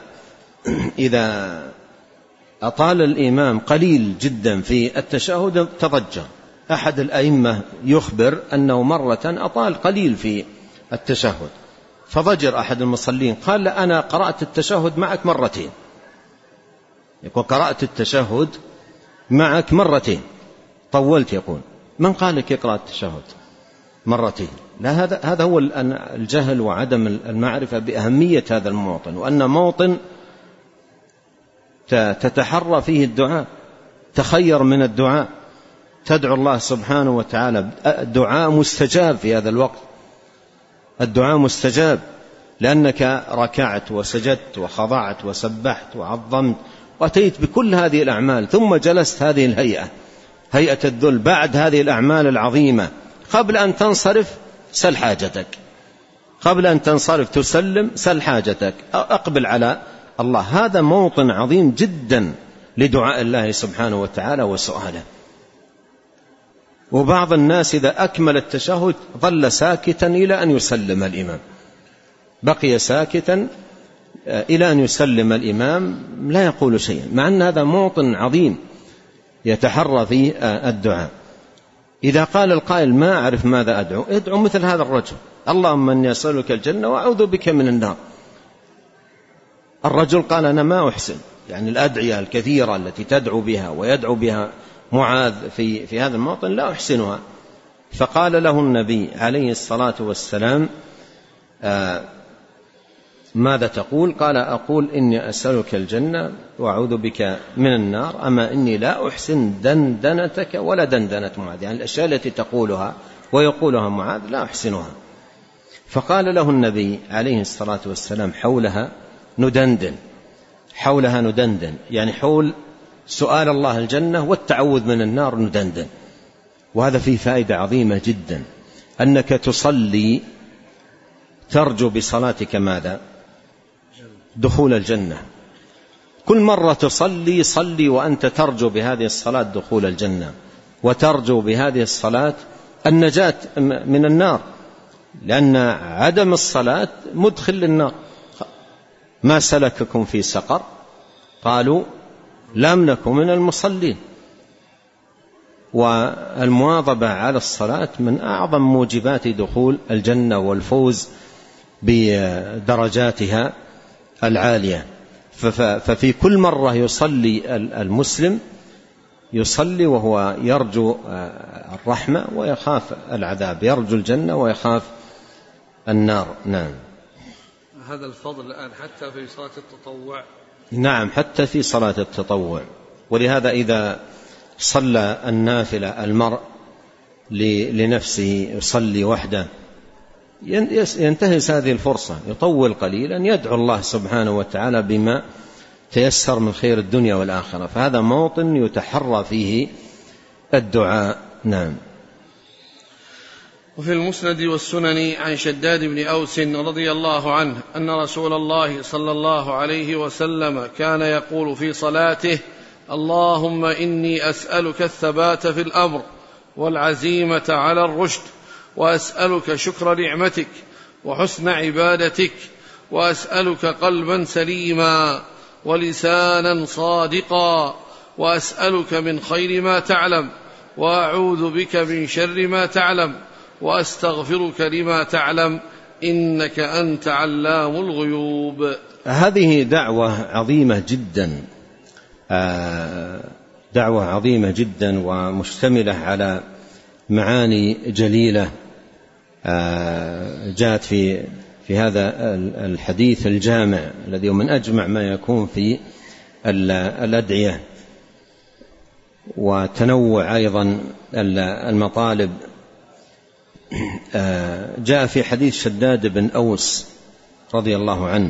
إذا أطال الإمام قليل جدا في التشهد تضجر. أحد الأئمة يخبر أنه مرة أطال قليل في التشهد فضجر أحد المصلين، قال: لا أنا قرأت التشهد معك مرتين. يقول: قرأت التشهد معك مرتين، طولت. يقول: من قال لك اقرأ التشهد مرتين؟ لا، هذا هذا هو الجهل وعدم المعرفة بأهمية هذا الموطن، وأن موطن تتحرى فيه الدعاء. تخير من الدعاء، تدعو الله سبحانه وتعالى. الدعاء مستجاب في هذا الوقت، الدعاء مستجاب، لأنك ركعت وسجدت وخضعت وسبحت وعظمت وأتيت بكل هذه الأعمال، ثم جلست هذه الهيئة، هيئة الذل، بعد هذه الأعمال العظيمة. قبل أن تنصرف سل حاجتك، قبل أن تنصرف تسلم سل حاجتك، أقبل على الله. هذا موطن عظيم جدا لدعاء الله سبحانه وتعالى وسؤاله. وبعض الناس إذا أكمل التشهد ظل ساكتا إلى أن يسلم الإمام، بقي ساكتا إلى أن يسلم الإمام لا يقول شيئا، مع أن هذا موطن عظيم يتحرى فيه الدعاء. إذا قال القائل ما أعرف ماذا أدعو، ادعو مثل هذا الرجل: اللهم إني أسألك الجنة وأعوذ بك من النار. الرجل قال أنا ما أحسن، يعني الأدعية الكثيرة التي تدعو بها ويدعو بها معاذ في, في هذا الموطن لا أحسنها. فقال له النبي عليه الصلاة والسلام: آه ماذا تقول؟ قال: أقول إني أسألك الجنة وأعوذ بك من النار، أما إني لا أحسن دندنتك ولا دندنة معاذ، يعني الأشياء التي تقولها ويقولها معاذ لا أحسنها. فقال له النبي عليه الصلاة والسلام: حولها ندندن، حولها ندندن، يعني حول سؤال الله الجنة والتعوذ من النار ندندن. وهذا فيه فائدة عظيمة جدا، أنك تصلي ترجو بصلاتك ماذا؟ دخول الجنة. كل مرة تصلي صلي وأنت ترجو بهذه الصلاة دخول الجنة، وترجو بهذه الصلاة النجاة من النار، لأن عدم الصلاة مدخل للنار. ما سلككم في سقر؟ قالوا لم نكن من المصلين. والمواظبة على الصلاة من أعظم موجبات دخول الجنة والفوز بدرجاتها العالية. ففي كل مرة يصلي المسلم يصلي وهو يرجو الرحمة ويخاف العذاب، يرجو الجنة ويخاف النار. نعم. هذا الفضل الآن حتى في صلاة التطوع. نعم، حتى في صلاة التطوع. ولهذا إذا صلى النافلة المرء لنفسه يصلي وحده ينتهز هذه الفرصة، يطول قليلا، يدعو الله سبحانه وتعالى بما تيسر من خير الدنيا والآخرة. فهذا موطن يتحرى فيه الدعاء. نعم. وفي المسند والسنن عن شداد بن أوس رضي الله عنه أن رسول الله صلى الله عليه وسلم كان يقول في صلاته: اللهم إني أسألك الثبات في الأمر والعزيمة على الرشد، وأسألك شكر نعمتك وحسن عبادتك، وأسألك قلبا سليما ولسانا صادقا، وأسألك من خير ما تعلم، وأعوذ بك من شر ما تعلم، وأستغفرك لما تعلم، إنك أنت علام الغيوب. هذه دعوة عظيمة جدا، دعوة عظيمة جدا ومشتملة على معاني جليلة جاءت في في هذا الحديث الجامع الذي من أجمع ما يكون في الأدعية، وتنوع أيضا المطالب. جاء في حديث شداد بن أوس رضي الله عنه،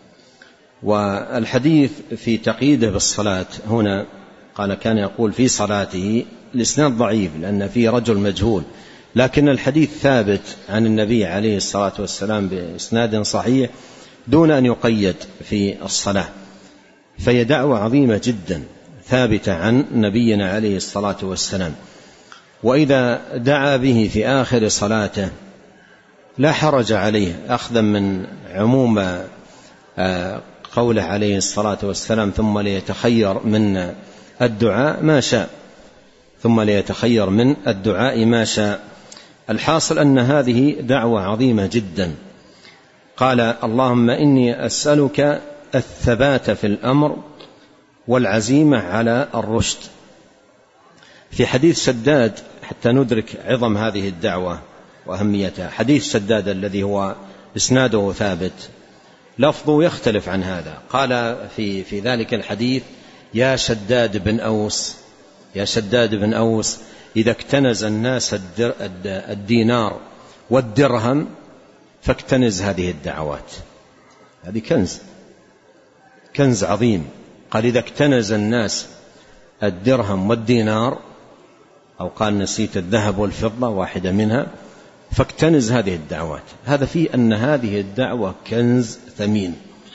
والحديث في تقييده بالصلاة هنا قال كان يقول في صلاته. الإسناد ضعيف لأن فيه رجل مجهول، لكن الحديث ثابت عن النبي عليه الصلاة والسلام بإسناد صحيح دون أن يقيد في الصلاة، فهي دعوة عظيمة جدا ثابتة عن نبينا عليه الصلاة والسلام. وإذا دعا به في آخر صلاته لا حرج عليه، أخذا من عموم قوله عليه الصلاة والسلام: ثم ليتخير من الدعاء ما شاء، ثم ليتخير من الدعاء ما شاء. الحاصل أن هذه دعوة عظيمة جدا. قال: اللهم إني أسألك الثبات في الأمر والعزيمة على الرشد. في حديث شداد حتى ندرك عظم هذه الدعوة وأهميتها، حديث شداد الذي هو إسناده ثابت لفظه يختلف عن هذا. قال في, في ذلك الحديث: يا شداد بن أوس، يا شداد بن أوس، إذا اكتنز الناس الدينار والدرهم فاكتنز هذه الدعوات. هذه كنز، كنز عظيم. قال: إذا اكتنز الناس الدرهم والدينار، أو قال نسيت الذهب والفضة واحدة منها، فاكتنز هذه الدعوات. هذا فيه أن هذه الدعوة كنز ثمين،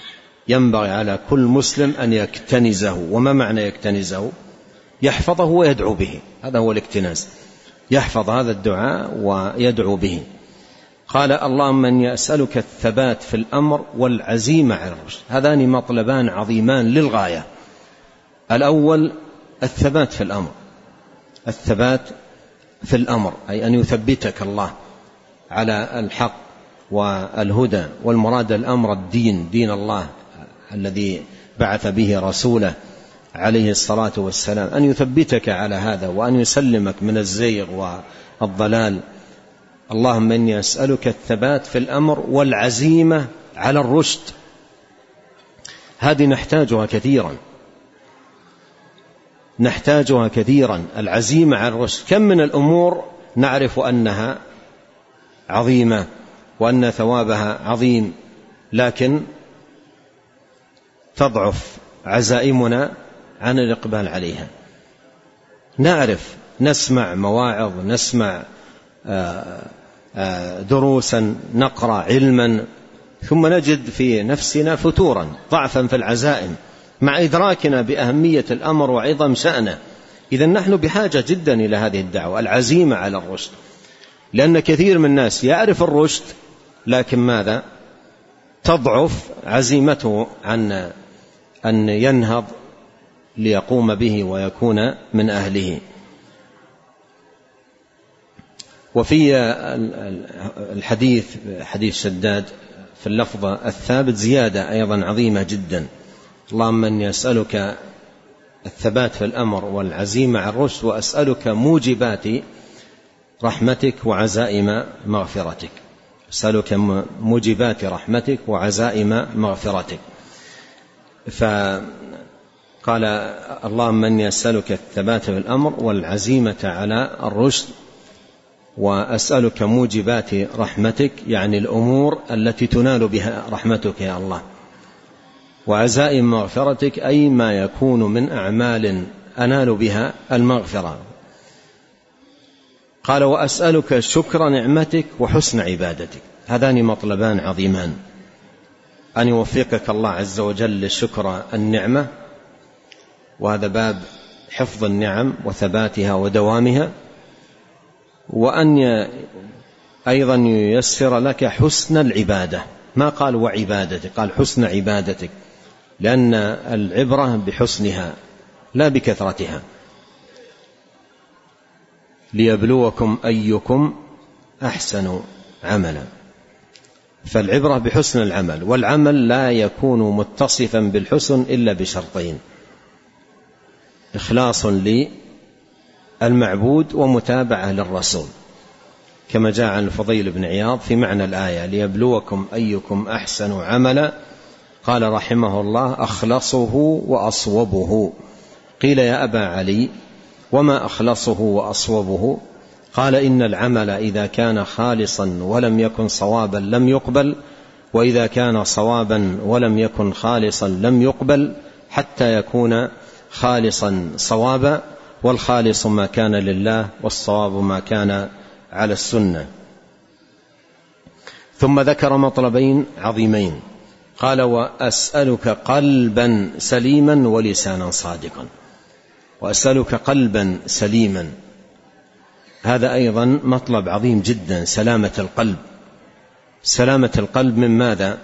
ينبغي على كل مسلم أن يكتنزه. وما معنى يكتنزه؟ يحفظه ويدعو به، هذا هو الاكتناز، يحفظ هذا الدعاء ويدعو به. قال اللهم إني أسألك الثبات في الأمر والعزيمة على الرشد. هذان مطلبان عظيمان للغاية. الأول الثبات في الأمر، الثبات في الأمر أي أن يثبتك الله على الحق والهدى، والمراد الأمر الدين، دين الله الذي بعث به رسوله عليه الصلاة والسلام، أن يثبتك على هذا وأن يسلمك من الزيغ والضلال. اللهم إني أسألك الثبات في الأمر والعزيمة على الرشد. هذه نحتاجها كثيرا، نحتاجها كثيرا، العزيمة على الرشد. كم من الأمور نعرف أنها عظيمة وأن ثوابها عظيم، لكن تضعف عزائمنا عن الإقبال عليها. نعرف، نسمع مواعظ، نسمع دروسا، نقرأ علما، ثم نجد في نفسنا فتورا، ضعفا في العزائم مع إدراكنا بأهمية الأمر وعظم شأنه. إذن نحن بحاجة جدا إلى هذه الدعوة، العزيمة على الرشد، لأن كثير من الناس يعرف الرشد لكن ماذا؟ تضعف عزيمته عن أن ينهض ليقوم به ويكون من أهله. وفي الحديث حديث شداد في اللفظة الثابت زيادة أيضا عظيمة جدا: اللهم إني أسألك الثبات في الأمر والعزيمة على الرشد، وأسألك موجبات رحمتك وعزائم مغفرتك. أسألك موجبات رحمتك وعزائم مغفرتك. فقال اللهم إني أسألك الثبات في الأمر والعزيمة على الرشد، وأسألك موجبات رحمتك، يعني الأمور التي تنال بها رحمتك يا الله، وعزائم مغفرتك أي ما يكون من أعمال أنال بها المغفرة. قال وأسألك شكر نعمتك وحسن عبادتك. هذان مطلبان عظيمان، أن يوفقك الله عز وجل لشكر النعمة، وهذا باب حفظ النعم وثباتها ودوامها، وأن أيضا ييسر لك حسن العبادة. ما قال وعبادتك، قال حسن عبادتك، لأن العبرة بحسنها لا بكثرتها. ليبلوكم أيكم أحسن عملا، فالعبرة بحسن العمل، والعمل لا يكون متصفا بالحسن إلا بشرطين: إخلاص للمعبود ومتابعة للرسول، كما جاء عن الفضيل بن عياض في معنى الآية: ليبلوكم أيكم أحسن عملا. قال رحمه الله: أخلصه وأصوبه. قيل يا أبا علي وما أخلصه وأصوبه؟ قال إن العمل إذا كان خالصا ولم يكن صوابا لم يقبل، وإذا كان صوابا ولم يكن خالصا لم يقبل، حتى يكون خالصا صوابا، والخالص ما كان لله والصواب ما كان على السنة. ثم ذكر مطلبين عظيمين، قال وأسألك قلبا سليما ولسانا صادقا. وأسألك قلبا سليما، هذا أيضا مطلب عظيم جدا، سلامة القلب. سلامة القلب من ماذا؟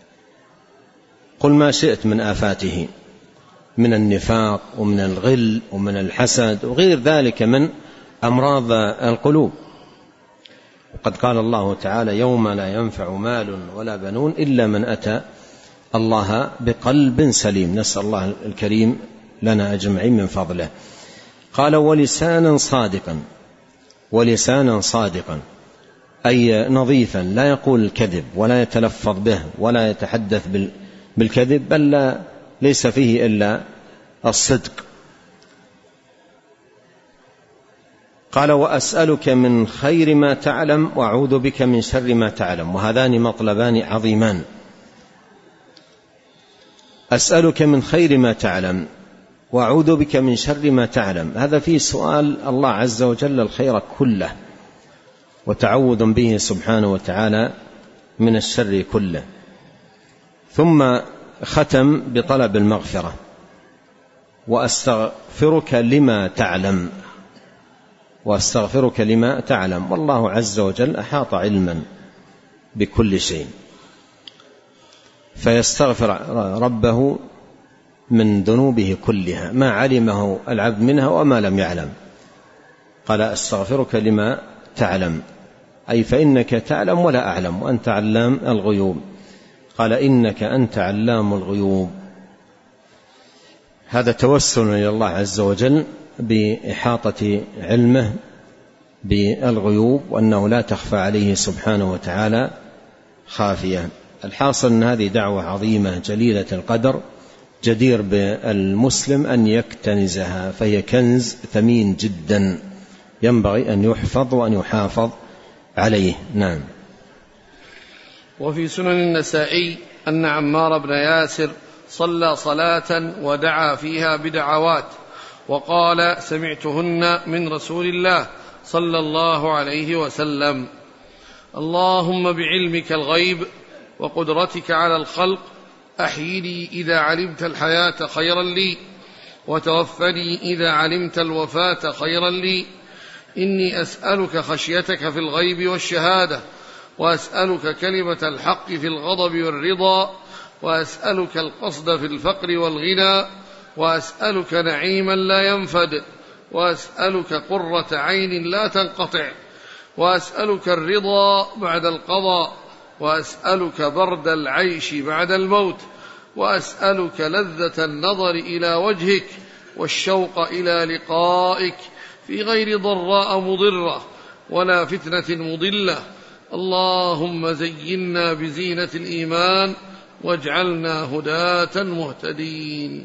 قل ما شئت من آفاته، من النفاق ومن الغل ومن الحسد وغير ذلك من أمراض القلوب. وقد قال الله تعالى: يوم لا ينفع مال ولا بنون إلا من أتى الله بقلب سليم. نسأل الله الكريم لنا أجمعين من فضله. قال ولسانا صادقا. ولسانا صادقا أي نظيفا، لا يقول الكذب ولا يتلفظ به ولا يتحدث بالكذب، بل لا ليس فيه إلا الصدق. قال وأسألك من خير ما تعلم وأعوذ بك من شر ما تعلم. وهذان مطلبان عظيمان. أسألك من خير ما تعلم وأعوذ بك من شر ما تعلم، هذا فيه سؤال الله عز وجل الخير كله، وتعوذ به سبحانه وتعالى من الشر كله. ثم ختم بطلب المغفرة: وأستغفرك لما تعلم، وأستغفرك لما تعلم. والله عز وجل أحاط علما بكل شيء، فيستغفر ربه من ذنوبه كلها، ما علمه العبد منها وما لم يعلم. قال: أستغفرك لما تعلم، أي فإنك تعلم ولا أعلم، وأنت علام الغيوب. قال: إنك أنت علام الغيوب. هذا توسل إلى الله عز وجل بإحاطة علمه بالغيوب، وأنه لا تخفى عليه سبحانه وتعالى خافية. الحاصل أن هذه دعوة عظيمة جليلة القدر، جدير بالمسلم أن يكتنزها، فهي كنز ثمين جدا ينبغي أن يحفظ وأن يحافظ عليه. نعم. وفي سنن النسائي أن عمار بن ياسر صلى صلاة ودعا فيها بدعوات وقال: سمعتهن من رسول الله صلى الله عليه وسلم: اللهم بعلمك الغيب وقدرتك على الخلق أحيني إذا علمت الحياة خيرا لي، وتوفني إذا علمت الوفاة خيرا لي. إني أسألك خشيتك في الغيب والشهادة، وأسألك كلمة الحق في الغضب والرضا، وأسألك القصد في الفقر والغنى، وأسألك نعيما لا ينفد، وأسألك قرة عين لا تنقطع، وأسألك الرضا بعد القضاء، وأسألك برد العيش بعد الموت، وأسألك لذة النظر إلى وجهك والشوق إلى لقائك في غير ضراء مضرة ولا فتنة مضلة. اللهم زينا بزينة الإيمان واجعلنا هداة مهتدين.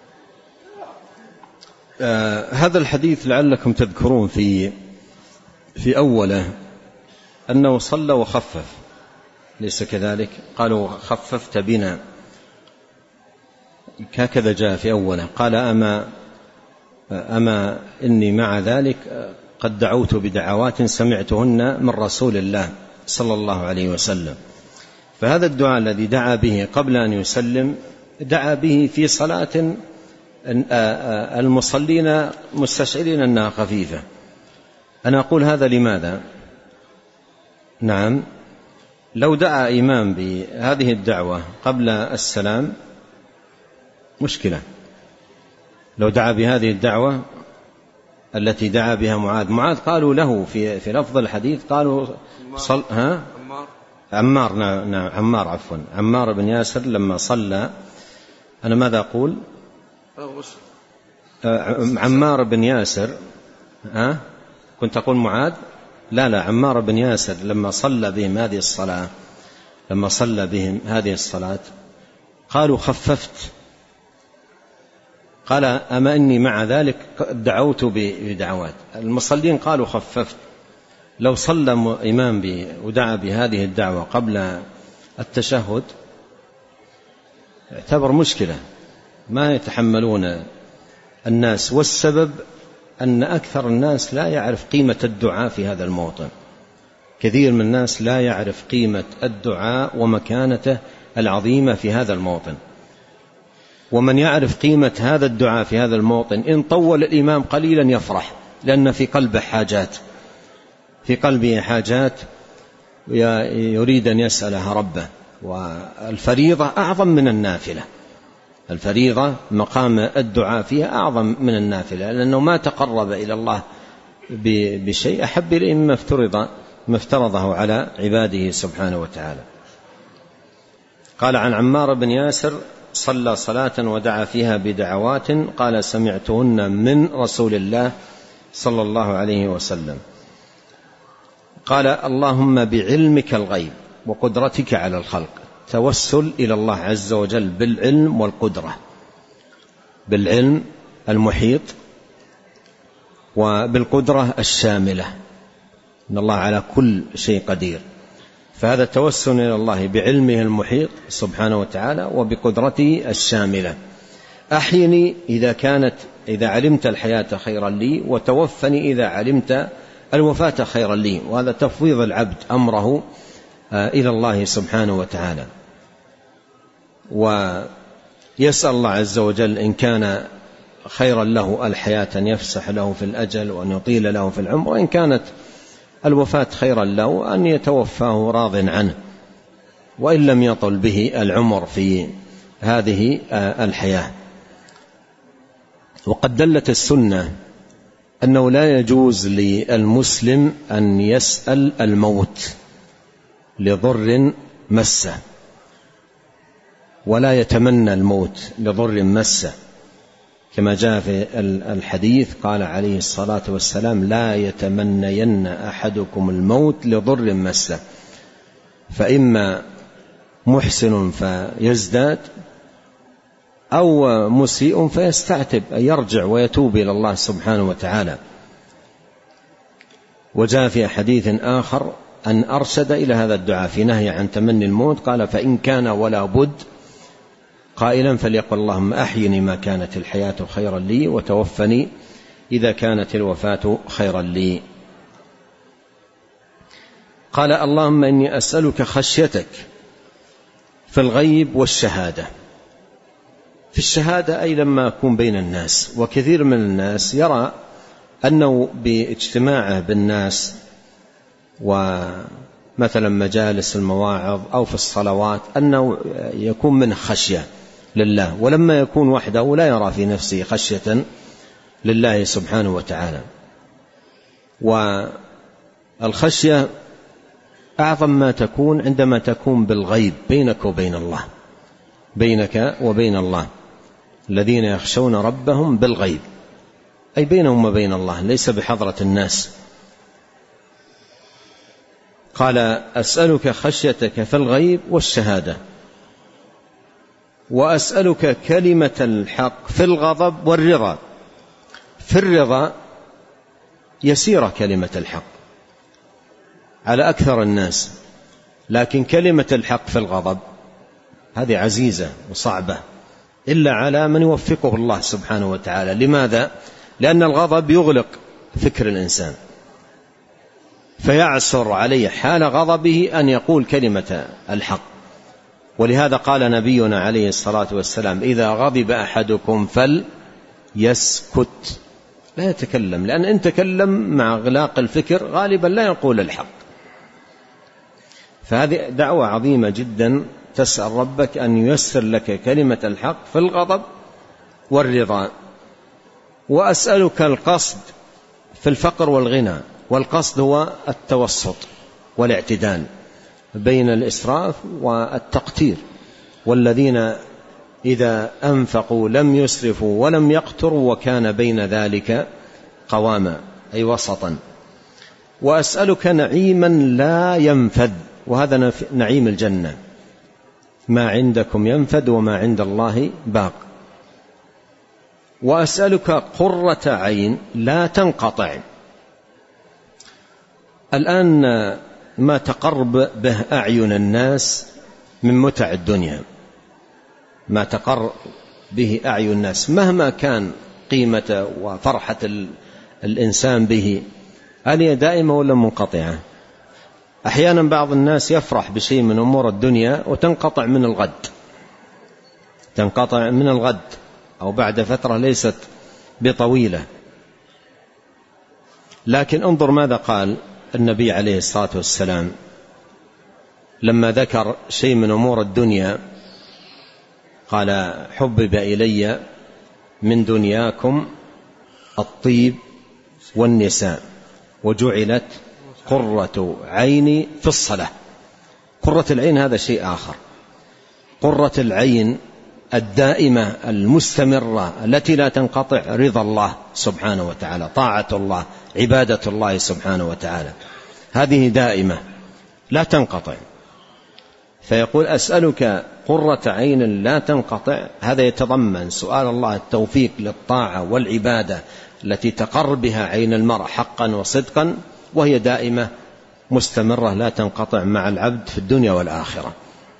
آه هذا الحديث لعلكم تذكرون في في أوله أنه صلى وخفف، ليس كذلك؟ قالوا: خففت بنا، هكذا جاء في أوله. قال: أما أما إني مع ذلك قد دعوت بدعوات سمعتهن من رسول الله صلى الله عليه وسلم. فهذا الدعاء الذي دعا به قبل أن يسلم دعا به في صلاة المصلين مستشعرين أنها خفيفة. أنا أقول هذا لماذا؟ نعم، لو دعا إمام بهذه الدعوة قبل السلام مشكلة. لو دعا بهذه الدعوة التي دعا بها معاذ معاذ قالوا له في في لفظ الحديث، قالوا صل ها عمار عمار نعم عمار عفوا عمار بن ياسر لما صلى. أنا ماذا أقول؟ عمار بن ياسر ها كنت أقول معاذ؟ لا لا عمار بن ياسر لما صلى بهم هذه الصلاة لما صلى بهم هذه الصلاة قالوا: خففت. قال: أما إني مع ذلك دعوت بدعوات. المصلين قالوا: خففت. لو صلى إمام ودعا بهذه الدعوة قبل التشهد اعتبر مشكلة، ما يتحملون الناس. والسبب أن أكثر الناس لا يعرف قيمة الدعاء في هذا الموطن. كثير من الناس لا يعرف قيمة الدعاء ومكانته العظيمة في هذا الموطن. ومن يعرف قيمة هذا الدعاء في هذا الموطن إن طول الإمام قليلا يفرح، لأن في قلبه حاجات في قلبه حاجات يريد أن يسألها ربه. والفريضة أعظم من النافلة، الفريضة مقام الدعاء فيها أعظم من النافلة، لأنه ما تقرب إلى الله بشيء أحب إليه مما افترض ما افترضه على عباده سبحانه وتعالى. قال عن عمار بن ياسر: صلى صلاة ودعا فيها بدعوات قال: سمعتهن من رسول الله صلى الله عليه وسلم. قال: اللهم بعلمك الغيب وقدرتك على الخلق. توسل إلى الله عز وجل بالعلم والقدرة، بالعلم المحيط وبالقدرة الشاملة، إن الله على كل شيء قدير. فهذا التوسل إلى الله بعلمه المحيط سبحانه وتعالى وبقدرته الشاملة. أحيني إذا كانت إذا علمت الحياة خيرا لي، وتوفني إذا علمت الوفاة خيرا لي. وهذا تفويض العبد أمره إلى الله سبحانه وتعالى. يسأل الله عز وجل إن كان خيرا له الحياة أن يفسح له في الأجل وأن يطيل له في العمر، وإن كانت الوفاة خيرا له أن يتوفاه راض عنه وإن لم يطل به العمر في هذه الحياة. وقد دلت السنة أنه لا يجوز للمسلم أن يسأل الموت لضر مسه، ولا يتمنى الموت لضر مسه، كما جاء في الحديث قال عليه الصلاة والسلام: لا يتمنين أحدكم الموت لضر مسه، فإما محسن فيزداد أو مسيء فيستعتب، أن يرجع ويتوب إلى الله سبحانه وتعالى. وجاء في حديث آخر أن أرشد إلى هذا الدعاء في نهي عن تمني الموت، قال: فإن كان ولا بد قائلا فليقل اللهم أحيني ما كانت الحياة خيرا لي وتوفني إذا كانت الوفاة خيرا لي. قال: اللهم إني أسألك خشيتك في الغيب والشهادة. في الشهادة أي لما أكون بين الناس، وكثير من الناس يرى أنه باجتماعه بالناس ومثلا مجالس المواعظ أو في الصلوات أنه يكون من خشية لله، ولما يكون وحده لا يرى في نفسه خشية لله سبحانه وتعالى. والخشية أعظم ما تكون عندما تكون بالغيب بينك وبين الله، بينك وبين الله. الذين يخشون ربهم بالغيب أي بينهم وبين الله، ليس بحضرة الناس. قال: أسألك خشيتك في الغيب والشهادة، وأسألك كلمة الحق في الغضب والرضا. في الرضا يسير كلمة الحق على أكثر الناس، لكن كلمة الحق في الغضب هذه عزيزة وصعبة إلا على من يوفقه الله سبحانه وتعالى. لماذا؟ لأن الغضب يغلق فكر الإنسان، فيعسر عليه حال غضبه أن يقول كلمة الحق. ولهذا قال نبينا عليه الصلاة والسلام: إذا غضب أحدكم فليسكت، لا يتكلم، لأن إن تكلم مع إغلاق الفكر غالبا لا يقول الحق. فهذه دعوة عظيمة جدا، تسأل ربك أن ييسر لك كلمة الحق في الغضب والرضا. وأسألك القصد في الفقر والغنى، والقصد هو التوسط والاعتدال بين الإسراف والتقتير، والذين إذا أنفقوا لم يسرفوا ولم يقتروا وكان بين ذلك قواما، أي وسطا. وأسألك نعيما لا ينفد، وهذا نعيم الجنة، ما عندكم ينفد وما عند الله باق. وأسألك قرة عين لا تنقطع. الآن ما تقرب به أعين الناس من متع الدنيا، ما تقر به أعين الناس مهما كان قيمة وفرحة الإنسان به، هل هي دائمة ولا منقطعة؟ أحيانا بعض الناس يفرح بشيء من أمور الدنيا وتنقطع من الغد، تنقطع من الغد أو بعد فترة ليست بطويلة. لكن انظر ماذا قال النبي عليه الصلاة والسلام لما ذكر شيء من أمور الدنيا، قال: حبب إلي من دنياكم الطيب والنساء وجعلت قرة عيني في الصلاة. قرة العين هذا شيء آخر. قرة العين الدائمة المستمرة التي لا تنقطع رضا الله سبحانه وتعالى، طاعة الله، عبادة الله سبحانه وتعالى، هذه دائمة لا تنقطع. فيقول: أسألك قرة عين لا تنقطع. هذا يتضمن سؤال الله التوفيق للطاعة والعبادة التي تقر بها عين المرء حقا وصدقا، وهي دائمة مستمرة لا تنقطع مع العبد في الدنيا والآخرة.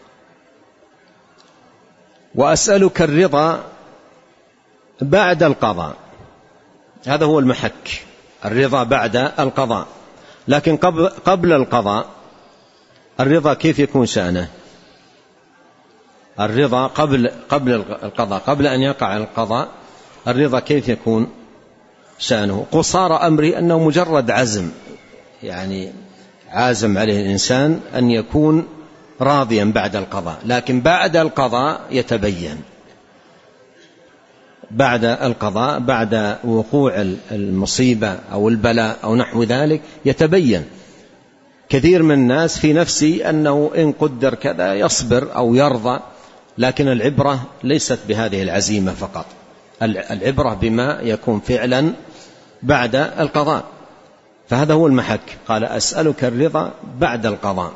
وأسألك الرضا بعد القضاء، هذا هو المحك، الرضا بعد القضاء. لكن قبل القضاء الرضا كيف يكون شأنه؟ الرضا قبل قبل القضاء، قبل أن يقع القضاء الرضا كيف يكون شأنه؟ قصار أمره أنه مجرد عزم، يعني عازم عليه الإنسان أن يكون راضيا بعد القضاء، لكن بعد القضاء يتبين، بعد القضاء بعد وقوع المصيبة أو البلاء أو نحو ذلك يتبين. كثير من الناس في نفسه أنه إن قدر كذا يصبر أو يرضى، لكن العبرة ليست بهذه العزيمة فقط، العبرة بما يكون فعلا بعد القضاء. فهذا هو المحك. قال أسألك الرضا بعد القضاء،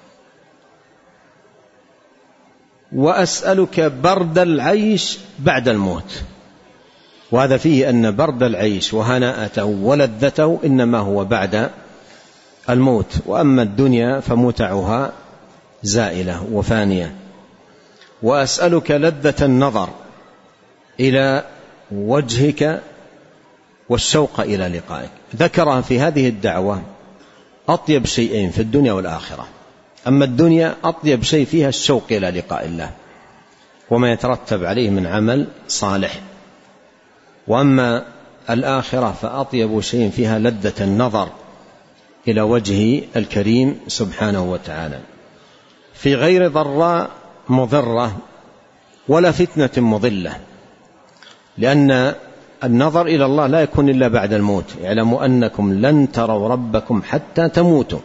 وأسألك برد العيش بعد الموت. وهذا فيه أن برد العيش وهناءته ولذته إنما هو بعد الموت، وأما الدنيا فمتعها زائلة وفانية. وأسألك لذة النظر إلى وجهك والشوق إلى لقائك. ذكرها في هذه الدعوة أطيب شيئين في الدنيا والآخرة. أما الدنيا أطيب شيء فيها الشوق إلى لقاء الله وما يترتب عليه من عمل صالح، وأما الآخرة فأطيب شيء فيها لذة النظر إلى وجهه الكريم سبحانه وتعالى، في غير ضراء مضرة ولا فتنة مضلة. لأن النظر إلى الله لا يكون إلا بعد الموت. اعلموا أنكم لن تروا ربكم حتى تموتوا.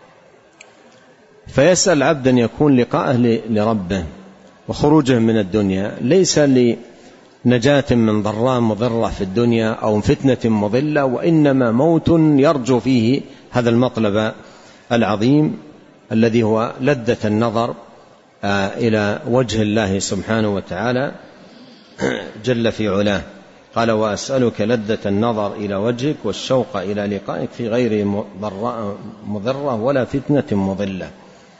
فيسأل عبد أن يكون لقاءه لربه وخروجه من الدنيا ليس لنجاة من ضراء مضرة في الدنيا أو فتنة مضلة، وإنما موت يرجو فيه هذا المطلب العظيم الذي هو لذة النظر إلى وجه الله سبحانه وتعالى جل في علاه. قال وأسألك لذة النظر إلى وجهك والشوق إلى لقائك في غير ضراء مضرة ولا فتنة مضلة.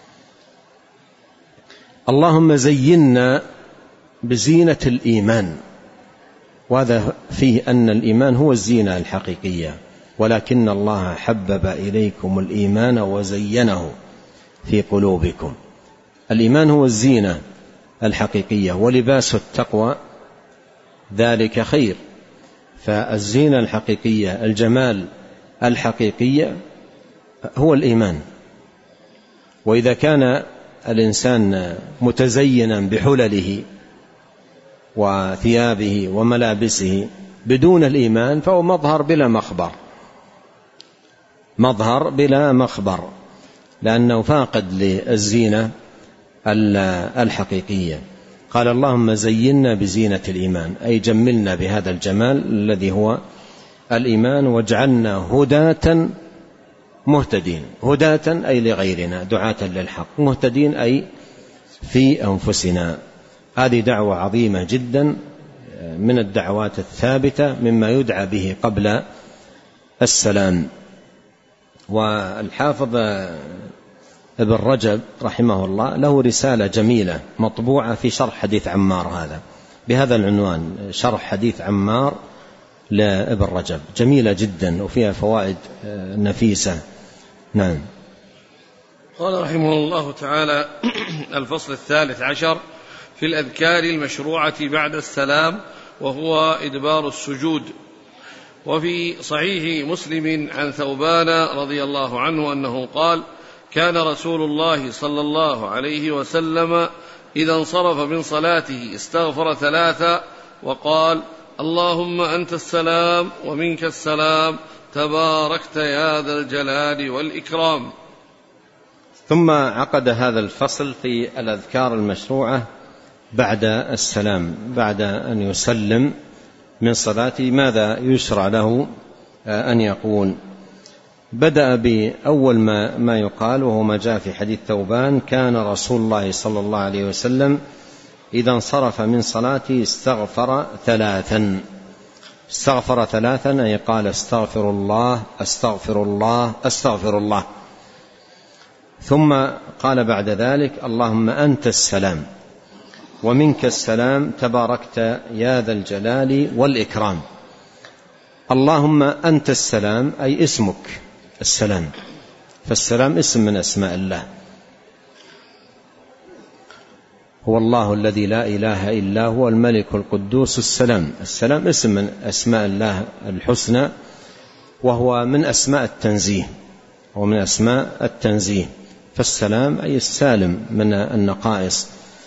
اللهم زينا بزينة الإيمان. وهذا فيه أن الإيمان هو الزينة الحقيقية، ولكن الله حبب إليكم الإيمان وزينه في قلوبكم. الإيمان هو الزينة الحقيقية، ولباس التقوى ذلك خير. فالزينة الحقيقية الجمال الحقيقية هو الإيمان. وإذا كان الإنسان متزينا بحلله وثيابه وملابسه بدون الإيمان فهو مظهر بلا مخبر، مظهر بلا مخبر، لأنه فاقد للزينة الحقيقية. قال اللهم زينا بزينة الإيمان، أي جملنا بهذا الجمال الذي هو الإيمان، واجعلنا هداة مهتدين. هداة أي لغيرنا، دعاة للحق، مهتدين أي في أنفسنا. هذه دعوة عظيمة جدا من الدعوات الثابتة مما يدعى به قبل السلام. والحافظ ابن رجب رحمه الله له رسالة جميلة مطبوعة في شرح حديث عمار هذا بهذا العنوان، شرح حديث عمار لابن رجب، جميلة جدا وفيها فوائد نفيسة. نعم. قال رحمه الله تعالى الفصل الثالث عشر في الأذكار المشروعة بعد السلام، وهو إدبار السجود. وفي صحيح مسلم عن ثوبان رضي الله عنه أنه قال كان رسول الله صلى الله عليه وسلم إذا انصرف من صلاته استغفر ثلاثا وقال اللهم أنت السلام ومنك السلام تباركت يا ذا الجلال والإكرام. ثم عقد هذا الفصل في الأذكار المشروعة بعد السلام، بعد أن يسلم من صلاته ماذا يشرع له أن يقول. بدأ بأول ما, ما يقال، وهو ما جاء في حديث ثوبان كان رسول الله صلى الله عليه وسلم إذا انصرف من صلاته استغفر ثلاثا. استغفر ثلاثا أي قال استغفر الله استغفر الله استغفر الله. ثم قال بعد ذلك اللهم أنت السلام ومنك السلام تباركت يا ذا الجلال والإكرام. اللهم أنت السلام أي اسمك السلام، فالسلام اسم من أسماء الله، هو الله الذي لا إله إلا هو الملك القدوس السلام. السلام اسم من أسماء الله الحسنى، وهو من أسماء التنزيه، ومن أسماء التنزيه. فالسلام أي السالم من النقائص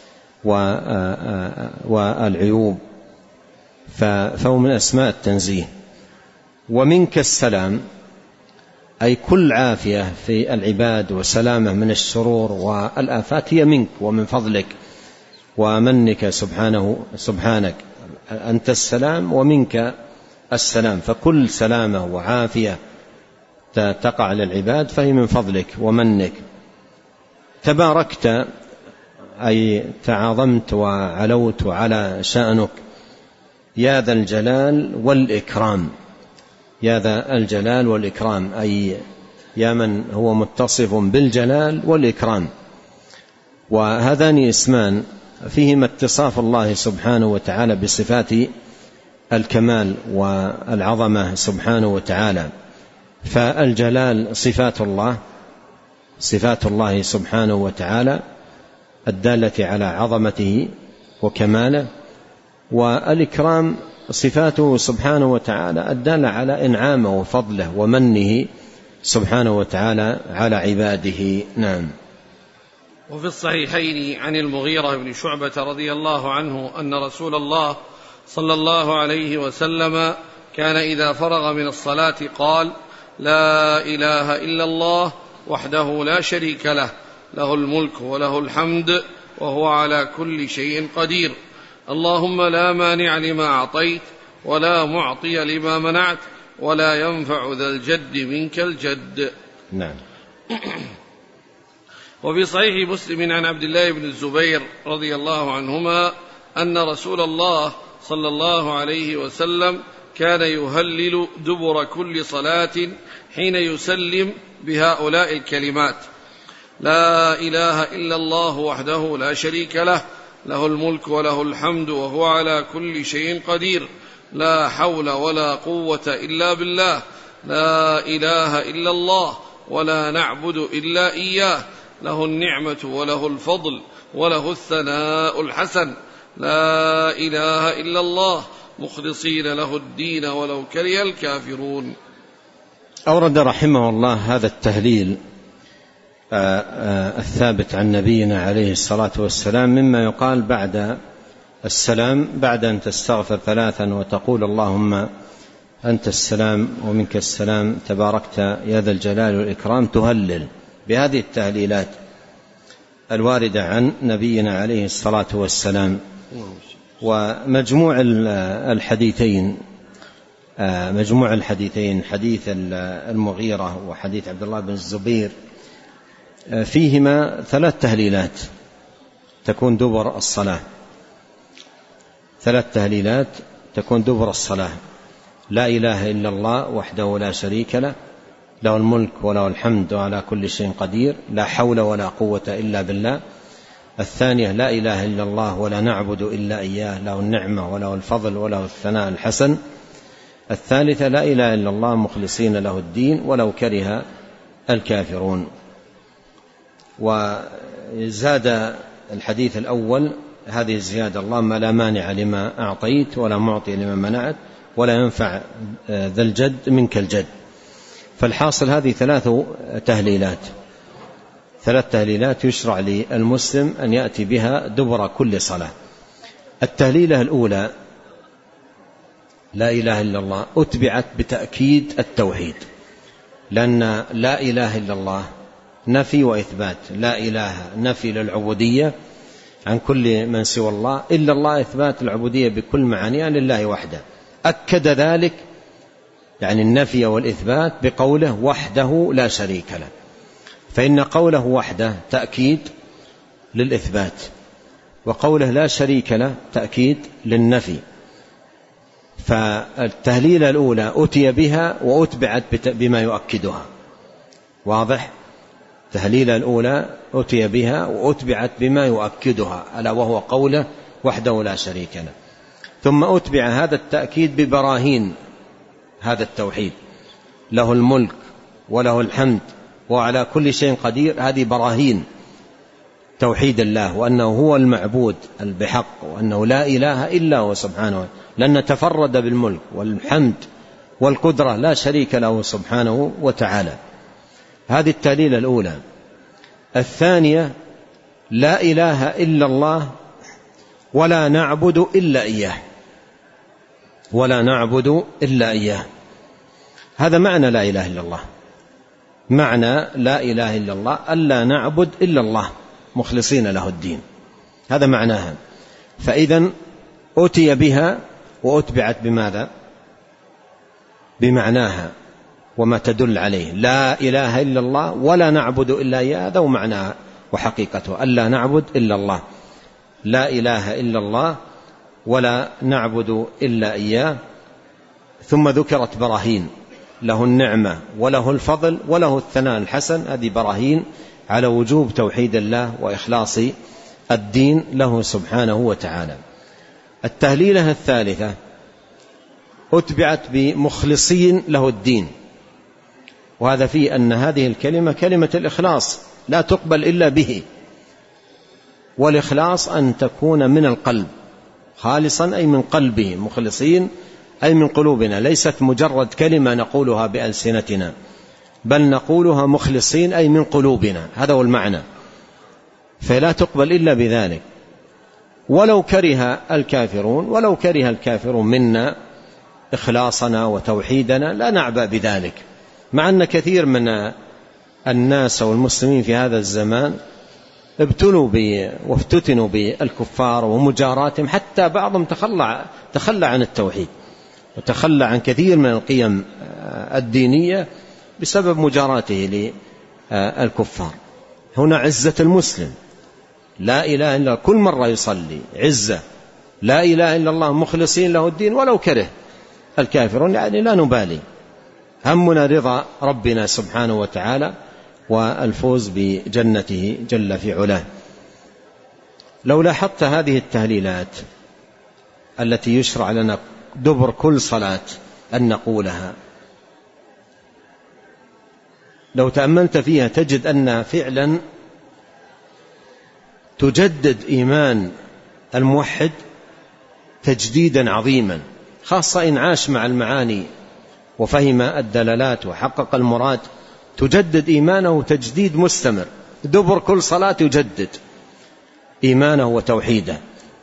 والعيوب، فهو من أسماء التنزيه. ومنك السلام أي كل عافية في العباد وسلامة من الشرور والآفات هي منك ومن فضلك ومنك سبحانه سبحانك أنت السلام ومنك السلام، فكل سلامة وعافية تقع للعباد فهي من فضلك ومنك. تباركت أي تعاظمت وعلوت على شأنك، يا ذا الجلال والإكرام. يا ذا الجلال والإكرام أي يا من هو متصف بالجلال والإكرام، وهذان اسمان فيهما اتصاف الله سبحانه وتعالى بصفات الكمال والعظمة سبحانه وتعالى. فالجلال صفات الله، صفات الله سبحانه وتعالى الدالة على عظمته وكماله، والإكرام صفاته سبحانه وتعالى الدالة على إنعامه وفضله ومنه سبحانه وتعالى على عباده. نعم. وفي الصحيحين عن المغيرة بن شعبة رضي الله عنه أن رسول الله صلى الله عليه وسلم كان إذا فرغ من الصلاة قال: لا إله إلا الله وحده لا شريك له، له الملك وله الحمد وهو على كل شيء قدير، اللهم لا مانع لما أعطيت ولا معطي لما منعت ولا ينفع ذا الجد منك الجد. نعم. وفي صحيح مسلم عن عبد الله بن الزبير رضي الله عنهما أن رسول الله صلى الله عليه وسلم كان يهلل دبر كل صلاة حين يسلم بهؤلاء الكلمات: لا إله إلا الله وحده لا شريك له، له الملك وله الحمد وهو على كل شيء قدير، لا حول ولا قوة إلا بالله، لا إله إلا الله ولا نعبد إلا إياه، له النعمة وله الفضل وله الثناء الحسن، لا إله إلا الله مخلصين له الدين ولو كره الكافرون. أورد رحمه الله هذا التهليل الثابت عن نبينا عليه الصلاة والسلام مما يقال بعد السلام، بعد أن تستغفر ثلاثا وتقول: اللهم أنت السلام ومنك السلام تباركت يا ذا الجلال والإكرام، تهلل بهذه التهليلات الواردة عن نبينا عليه الصلاة والسلام. ومجموع الحديثين مجموع الحديثين حديث المغيرة وحديث عبد الله بن الزبير فيهما ثلاث تهليلات تكون دبر الصلاة، ثلاث تهليلات تكون دبر الصلاة: لا إله إلا الله وحده لا شريك له، له الملك وله الحمد وعلى كل شيء قدير، لا حول ولا قوة إلا بالله. الثانية: لا إله إلا الله ولا نعبد إلا إياه، له النعمة وله الفضل وله الثناء الحسن. الثالثة: لا إله إلا الله مخلصين له الدين ولو كره الكافرون. وزاد الحديث الأول هذه الزيادة: اللهم لا مانع لما أعطيت ولا معطي لما منعت ولا ينفع ذا الجد منك الجد. فالحاصل هذه ثلاث تهليلات ثلاث تهليلات يشرع للمسلم أن يأتي بها دبر كل صلاة. التهليلة الأولى لا إله إلا الله أتبعت بتأكيد التوحيد، لأن لا إله إلا الله نفي وإثبات، لا إله نفي للعبودية عن كل من سوى الله، إلا الله إثبات العبودية بكل معانيها لله وحده. أكد ذلك يعني النفي والإثبات بقوله وحده لا شريك له، فإن قوله وحده تأكيد للإثبات، وقوله لا شريك له تأكيد للنفي. فالتهليلة الأولى أتي بها وأتبعت بما يؤكدها، واضح؟ التهليلة الأولى أتي بها وأتبعت بما يؤكدها، ألا وهو قوله وحده لا شريك له. ثم أتبع هذا التأكيد ببراهين هذا التوحيد: له الملك وله الحمد وعلى كل شيء قدير. هذه براهين توحيد الله وأنه هو المعبود بحق وأنه لا إله إلا هو سبحانه، لأن تفرد بالملك والحمد والقدرة لا شريك له سبحانه وتعالى. هذه التهليلة الأولى. الثانية لا إله إلا الله ولا نعبد إلا إياه، ولا نعبد إلا إياه. هذا معنى لا إله إلا الله، معنى لا إله إلا الله ألا نعبد إلا الله مخلصين له الدين، هذا معناها. فإذا أتي بها وأتبعت بماذا؟ بمعناها وما تدل عليه، لا إله إلا الله ولا نعبد إلا إياه، هذا معناها وحقيقته، ألا نعبد إلا الله، لا إله إلا الله ولا نعبد إلا إياه. ثم ذكرت براهين، له النعمة وله الفضل وله الثناء الحسن، هذه براهين على وجوب توحيد الله وإخلاص الدين له سبحانه وتعالى. التهليلة الثالثة أتبعت بمخلصين له الدين، وهذا فيه أن هذه الكلمة كلمة الإخلاص لا تقبل إلا به، والإخلاص أن تكون من القلب خالصا أي من قلبه، مخلصين أي من قلوبنا، ليست مجرد كلمة نقولها بألسنتنا، بل نقولها مخلصين أي من قلوبنا، هذا هو المعنى، فلا تقبل إلا بذلك. ولو كره الكافرون، ولو كره الكافرون منا إخلاصنا وتوحيدنا لا نعبأ بذلك، مع أن كثير من الناس والمسلمين في هذا الزمان ابتلوا وافتتنوا بالكفار ومجاراتهم، حتى بعضهم تخلى, تخلى عن التوحيد وتخلى عن كثير من القيم الدينية بسبب مجاراته للكفار. هنا عزة المسلم، لا إله إلا الله، كل مرة يصلي عزة، لا إله إلا الله مخلصين له الدين ولو كره الكافرون، يعني لا نبالي، همنا رضا ربنا سبحانه وتعالى والفوز بجنته جل في علاه. لو لاحظت هذه التهليلات التي يشرع لنا دبر كل صلاة أن نقولها، لو تأملت فيها تجد أنها فعلا تجدد إيمان الموحد تجديدا عظيما، خاصة إن عاش مع المعاني وفهم الدلالات وحقق المراد، تجدد إيمانه تجديد مستمر، دبر كل صلاة يجدد إيمانه وتوحيده.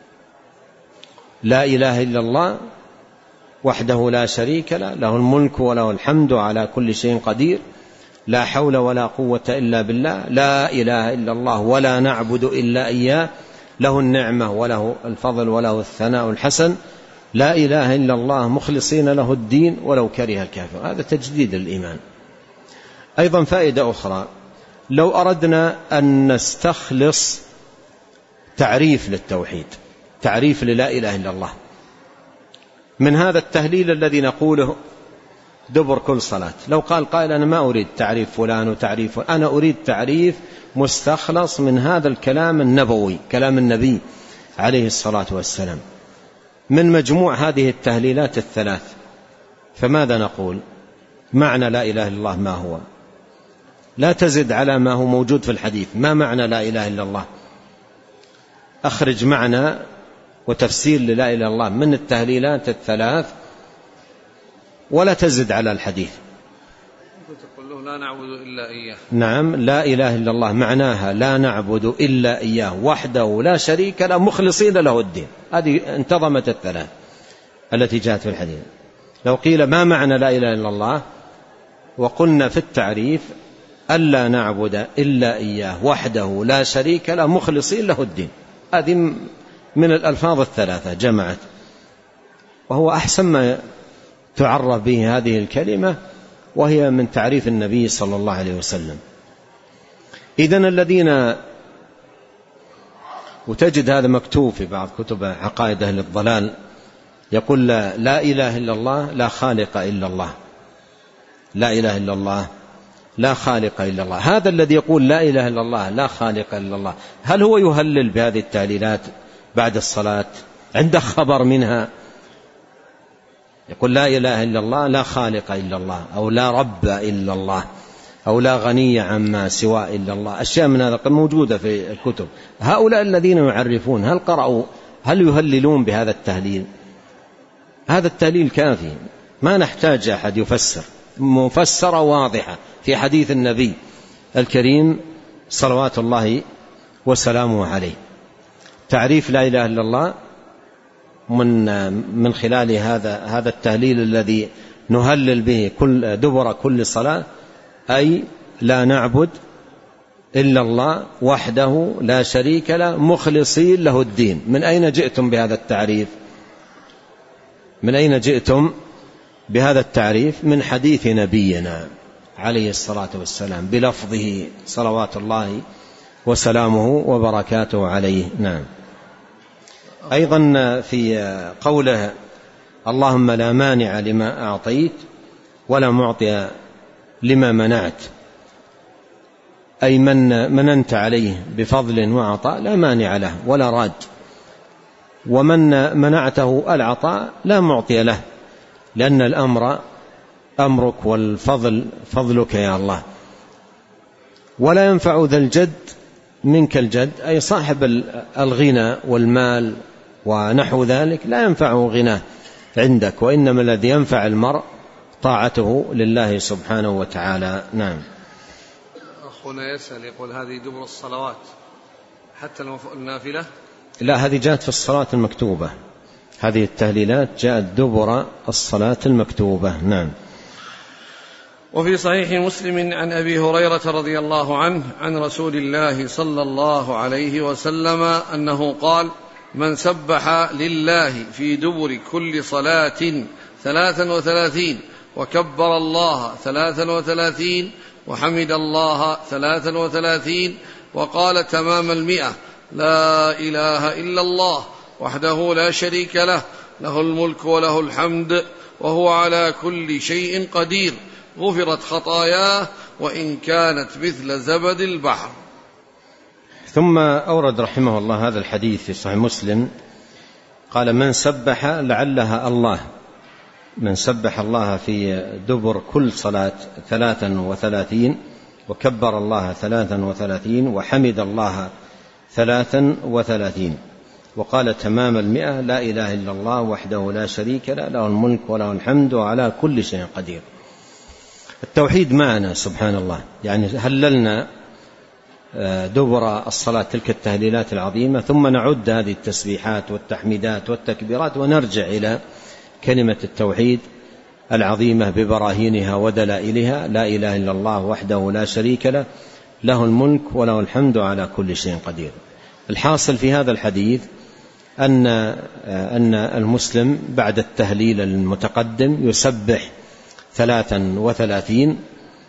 لا إله إلا الله وحده لا شريك له، له الملك وله الحمد على كل شيء قدير، لا حول ولا قوة إلا بالله، لا إله إلا الله ولا نعبد إلا إياه، له النعمة وله الفضل وله الثناء الحسن، لا إله إلا الله مخلصين له الدين ولو كره الكافر، هذا تجديد الإيمان. أيضا فائدة أخرى، لو أردنا أن نستخلص تعريف للتوحيد، تعريف للا إله إلا الله من هذا التهليل الذي نقوله دبر كل صلاة، لو قال قائل أنا ما أريد تعريف فلان وتعريف فلان، أنا أريد تعريف مستخلص من هذا الكلام النبوي، كلام النبي عليه الصلاة والسلام، من مجموع هذه التهليلات الثلاث، فماذا نقول؟ معنى لا إله إلا الله ما هو؟ لا تزد على ما هو موجود في الحديث، ما معنى لا إله إلا الله؟ أخرج معنى وتفسير للا إله إلا الله من التهليلات الثلاث ولا تزد على الحديث. تقول له لا نعبد إلا إياه. نعم، لا إله إلا الله معناها لا نعبد إلا إياه وحده لا شريك له مخلصين له الدين، هذه انتظمت الثلاث التي جاءت في الحديث. لو قيل ما معنى لا إله إلا الله وقلنا في التعريف ألا نعبد إلا إياه وحده لا شريك له مخلصين له الدين، هذه من الألفاظ الثلاثة جمعت، وهو أحسن ما تعرف به هذه الكلمة، وهي من تعريف النبي صلى الله عليه وسلم. إذن الذين، وتجد هذا مكتوب في بعض كتب عقائد أهل الضلال، يقول لا, لا إله إلا الله لا خالق إلا الله، لا إله إلا الله لا خالق إلا الله. هذا الذي يقول لا إله إلا الله لا خالق إلا الله، هل هو يهلل بهذه التهليلات بعد الصلاة عنده خبر منها؟ يقول لا إله إلا الله لا خالق إلا الله، أو لا رب إلا الله، أو لا غني عما سوى إلا الله، أشياء من هذا موجودة في الكتب. هؤلاء الذين يعرفون هل قرأوا هل يهللون بهذا التهليل؟ هذا التهليل كافي، ما نحتاج أحد يفسر، مفسرة واضحة في حديث النبي الكريم صلوات الله وسلامه عليه. تعريف لا إله إلا الله من من خلال هذا هذا التهليل الذي نهلل به كل دبر كل صلاة، أي لا نعبد إلا الله وحده لا شريك له مخلصين له الدين. من أين جئتم بهذا التعريف؟ من أين جئتم بهذا التعريف؟ من حديث نبينا عليه الصلاة والسلام بلفظه صلوات الله وسلامه وبركاته عليه. نعم. أيضا في قوله اللهم لا مانع لما أعطيت ولا معطي لما منعت، أي من مننت عليه بفضل وعطاء لا مانع له ولا راد، ومن منعته العطاء لا معطي له، لأن الأمر أمرك والفضل فضلك يا الله. ولا ينفع ذا الجد منك الجد، أي صاحب الغنى والمال ونحو ذلك لا ينفعه غناه عندك، وإنما الذي ينفع المرء طاعته لله سبحانه وتعالى. نعم. أخونا يسأل يقول هذه دبر الصلوات حتى النافلة؟ لا، هذه جاءت في الصلاة المكتوبة، هذه التهليلات جاءت دبر الصلاة المكتوبة. نعم. وفي صحيح مسلم عن أبي هريرة رضي الله عنه عن رسول الله صلى الله عليه وسلم أنه قال من سبح لله في دبر كل صلاة ثلاثا وثلاثين وكبر الله ثلاثا وثلاثين وحمد الله ثلاثا وثلاثين وقال تمام المئة لا إله إلا الله وحده لا شريك له له الملك وله الحمد وهو على كل شيء قدير غفرت خطاياه وإن كانت مثل زبد البحر. ثم أورد رحمه الله هذا الحديث في صحيح مسلم، قال من سبح لعلها الله، من سبح الله في دبر كل صلاة ثلاثا وثلاثين وكبر الله ثلاثا وثلاثين وحمد الله ثلاثا وثلاثين وقال تمام المئة لا إله إلا الله وحده لا شريك له له الملك وله الحمد وعلى كل شيء قدير. التوحيد معنا سبحان الله، يعني هللنا دبر الصلاة تلك التهليلات العظيمة، ثم نعد هذه التسبيحات والتحميدات والتكبيرات ونرجع إلى كلمة التوحيد العظيمة ببراهينها ودلائلها لا إله إلا الله وحده لا شريك له له الملك وله الحمد على كل شيء قدير. الحاصل في هذا الحديث أن أن المسلم بعد التهليل المتقدم يسبح ثلاثا وثلاثين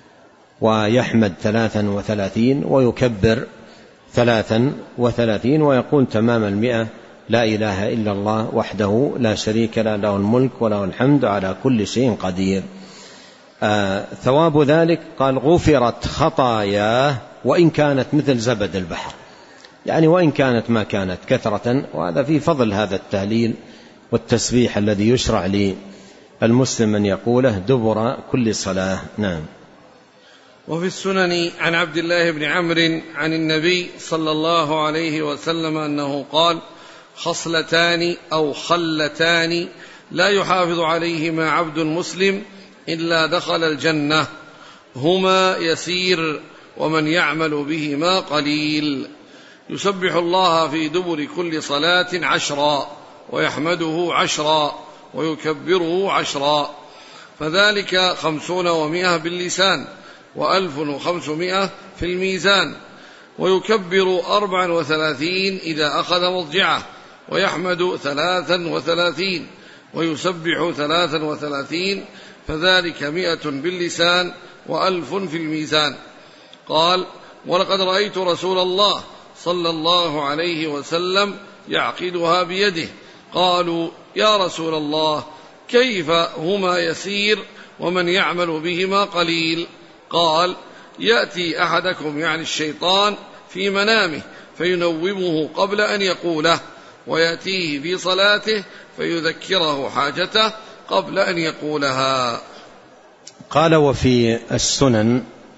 ويحمد ثلاثا وثلاثين ويكبر ثلاثا وثلاثين ويقول تمام المئة لا إله إلا الله وحده لا شريك له له الملك وله الحمد على كل شيء قدير. آه ثواب ذلك قال غفرت خطاياه وإن كانت مثل زبد البحر، يعني وإن كانت ما كانت كثرة، وهذا في فضل هذا التهليل والتسبيح الذي يشرع للمسلم أن يقوله دبر كل صلاة. نعم. وفي السنن عن عبد الله بن عمرو عن النبي صلى الله عليه وسلم أنه قال خصلتان أو خلتان لا يحافظ عليهما عبد مسلم إلا دخل الجنة هما يسير ومن يعمل بهما قليل يسبح الله في دبر كل صلاة عشرا ويحمده عشرا ويكبره عشرا، فذلك خمسون ومائة باللسان وألف وخمسمائة في الميزان، ويكبر أربعا وثلاثين إذا أخذ مضجعه ويحمد ثلاثا وثلاثين ويسبح ثلاثا وثلاثين، فذلك مئة باللسان وألف في الميزان. قال ولقد رأيت رسول الله صلى الله عليه وسلم يعقدها بيده. قالوا يا رسول الله كيف هما يسير ومن يعمل بهما قليل؟ قال يأتي أحدكم يعني الشيطان في منامه فينومه قبل أن يقوله، ويأتيه في صلاته فيذكره حاجته قبل أن يقولها. قال وفي السنن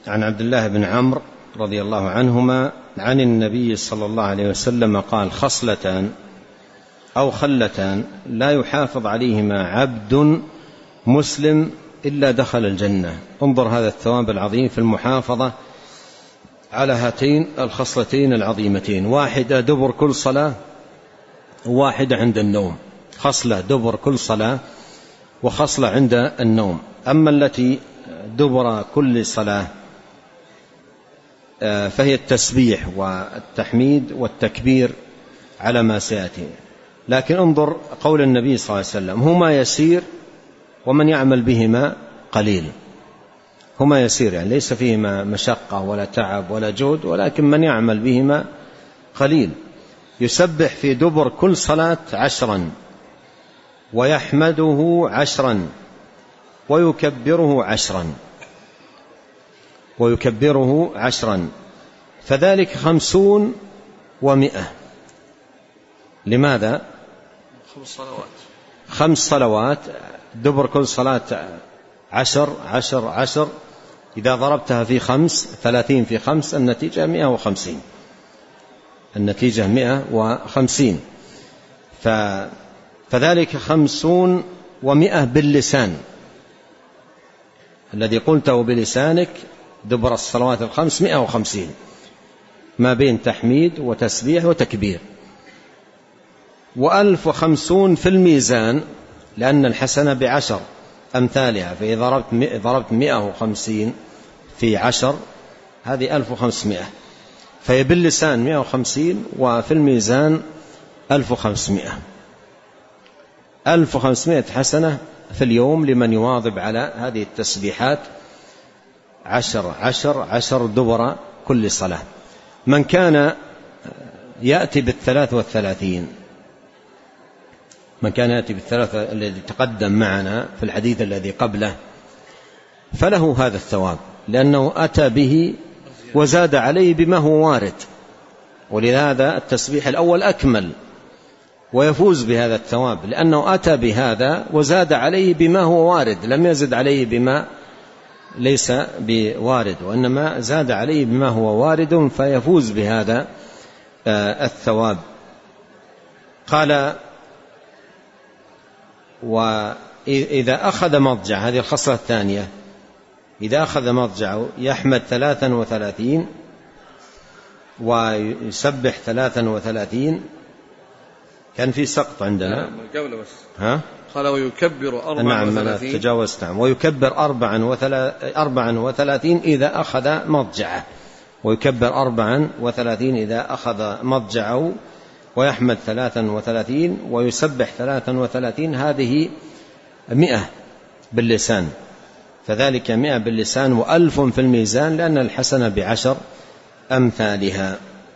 عن عبد الله بن عمرو رضي الله عنهما عن النبي صلى الله عليه وسلم قال: خصلتان أو خلتان لا يحافظ عليهما عبد مسلم إلا دخل الجنة. انظر هذا الثواب العظيم في المحافظة على هاتين الخصلتين العظيمتين، واحدة دبر كل صلاة وواحدة عند النوم. خصلة دبر كل صلاة وخصلة عند النوم. أما التي دبر كل صلاة فهي التسبيح والتحميد والتكبير على ما سيأتي. لكن انظر قول النبي صلى الله عليه وسلم: هما يسير ومن يعمل بهما قليل. هما يسير يعني ليس فيهما مشقة ولا تعب ولا جهد، ولكن من يعمل بهما قليل. يسبح في دبر كل صلاة عشرا، ويحمده عشرا، ويكبره عشرا ويكبره عشرا فذلك خمسون ومئة. لماذا؟ خمس صلوات خمس صلوات دبر كل صلاة عشر عشر عشر، إذا ضربتها في خمس ثلاثين في خمس النتيجة مئة وخمسين النتيجة مئة وخمسين ف... فذلك خمسون ومئة باللسان، الذي قلته بلسانك دبر الصلوات الخمس مئة وخمسين، ما بين تحميد وتسبيح وتكبير. وألف وخمسون في الميزان، لأن الحسنة بعشر أمثالها، فإذا ضربت ضربت مئة وخمسين في عشر هذه ألف وخمسمائة، فهي باللسان مئة وخمسين وفي الميزان ألف وخمسمائة. ألف وخمسمائة حسنة في اليوم لمن يواظب على هذه التسبيحات عشر عشر عشر دبر كل صلاة. من كان يأتي بالثلاث والثلاثين من كان يأتي بالثلاثة الذي تقدم معنا في الحديث الذي قبله فله هذا الثواب، لأنه أتى به وزاد عليه بما هو وارد، ولهذا التسبيح الأول أكمل ويفوز بهذا الثواب، لأنه أتى بهذا وزاد عليه بما هو وارد، لم يزد عليه بما ليس بوارد، وإنما زاد عليه بما هو وارد فيفوز بهذا الثواب. قال: وإذا أخذ مضجع، هذه الخصلة الثانية، إذا أخذ مضجعه يحمد ثلاثا وثلاثين ويسبح ثلاثا وثلاثين. كان في سقط عندنا قبل بس ها؟ قال ويكبر أربعا وثلاثين. نعم تجاوزت. نعم ويكبر أربعا وثلاثين إذا أخذ مضجعه، ويكبر أربعا وثلاثين إذا أخذ مضجعه، ويحمد ثلاثا وثلاثين ويسبح ثلاثا وثلاثين. هذه مئة باللسان، فذلك مئة باللسان وألف في الميزان، لأن الحسنة بعشر أمثالها.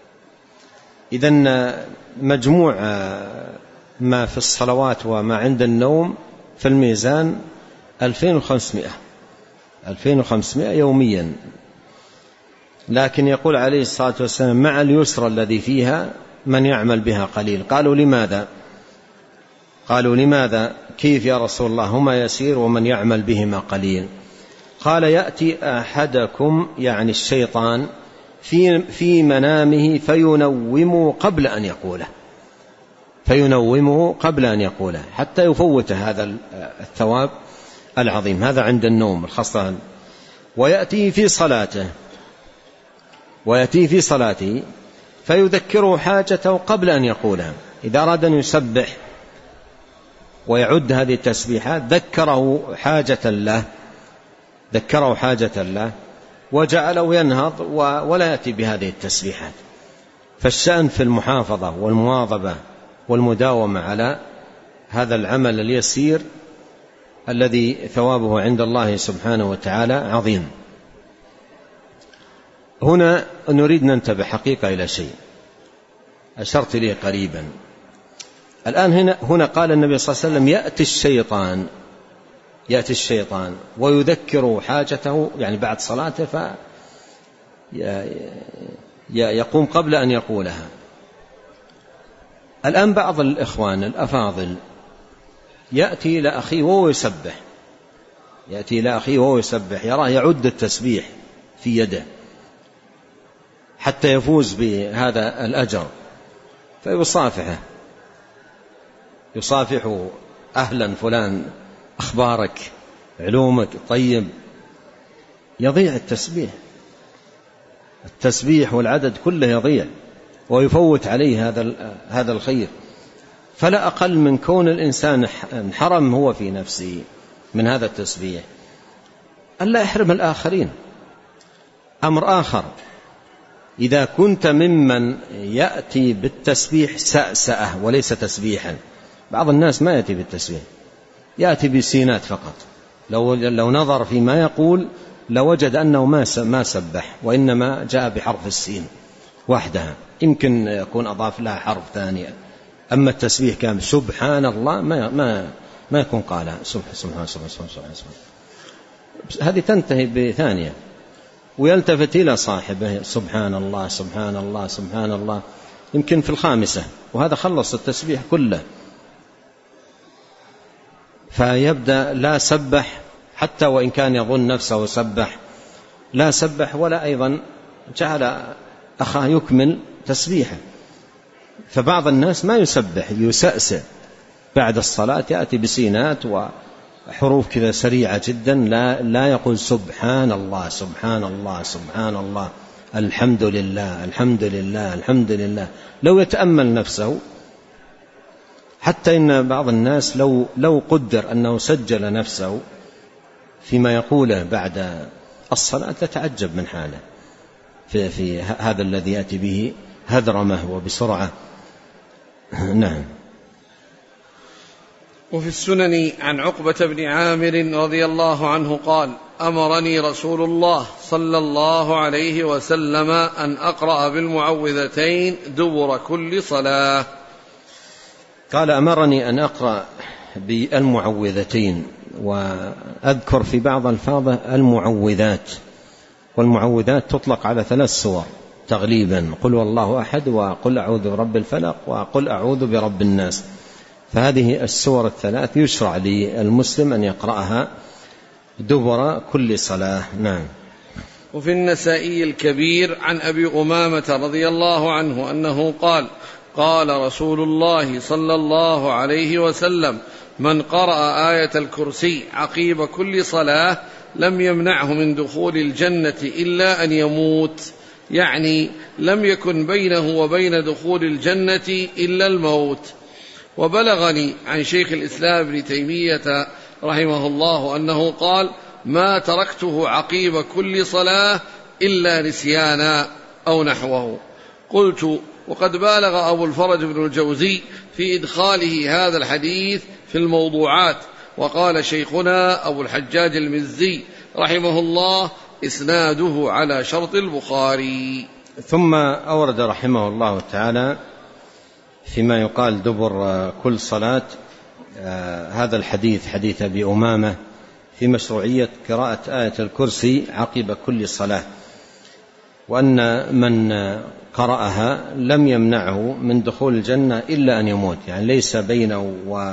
إذن مجموع ما في الصلوات وما عند النوم في الميزان ألفين وخمسمائة ألفين وخمسمائة يوميا. لكن يقول عليه الصلاة والسلام: مع اليسر الذي فيها من يعمل بها قليل. قالوا: لماذا؟ قالوا: لماذا؟ كيف يا رسول الله؟ هما يسير ومن يعمل بهما قليل. قال: يأتي أحدكم يعني الشيطان في في منامه فينومه قبل أن يقوله فينومه قبل أن يقوله حتى يفوت هذا الثواب العظيم. هذا عند النوم الخاصة. ويأتي في صلاته ويأتي في صلاته فيذكره حاجته قبل أن يقولها. إذا أراد أن يسبح ويعد هذه التسبيحات ذكره حاجة له ذكره حاجة له وجعله ينهض ولا يأتي بهذه التسبيحات. فالشأن في المحافظة والمواظبة والمداومة على هذا العمل اليسير الذي ثوابه عند الله سبحانه وتعالى عظيم. هنا نريد ننتبه حقيقة إلى شيء أشرت إليه قريبا. الآن هنا, هنا قال النبي صلى الله عليه وسلم: يأتي الشيطان يأتي الشيطان ويذكر حاجته، يعني بعد صلاته فيقوم قبل أن يقولها. الآن بعض الإخوان الأفاضل يأتي لأخيه وهو يسبح يأتي لأخيه وهو يسبح يراه يعد التسبيح في يده حتى يفوز بهذا الأجر، فيصافحه، يصافح أهلا فلان، أخبارك، علومك، طيب، يضيع التسبيح التسبيح والعدد كله يضيع ويفوت عليه هذا هذا الخير. فلا أقل من كون الإنسان انحرم هو في نفسه من هذا التسبيح ألا يحرم الآخرين. أمر آخر، إذا كنت ممن يأتي بالتسبيح سأسأة وليس تسبيحا، بعض الناس ما يأتي بالتسبيح، يأتي بسينات فقط، لو, لو نظر فيما يقول لوجد أنه ما سبح، وإنما جاء بحرف السين وحدها، يمكن يكون أضاف لها حرف ثانية، أما التسبيح كان سبحان الله ما, ما, ما يكون قالها سبحان سبحان سبحان سبحان سبحان سبحان. هذه تنتهي بثانية، ويلتفت إلى صاحبه سبحان الله سبحان الله سبحان الله، يمكن في الخامسة، وهذا خلص التسبيح كله. فيبدأ لا سبح حتى وإن كان يظن نفسه سبح، لا سبح ولا أيضا جعل أخاه يكمل تسبيحه. فبعض الناس ما يسبح، يسأسئ بعد الصلاة، يأتي بسينات وحروف كذا سريعة جدا، لا, لا يقول سبحان الله سبحان الله سبحان الله الحمد لله الحمد لله الحمد لله. لو يتأمل نفسه، حتى إن بعض الناس لو, لو قدر أنه سجل نفسه فيما يقوله بعد الصلاة تتعجب من حاله في, في هذا الذي يأتي به هذرمه وبسرعة. نعم. وفي السنن عن عقبة بن عامر رضي الله عنه قال: أمرني رسول الله صلى الله عليه وسلم أن أقرأ بالمعوذتين دبر كل صلاة. قال: أمرني أن أقرأ بالمعوذتين، وأذكر في بعض الفاظه المعوذات، والمعوذات تطلق على ثلاث صور تغليبا: قل والله أحد، وقل أعوذ برب الفلق، وقل أعوذ برب الناس. فهذه السور الثلاث يشرع للمسلم أن يقرأها دبر كل صلاة. نعم. وفي النسائي الكبير عن أبي أمامة رضي الله عنه أنه قال: قال رسول الله صلى الله عليه وسلم: من قرأ آية الكرسي عقيب كل صلاة لم يمنعه من دخول الجنة إلا أن يموت، يعني لم يكن بينه وبين دخول الجنة إلا الموت. وبلغني عن شيخ الإسلام ابن تيمية رحمه الله أنه قال: ما تركته عقيب كل صلاة إلا نسيانا أو نحوه. قلت: وقد بالغ أبو الفرج بن الجوزي في إدخاله هذا الحديث في الموضوعات، وقال شيخنا أبو الحجاج المزي رحمه الله: إسناده على شرط البخاري. ثم أورد رحمه الله تعالى فيما يقال دبر كل صلاة هذا الحديث، حديث أبي أمامة، في مشروعية قراءة آية الكرسي عقب كل صلاة، وأن من قرأها لم يمنعه من دخول الجنة إلا أن يموت، يعني ليس بينه و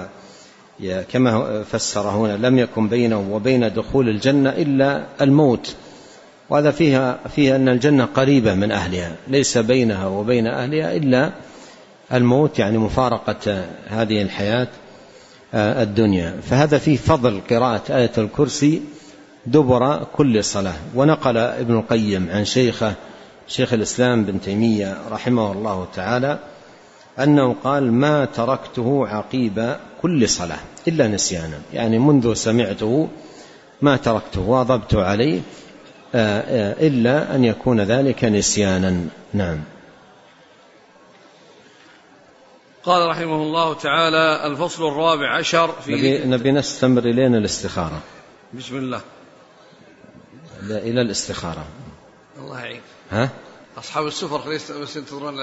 كما فسر هنا لم يكن بينه وبين دخول الجنة إلا الموت، وهذا فيها فيها أن الجنة قريبة من أهلها، ليس بينها وبين أهلها إلا الموت، يعني مفارقة هذه الحياة الدنيا. فهذا فيه فضل قراءة آية الكرسي دبر كل صلاة. ونقل ابن القيم عن شيخه شيخ الإسلام بن تيمية رحمه الله تعالى أنه قال: ما تركته عقيب كل صلاة إلا نسيانا، يعني منذ سمعته ما تركته واظبت عليه إلا أن يكون ذلك نسيانا. نعم. قال رحمه الله تعالى: الفصل الرابع عشر في نبي, نبي نستمر إلينا الاستخارة. بسم الله. إلى الاستخارة. الله يعين. ها؟ أصحاب السفر بس ينتظرون.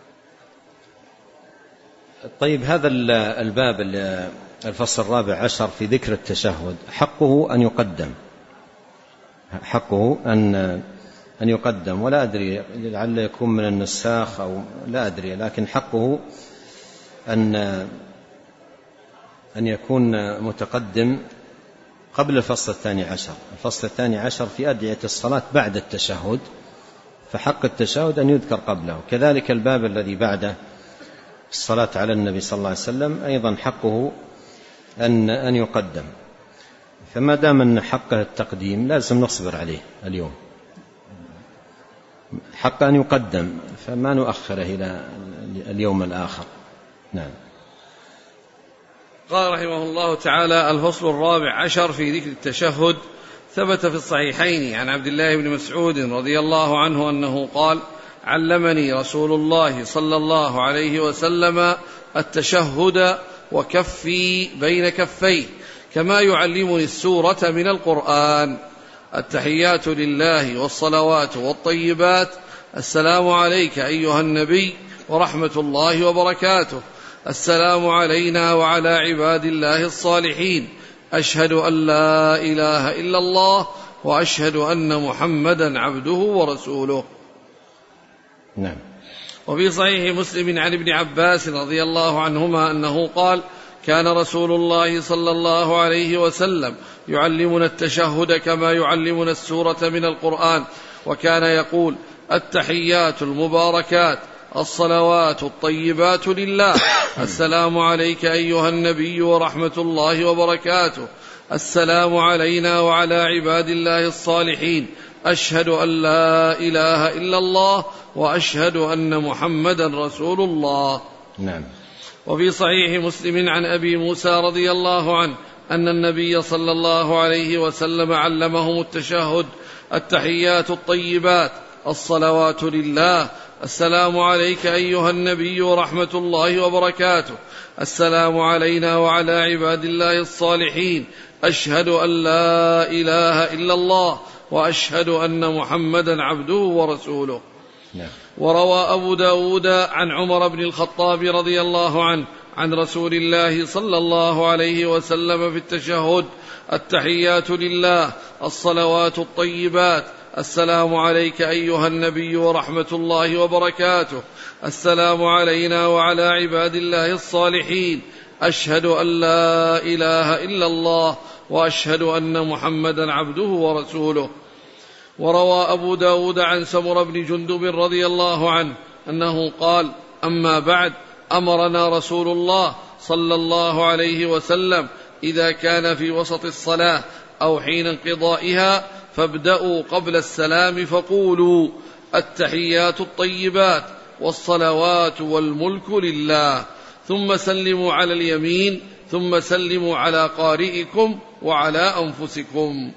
طيب، هذا الباب الفصل الرابع عشر في ذكر التشهد حقه أن يقدم، حقه أن أن يقدم، ولا أدري لعل يكون من النساخ أو لا أدري، لكن حقه أن أن يكون متقدم قبل الفصل الثاني عشر. الفصل الثاني عشر في أدعية الصلاة بعد التشهد، فحق التشهد أن يذكر قبله. كذلك الباب الذي بعده الصلاة على النبي صلى الله عليه وسلم أيضا حقه أن أن يقدم، فما دام أن حقه التقديم لازم نصبر عليه اليوم، حق أن يقدم فما نؤخره إلى اليوم الآخر. نعم. قال رحمه الله تعالى: الفصل الرابع عشر في ذكر التشهد. ثبت في الصحيحين عن عبد الله بن مسعود رضي الله عنه أنه قال: علمني رسول الله صلى الله عليه وسلم التشهد وكفي بين كفيه كما يعلمني السورة من القرآن. التحيات لله والصلوات والطيبات، السلام عليك أيها النبي ورحمة الله وبركاته، السلام علينا وعلى عباد الله الصالحين، أشهد أن لا إله إلا الله وأشهد أن محمدا عبده ورسوله. نعم. وفي صحيح مسلم عن ابن عباس رضي الله عنهما أنه قال: كان رسول الله صلى الله عليه وسلم يعلمنا التشهد كما يعلمنا السورة من القرآن، وكان يقول: التحيات المباركات، الصلوات الطيبات لله، السلام عليك أيها النبي ورحمة الله وبركاته، السلام علينا وعلى عباد الله الصالحين، أشهد أن لا إله إلا الله وأشهد أن محمدا رسول الله. نعم. وفي صحيح مسلم عن أبي موسى رضي الله عنه أن النبي صلى الله عليه وسلم علمهم التشهد: التحيات الطيبات، الصلوات لله، السلام عليك أيها النبي ورحمة الله وبركاته، السلام علينا وعلى عباد الله الصالحين، أشهد أن لا إله إلا الله وأشهد أن محمدا عبده ورسوله. نعم. وروى أبو داود عن عمر بن الخطاب رضي الله عنه عن رسول الله صلى الله عليه وسلم في التشهد: التحيات لله، الصلوات الطيبات، السلام عليك أيها النبي ورحمة الله وبركاته، السلام علينا وعلى عباد الله الصالحين، أشهد أن لا إله إلا الله وأشهد أن محمدا عبده ورسوله. وروى أبو داود عن سمر بن جندب رضي الله عنه أنه قال: أما بعد، أمرنا رسول الله صلى الله عليه وسلم إذا كان في وسط الصلاة أو حين انقضائها فابدأوا قبل السلام فقولوا: التحيات الطيبات والصلوات والملك لله، ثم سلموا على اليمين، ثم سلموا على قارئكم وعلى أنفسكم.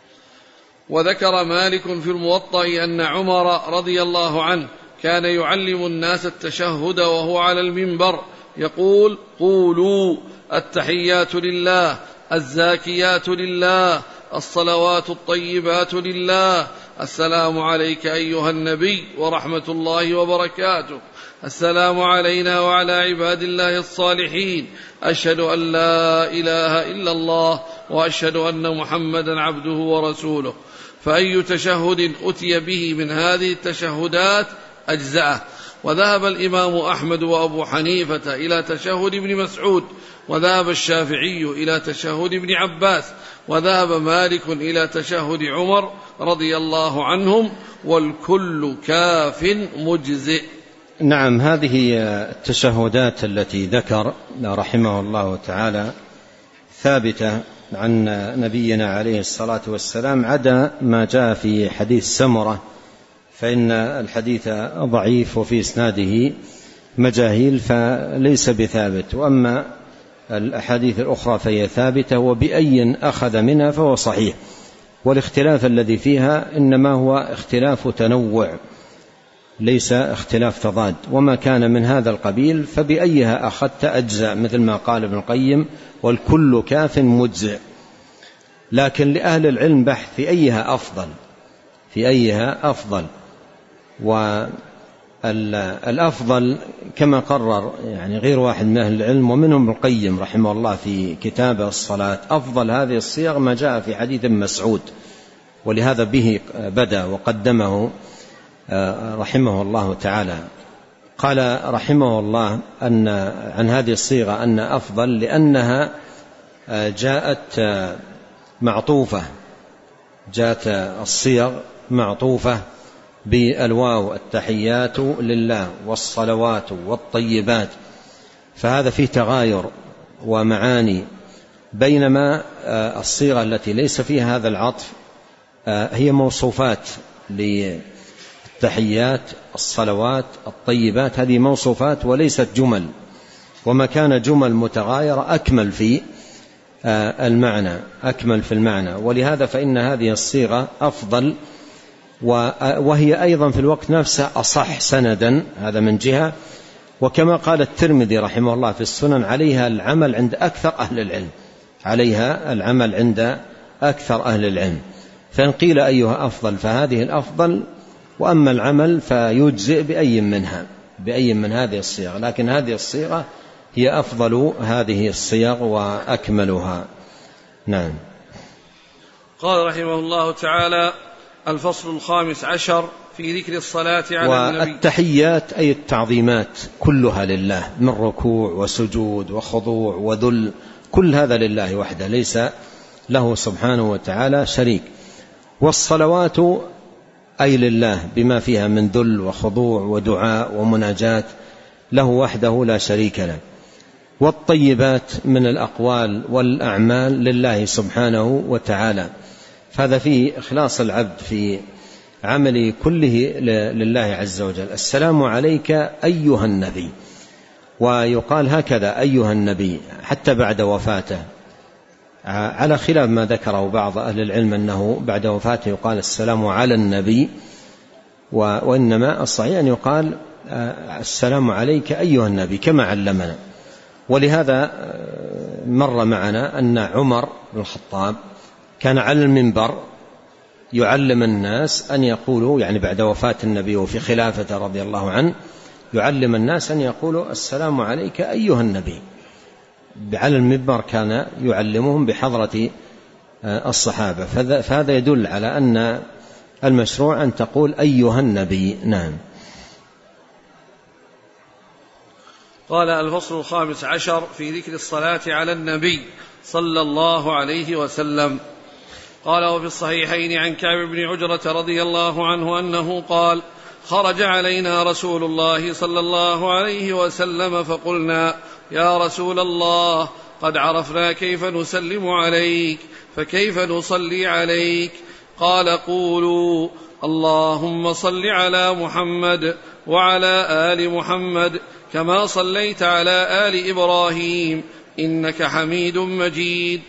وذكر مالك في الموطأ أن عمر رضي الله عنه كان يعلم الناس التشهد وهو على المنبر يقول: قولوا التحيات لله، الزاكيات لله، الصلوات الطيبات لله، السلام عليك أيها النبي ورحمة الله وبركاته، السلام علينا وعلى عباد الله الصالحين، أشهد أن لا إله إلا الله وأشهد أن محمدا عبده ورسوله. فأي تشهد أتي به من هذه التشهدات أجزأه. وذهب الإمام أحمد وأبو حنيفة إلى تشهد ابن مسعود، وذهب الشافعي إلى تشهد ابن عباس، وذهب مالك إلى تشهد عمر رضي الله عنهم، والكل كاف مجزئ. نعم. هذه التشهدات التي ذكر رحمه الله تعالى ثابتة عن نبينا عليه الصلاة والسلام، عدا ما جاء في حديث سمرة فإن الحديث ضعيف وفي إسناده مجاهيل فليس بثابت، وأما الأحاديث الأخرى فهي ثابتة، وبأي أخذ منها فهو صحيح. والاختلاف الذي فيها إنما هو اختلاف تنوع ليس اختلاف تضاد، وما كان من هذا القبيل فبأيها أخذت أجزاء، مثل ما قال ابن القيم: والكل كاف مجزئ. لكن لأهل العلم بحث في أيها أفضل في أيها أفضل والأفضل كما قرر يعني غير واحد من أهل العلم ومنهم ابن القيم رحمه الله في كتاب الصلاة، أفضل هذه الصيغ ما جاء في حديث مسعود، ولهذا به بدأ وقدمه رحمه الله تعالى. قال رحمه الله أن عن هذه الصيغة أن أفضل لأنها جاءت معطوفة، جاءت الصيغ معطوفة بالواو، التحيات لله والصلوات والطيبات، فهذا فيه تغاير ومعاني، بينما الصيغة التي ليس فيها هذا العطف هي موصوفات للتحيات، الصلوات، الطيبات، هذه موصوفات وليست جمل، وما كان جمل متغايرة أكمل في المعنى أكمل في المعنى، ولهذا فإن هذه الصيغة أفضل، وهي أيضا في الوقت نفسه أصح سندا، هذا من جهة. وكما قال الترمذي رحمه الله في السنن: عليها العمل عند أكثر أهل العلم، عليها العمل عند أكثر أهل العلم، فإن قيل أيها أفضل فهذه الأفضل، وأما العمل فيجزئ بأي منها بأي من هذه الصيغ، لكن هذه الصيغة هي أفضل هذه الصيغ وأكملها. نعم. قال رحمه الله تعالى: الفصل الخامس عشر في ذكر الصلاة على النبي. والتحيات أي التعظيمات كلها لله، من ركوع وسجود وخضوع وذل، كل هذا لله وحده، ليس له سبحانه وتعالى شريك. والصلوات أي لله بما فيها من ذل وخضوع ودعاء ومناجاة، له وحده لا شريك له. والطيبات من الأقوال والأعمال لله سبحانه وتعالى، فهذا فيه إخلاص العبد في عمله كله لله عز وجل. السلام عليك أيها النبي، ويقال هكذا أيها النبي حتى بعد وفاته، على خلاف ما ذكره بعض أهل العلم أنه بعد وفاته يقال السلام على النبي، وإنما الصحيح أن يقال السلام عليك أيها النبي كما علمنا. ولهذا مر معنا أن عمر بن الخطاب كان على المنبر يعلم الناس أن يقولوا، يعني بعد وفاة النبي وفي خلافته رضي الله عنه، يعلم الناس أن يقولوا السلام عليك أيها النبي، على المنبر كان يعلمهم بحضرة الصحابة، فهذا يدل على أن المشروع أن تقول أيها النبي. نعم. قال: الفصل الخامس عشر في ذكر الصلاة على النبي صلى الله عليه وسلم. قال: وفي الصحيحين عن كعب بن عجرة رضي الله عنه أنه قال: خرج علينا رسول الله صلى الله عليه وسلم فقلنا: يا رسول الله، قد عرفنا كيف نسلم عليك، فكيف نصلي عليك؟ قال: قولوا اللهم صل على محمد وعلى آل محمد كما صليت على آل إبراهيم إنك حميد مجيد،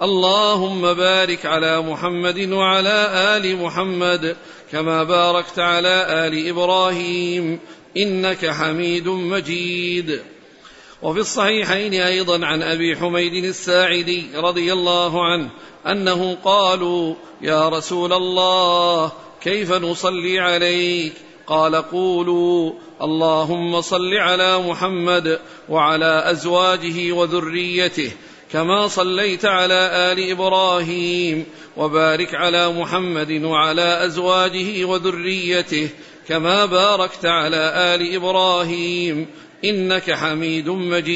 اللهم بارك على محمد وعلى آل محمد كما باركت على آل إبراهيم إنك حميد مجيد. وفي الصحيحين أيضا عن أبي حميد الساعدي رضي الله عنه أنه قالوا: يا رسول الله، كيف نصلي عليك؟ قال: قولوا اللهم صل على محمد وعلى أزواجه وذريته كما صليت على آل إبراهيم، وبارك على محمد وعلى أزواجه وذريته كما باركت على آل إبراهيم إنك حميد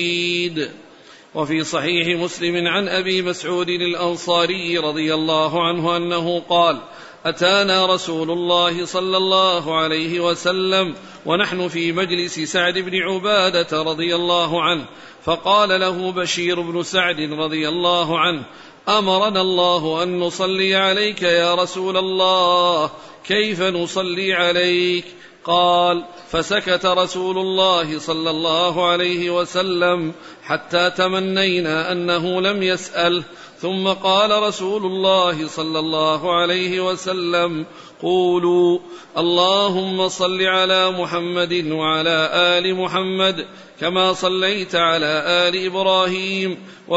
مجيد. وفي صحيح مسلم عن أبي مسعود الأنصاري رضي الله عنه أنه قال: أتانا رسول الله صلى الله عليه وسلم ونحن في مجلس سعد بن عبادة رضي الله عنه، فقال له بشير بن سعد رضي الله عنه: أمرنا الله أن نصلي عليك يا رسول الله، كيف نصلي عليك؟ قال: فسكت رسول الله صلى الله عليه وسلم حتى تمنينا أنه لم يسأل، ثم قال رسول الله صلى الله عليه وسلم: قولوا اللهم صل على محمد وعلى آل محمد كما صليت على آل إبراهيم،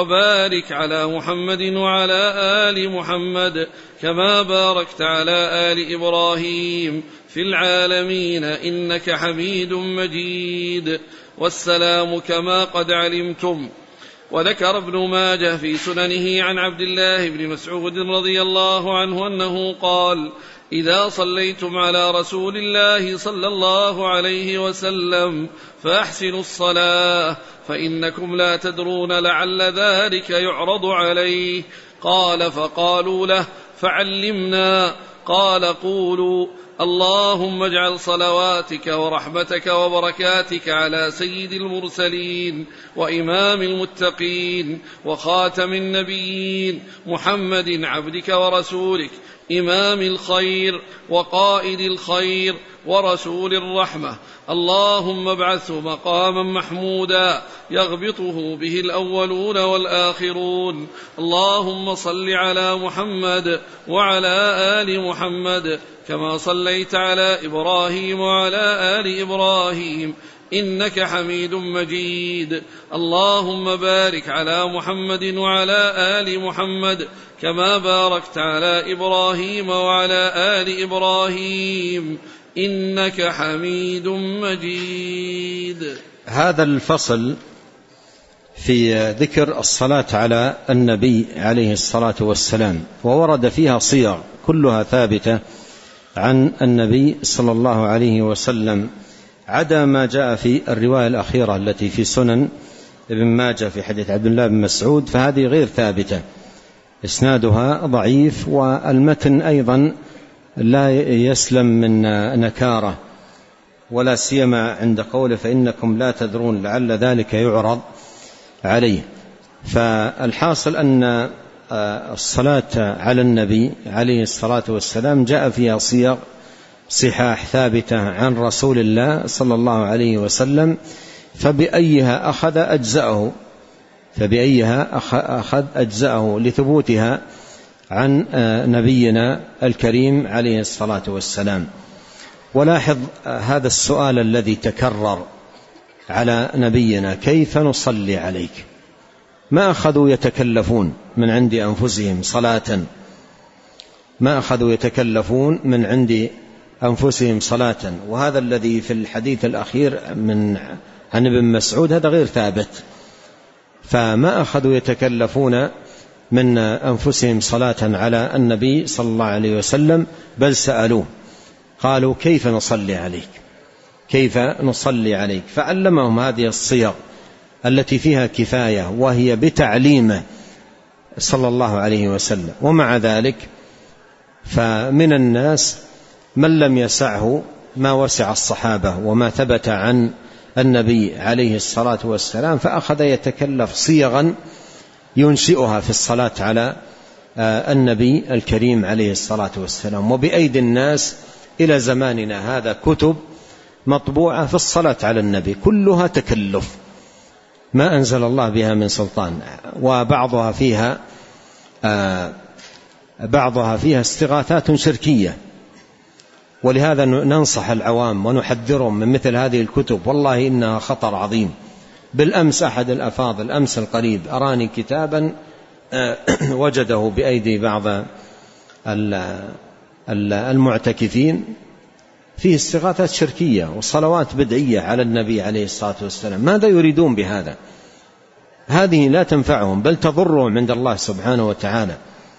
وبارك على محمد وعلى آل محمد كما باركت على آل إبراهيم في العالمين إنك حميد مجيد، والسلام كما قد علمتم. وذكر ابن ماجه في سننه عن عبد الله بن مسعود رضي الله عنه أنه قال: إذا صليتم على رسول الله صلى الله عليه وسلم فأحسنوا الصلاة فإنكم لا تدرون لعل ذلك يعرض عليه. قال فقالوا له فعلمنا. قال قولوا اللهم اجعل صلواتك ورحمتك وبركاتك على سيد المرسلين وإمام المتقين وخاتم النبيين محمد عبدك ورسولك إمام الخير وقائد الخير ورسول الرحمة، اللهم ابعثه مقاما محمودا يغبطه به الأولون والآخرون. اللهم صل على محمد وعلى آل محمد كما صليت على إبراهيم وعلى آل إبراهيم إنك حميد مجيد. اللهم بارك على محمد وعلى آل محمد كما باركت على إبراهيم وعلى آل إبراهيم إنك حميد مجيد. هذا الفصل في ذكر الصلاة على النبي عليه الصلاة والسلام، وورد فيها صيغ كلها ثابتة عن النبي صلى الله عليه وسلم، عدا ما جاء في الرواية الأخيرة التي في سنن ابن ماجه في حديث عبد الله بن مسعود، فهذه غير ثابتة، إسنادها ضعيف، والمتن أيضا لا يسلم من نكارة، ولا سيما عند قوله فإنكم لا تدرون لعل ذلك يعرض عليه. فالحاصل أن الصلاة على النبي عليه الصلاة والسلام جاء فيها صيغ صحاح ثابتة عن رسول الله صلى الله عليه وسلم، فبأيها أخذ أجزأه فبأيها أخذ أجزأه لثبوتها عن نبينا الكريم عليه الصلاة والسلام. ولاحظ هذا السؤال الذي تكرر على نبينا: كيف نصلي عليك؟ ما أخذوا يتكلفون من عند أنفسهم صلاة، ما أخذوا يتكلفون من عند أنفسهم صلاة. وهذا الذي في الحديث الأخير من عن ابن مسعود هذا غير ثابت، فما أخذوا يتكلفون من أنفسهم صلاة على النبي صلى الله عليه وسلم، بل سألوه قالوا: كيف نصلي عليك؟ كيف نصلي عليك؟ فعلمهم هذه الصيغ التي فيها كفاية، وهي بتعليمه صلى الله عليه وسلم. ومع ذلك فمن الناس من لم يسعه ما وسع الصحابة وما ثبت عن النبي عليه الصلاة والسلام، فأخذ يتكلف صيغا ينشئها في الصلاة على النبي الكريم عليه الصلاة والسلام. وبأيدي الناس إلى زماننا هذا كتب مطبوعة في الصلاة على النبي كلها تكلف ما أنزل الله بها من سلطان، وبعضها فيها آه بعضها فيها استغاثات شركية. ولهذا ننصح العوام ونحذرهم من مثل هذه الكتب، والله إنها خطر عظيم. بالأمس أحد الأفاضل أمس القريب أراني كتابا وجده بأيدي بعض المعتكفين فيه استغاثات شركية وصلوات بدعية على النبي عليه الصلاة والسلام. ماذا يريدون بهذا؟ هذه لا تنفعهم بل تضرهم عند الله سبحانه وتعالى.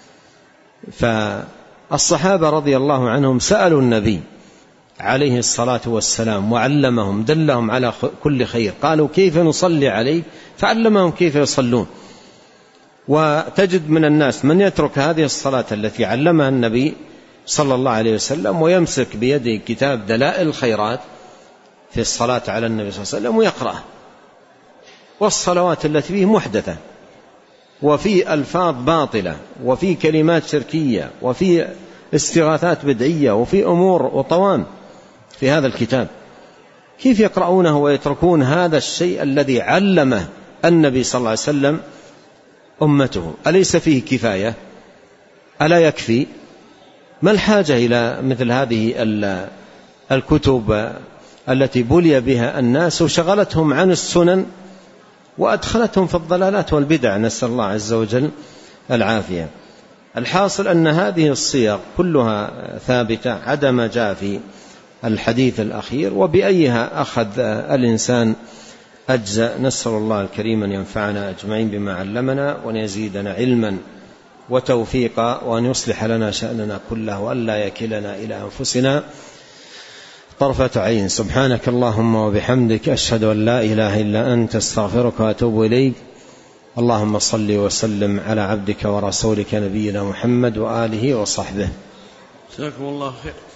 فالصحابة رضي الله عنهم سألوا النبي عليه الصلاة والسلام وعلمهم، دلهم على كل خير. قالوا: كيف نصلي عليك؟ فعلمهم كيف يصلون. وتجد من الناس من يترك هذه الصلاة التي علمها النبي صلى الله عليه وسلم ويمسك بيده كتاب دلائل الخيرات في الصلاة على النبي صلى الله عليه وسلم ويقرأ، والصلوات التي فيه محدثة، وفي ألفاظ باطلة، وفي كلمات شركية، وفي استغاثات بدعية، وفي أمور وطوام في هذا الكتاب. كيف يقرؤونه ويتركون هذا الشيء الذي علمه النبي صلى الله عليه وسلم أمته؟ أليس فيه كفاية؟ ألا يكفي؟ ما الحاجة إلى مثل هذه الكتب التي بلي بها الناس وشغلتهم عن السنن وأدخلتهم في الضلالات والبدع، نسأل الله عز وجل العافية. الحاصل أن هذه الصيغ كلها ثابتة عدا ما جاء في الحديث الأخير، وبأيها أخذ الإنسان أجزاء. نسأل الله الكريم أن ينفعنا أجمعين بما علمنا وأن يزيدنا علما وتوفيق، وأن يصلح لنا شأننا كله، وأن لا يكلنا إلى أنفسنا طرفة عين. سبحانك اللهم وبحمدك، أشهد أن لا إله إلا أنت، استغفرك وأتوب إليك. اللهم صل وسلم على عبدك ورسولك نبينا محمد وآله وصحبه. جزاكم الله خير.